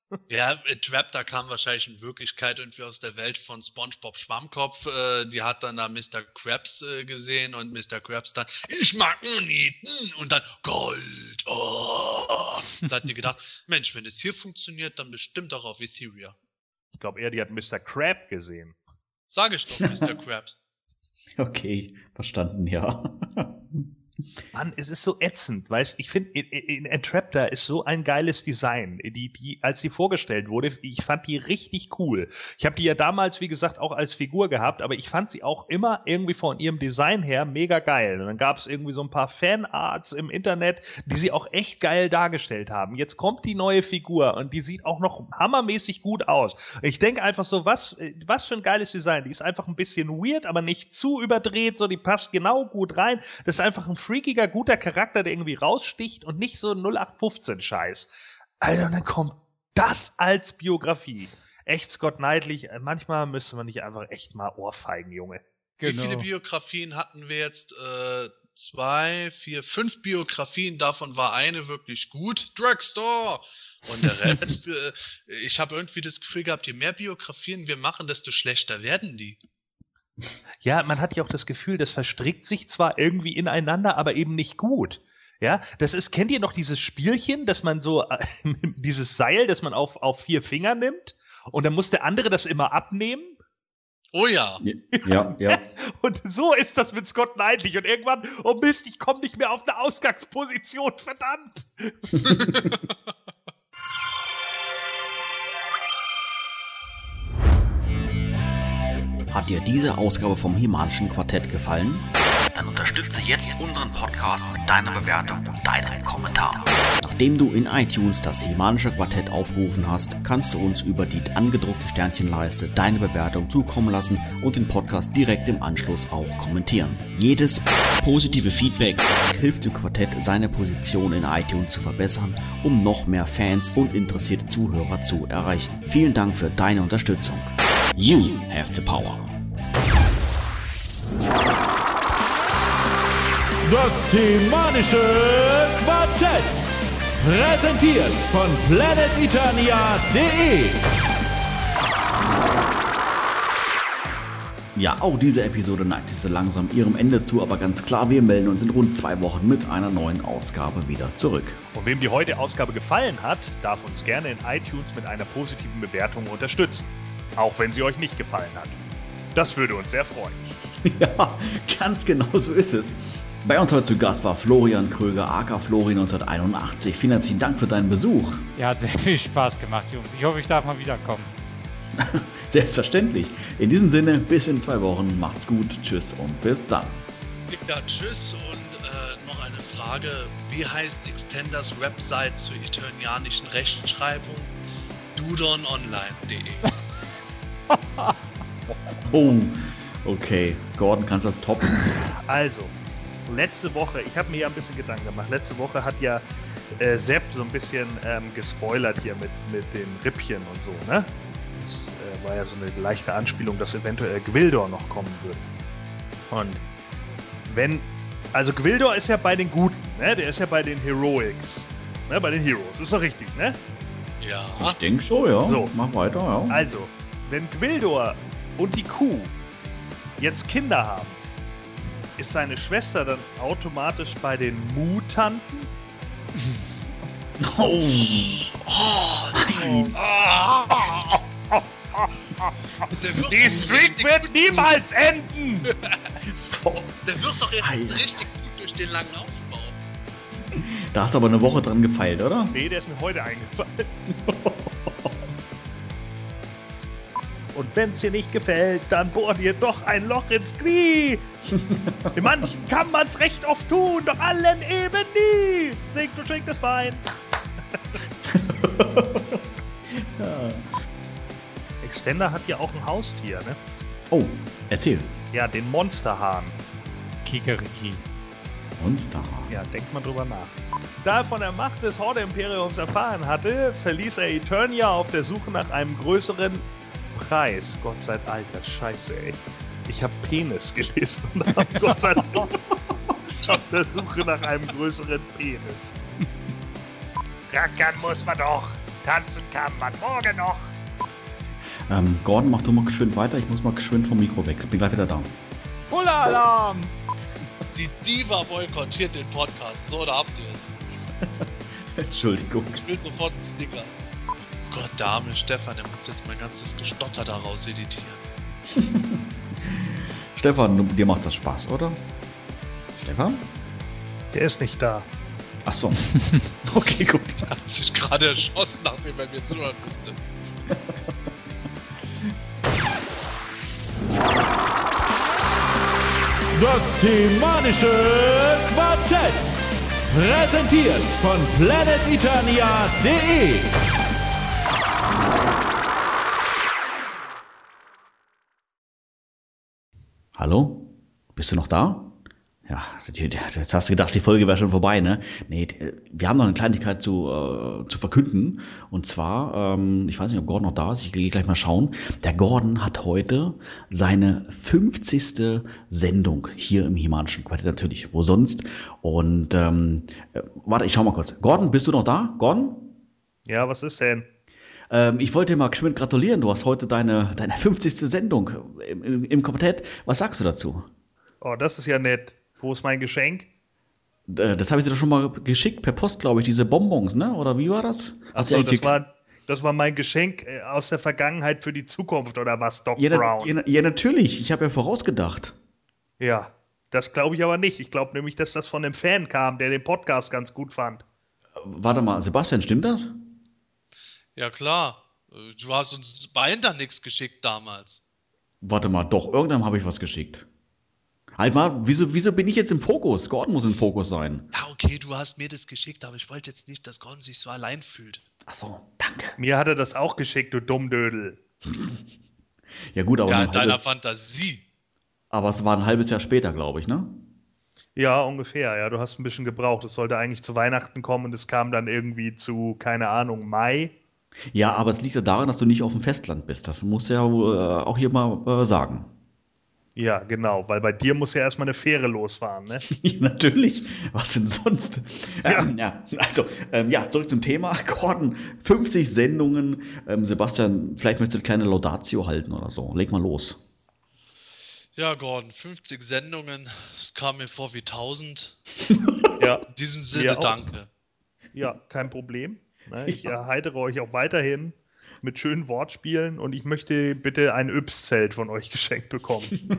Ja, Traptor kam wahrscheinlich in Wirklichkeit irgendwie aus der Welt von SpongeBob Schwammkopf. Äh, die hat dann da Mister Krabs äh, gesehen und Mister Krabs dann, ich mag Moneten und dann Gold. Oh. Da hat die gedacht, Mensch, wenn es hier funktioniert, dann bestimmt auch auf Etheria. Ich glaube eher, die hat Mister Crab gesehen. Sag ich doch, Mister Krabs. Okay, verstanden, ja. Mann, es ist so ätzend, weißt, ich finde, in, in Entraptor ist so ein geiles Design. Die, die, als die vorgestellt wurde, ich fand die richtig cool. Ich habe die ja damals, wie gesagt, auch als Figur gehabt, aber ich fand sie auch immer irgendwie von ihrem Design her mega geil. Und dann gab es irgendwie so ein paar Fanarts im Internet, die sie auch echt geil dargestellt haben. Jetzt kommt die neue Figur und die sieht auch noch hammermäßig gut aus. Ich denke einfach so, was, was für ein geiles Design. Die ist einfach ein bisschen weird, aber nicht zu überdreht, so die passt genau gut rein. Das ist einfach ein freakiger, guter Charakter, der irgendwie raussticht und nicht so ein null acht fünfzehn Scheiß. Alter, und dann kommt das als Biografie. Echt Scott Knightley, manchmal müsste man nicht einfach echt mal ohrfeigen, Junge. Genau. Wie viele Biografien hatten wir jetzt? Äh, zwei, vier, fünf Biografien, davon war eine wirklich gut. Drugstore! Und der Rest, äh, ich habe irgendwie das Gefühl gehabt, je mehr Biografien wir machen, desto schlechter werden die. Ja, man hat ja auch das Gefühl, das verstrickt sich zwar irgendwie ineinander, aber eben nicht gut. Ja, das ist, kennt ihr noch dieses Spielchen, dass man so, äh, dieses Seil, das man auf, auf vier Finger nimmt und dann muss der andere das immer abnehmen? Oh ja. Ja, ja. Und so ist das mit Scott Knightley und irgendwann, oh Mist, ich komme nicht mehr auf eine Ausgangsposition, verdammt! Hat dir diese Ausgabe vom Himalischen Quartett gefallen? Dann unterstütze jetzt unseren Podcast mit deiner Bewertung und deinem Kommentar. Nachdem du in iTunes das Himanische Quartett aufgerufen hast, kannst du uns über die angedruckte Sternchenleiste deine Bewertung zukommen lassen und den Podcast direkt im Anschluss auch kommentieren. Jedes positive Feedback hilft dem Quartett, seine Position in iTunes zu verbessern, um noch mehr Fans und interessierte Zuhörer zu erreichen. Vielen Dank für deine Unterstützung. You have the power. Das Himanische Quartett. Präsentiert von planet eternia punkt de. Ja, auch diese Episode neigt sich so langsam ihrem Ende zu, aber ganz klar, wir melden uns in rund zwei Wochen mit einer neuen Ausgabe wieder zurück. Und wem die heutige Ausgabe gefallen hat, darf uns gerne in iTunes mit einer positiven Bewertung unterstützen. Auch wenn sie euch nicht gefallen hat. Das würde uns sehr freuen. Ja, ganz genau so ist es. Bei uns heute zu Gast war Florian Kröger, aka Flori neunzehnhunderteinundachtzig. Vielen herzlichen Dank für deinen Besuch. Ja, hat sehr viel Spaß gemacht, Jungs. Ich hoffe, ich darf mal wiederkommen. Selbstverständlich. In diesem Sinne, bis in zwei Wochen. Macht's gut. Tschüss und bis dann. Ja, tschüss und äh, noch eine Frage. Wie heißt Extenders Website zur eternianischen Rechtschreibung? dudononline punkt de. Oh, okay. Gordon, kannst du das toppen? Also, letzte Woche, ich habe mir ja ein bisschen Gedanken gemacht, letzte Woche hat ja äh, Sepp so ein bisschen ähm, gespoilert hier mit, mit den Rippchen und so, ne? Das äh, war ja so eine leichte Anspielung, dass eventuell Gwildor noch kommen würde. Und wenn, also Gwildor ist ja bei den Guten, ne? Der ist ja bei den Heroics, ne? Bei den Heroes, ist doch richtig, ne? Ja. Ich denke so, ja. So. Mach weiter, ja. Also, wenn Gwildor und die Kuh jetzt Kinder haben, ist seine Schwester dann automatisch bei den Mutanten? Oh. Oh, Die Streak wird niemals enden! Der wird doch jetzt Alter. richtig gut durch den langen Aufbau. Da hast du aber eine Woche dran gefeilt, oder? Nee, der ist mir heute eingefallen. Und wenn's dir nicht gefällt, dann bohr dir doch ein Loch ins Knie. In manchen kann man's recht oft tun, doch allen eben nie. Singt und schwingt das Bein. Ja. Extender hat ja auch ein Haustier, ne? Oh, erzähl. Ja, den Monsterhahn. Kikeriki. Monster. Ja, denkt mal drüber nach. Da er von der Macht des Horde-Imperiums erfahren hatte, verließ er Eternia auf der Suche nach einem größeren Preis. Gott sei Dank, alter Scheiße, ey. Ich hab Penis gelesen und hab Gott sei Dank auf der Suche nach einem größeren Penis. Rackern muss man doch. Tanzen kann man morgen noch. Ähm, Gordon, mach du mal geschwind weiter. Ich muss mal geschwind vom Mikro weg. Bin gleich wieder da. Fuller-Alarm! Die Diva boykottiert den Podcast. So, da habt ihr es. Entschuldigung. Ich will sofort einen Snickers. Gott, der arme Stefan, der muss jetzt mein ganzes Gestotter daraus editieren. Stefan, du, dir macht das Spaß, oder? Stefan? Der ist nicht da. Ach so. Okay, gut. Er hat sich gerade erschossen, nachdem er mir zuhören müsste. Das Semanische Quartett. Präsentiert von planet eternia punkt de. Hallo? Bist du noch da? Ja, jetzt hast du gedacht, die Folge wäre schon vorbei, ne? Nee, wir haben noch eine Kleinigkeit zu, äh, zu verkünden. Und zwar, ähm, ich weiß nicht, ob Gordon noch da ist, ich gehe gleich mal schauen. Der Gordon hat heute seine fünfzigste Sendung hier im Himanischen Quartett, natürlich, wo sonst. Und, ähm, äh, warte, ich schau mal kurz. Gordon, bist du noch da? Gordon? Ja, was ist denn? Ähm, ich wollte dir mal geschwind gratulieren. Du hast heute deine, deine fünfzigste Sendung im, im, im Quartett. Was sagst du dazu? Oh, das ist ja nett. Wo ist mein Geschenk? Das habe ich dir doch schon mal geschickt, per Post, glaube ich, diese Bonbons, ne? Oder wie war das? Achso, das war, das war mein Geschenk aus der Vergangenheit für die Zukunft, oder was, Doc ja, Brown? Ja, ja, natürlich. Ich habe ja vorausgedacht. Ja, das glaube ich aber nicht. Ich glaube nämlich, dass das von einem Fan kam, der den Podcast ganz gut fand. Warte mal, Sebastian, stimmt das? Ja, klar. Du hast uns beiden da nichts geschickt damals. Warte mal, doch, irgendwann habe ich was geschickt. Halt mal, wieso, wieso bin ich jetzt im Fokus? Gordon muss im Fokus sein. Ja, okay, du hast mir das geschickt, aber ich wollte jetzt nicht, dass Gordon sich so allein fühlt. Ach so, danke. Mir hat er das auch geschickt, du Dummdödel. Ja gut, aber... Ja, in in deiner halbes, Fantasie. Aber es war ein halbes Jahr später, glaube ich, ne? Ja, ungefähr. Ja, du hast ein bisschen gebraucht. Es sollte eigentlich zu Weihnachten kommen und es kam dann irgendwie zu, keine Ahnung, Mai. Ja, aber es liegt ja daran, dass du nicht auf dem Festland bist. Das musst du ja äh, auch hier mal äh, sagen. Ja, genau, weil bei dir muss ja erstmal eine Fähre losfahren, ne? Ja, natürlich. Was denn sonst? Ja, ähm, ja also, ähm, ja, zurück zum Thema. Gordon, fünfzig Sendungen. Ähm, Sebastian, vielleicht möchtest du eine kleine Laudatio halten oder so. Leg mal los. Ja, Gordon, fünfzig Sendungen. Es kam mir vor wie tausend. Ja. In diesem Sinne, danke. Ja, kein Problem. Ne? Ich erheitere euch auch weiterhin mit schönen Wortspielen und ich möchte bitte ein Yps-Zelt von euch geschenkt bekommen.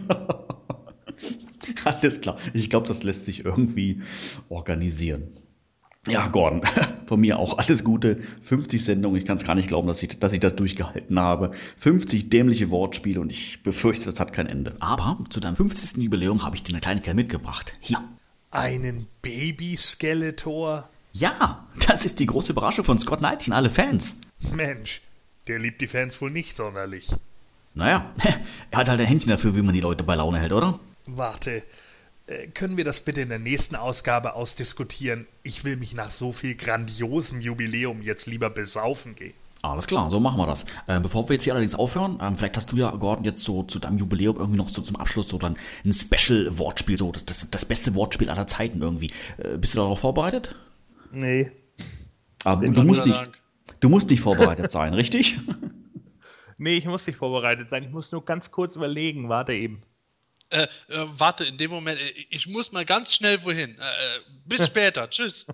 Alles klar. Ich glaube, das lässt sich irgendwie organisieren. Ja, Gordon, von mir auch alles Gute. fünfzig Sendungen. Ich kann es gar nicht glauben, dass ich, dass ich das durchgehalten habe. fünfzig dämliche Wortspiele und ich befürchte, das hat kein Ende. Aber zu deinem fünfzigsten Jubiläum habe ich dir eine Kleinigkeit mitgebracht. Hier. Einen Baby-Skeletor? Ja, das ist die große Überraschung von Scott Knight und alle Fans. Mensch, der liebt die Fans wohl nicht sonderlich. Naja, er hat halt ein Händchen dafür, wie man die Leute bei Laune hält, oder? Warte, äh, können wir das bitte in der nächsten Ausgabe ausdiskutieren? Ich will mich nach so viel grandiosem Jubiläum jetzt lieber besaufen gehen. Alles klar, so machen wir das. Äh, bevor wir jetzt hier allerdings aufhören, ähm, vielleicht hast du ja, Gordon, jetzt so zu deinem Jubiläum irgendwie noch so zum Abschluss so dann ein Special-Wortspiel, so das, das, das beste Wortspiel aller Zeiten irgendwie. Äh, bist du darauf vorbereitet? Nee. Aber du musst, nicht, du musst nicht vorbereitet sein, richtig? Nee, ich muss nicht vorbereitet sein. Ich muss nur ganz kurz überlegen. Warte eben. Äh, äh, warte, in dem Moment, äh, ich muss mal ganz schnell wohin. Äh, bis später. Tschüss.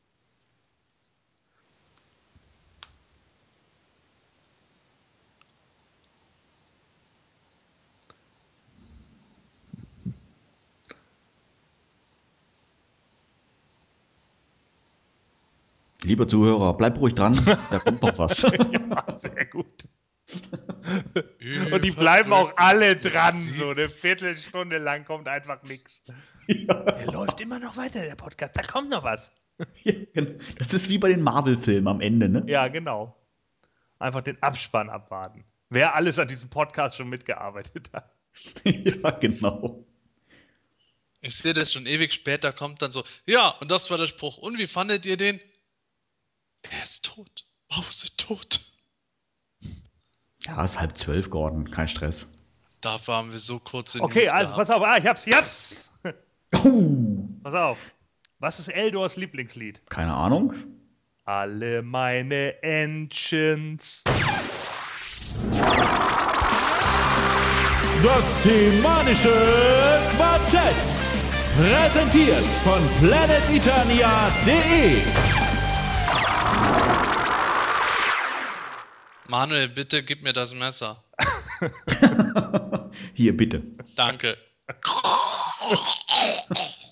Lieber Zuhörer, bleib ruhig dran, da kommt noch was. Ja, sehr gut. Und die bleiben auch alle dran, so eine Viertelstunde lang kommt einfach nichts. Ja. Er läuft immer noch weiter, der Podcast, da kommt noch was. Ja, das ist wie bei den Marvel-Filmen am Ende, ne? Ja, genau. Einfach den Abspann abwarten. Wer alles an diesem Podcast schon mitgearbeitet hat. Ja, genau. Ich sehe das schon ewig später, kommt dann so, ja, und das war der Spruch. Und wie fandet ihr den? Er ist tot. Mause tot. Ja, ist halb zwölf, Gordon. Kein Stress. Dafür haben wir so kurze Okay, News also gehabt. pass auf. Ah, ich hab's, ich hab's. Uh. Pass auf. Was ist Eldors Lieblingslied? Keine Ahnung. alle meine Entchens. Das Semanische Quartett. Präsentiert von planet eternia punkt de. Manuel, bitte gib mir das Messer. Hier, bitte. Danke.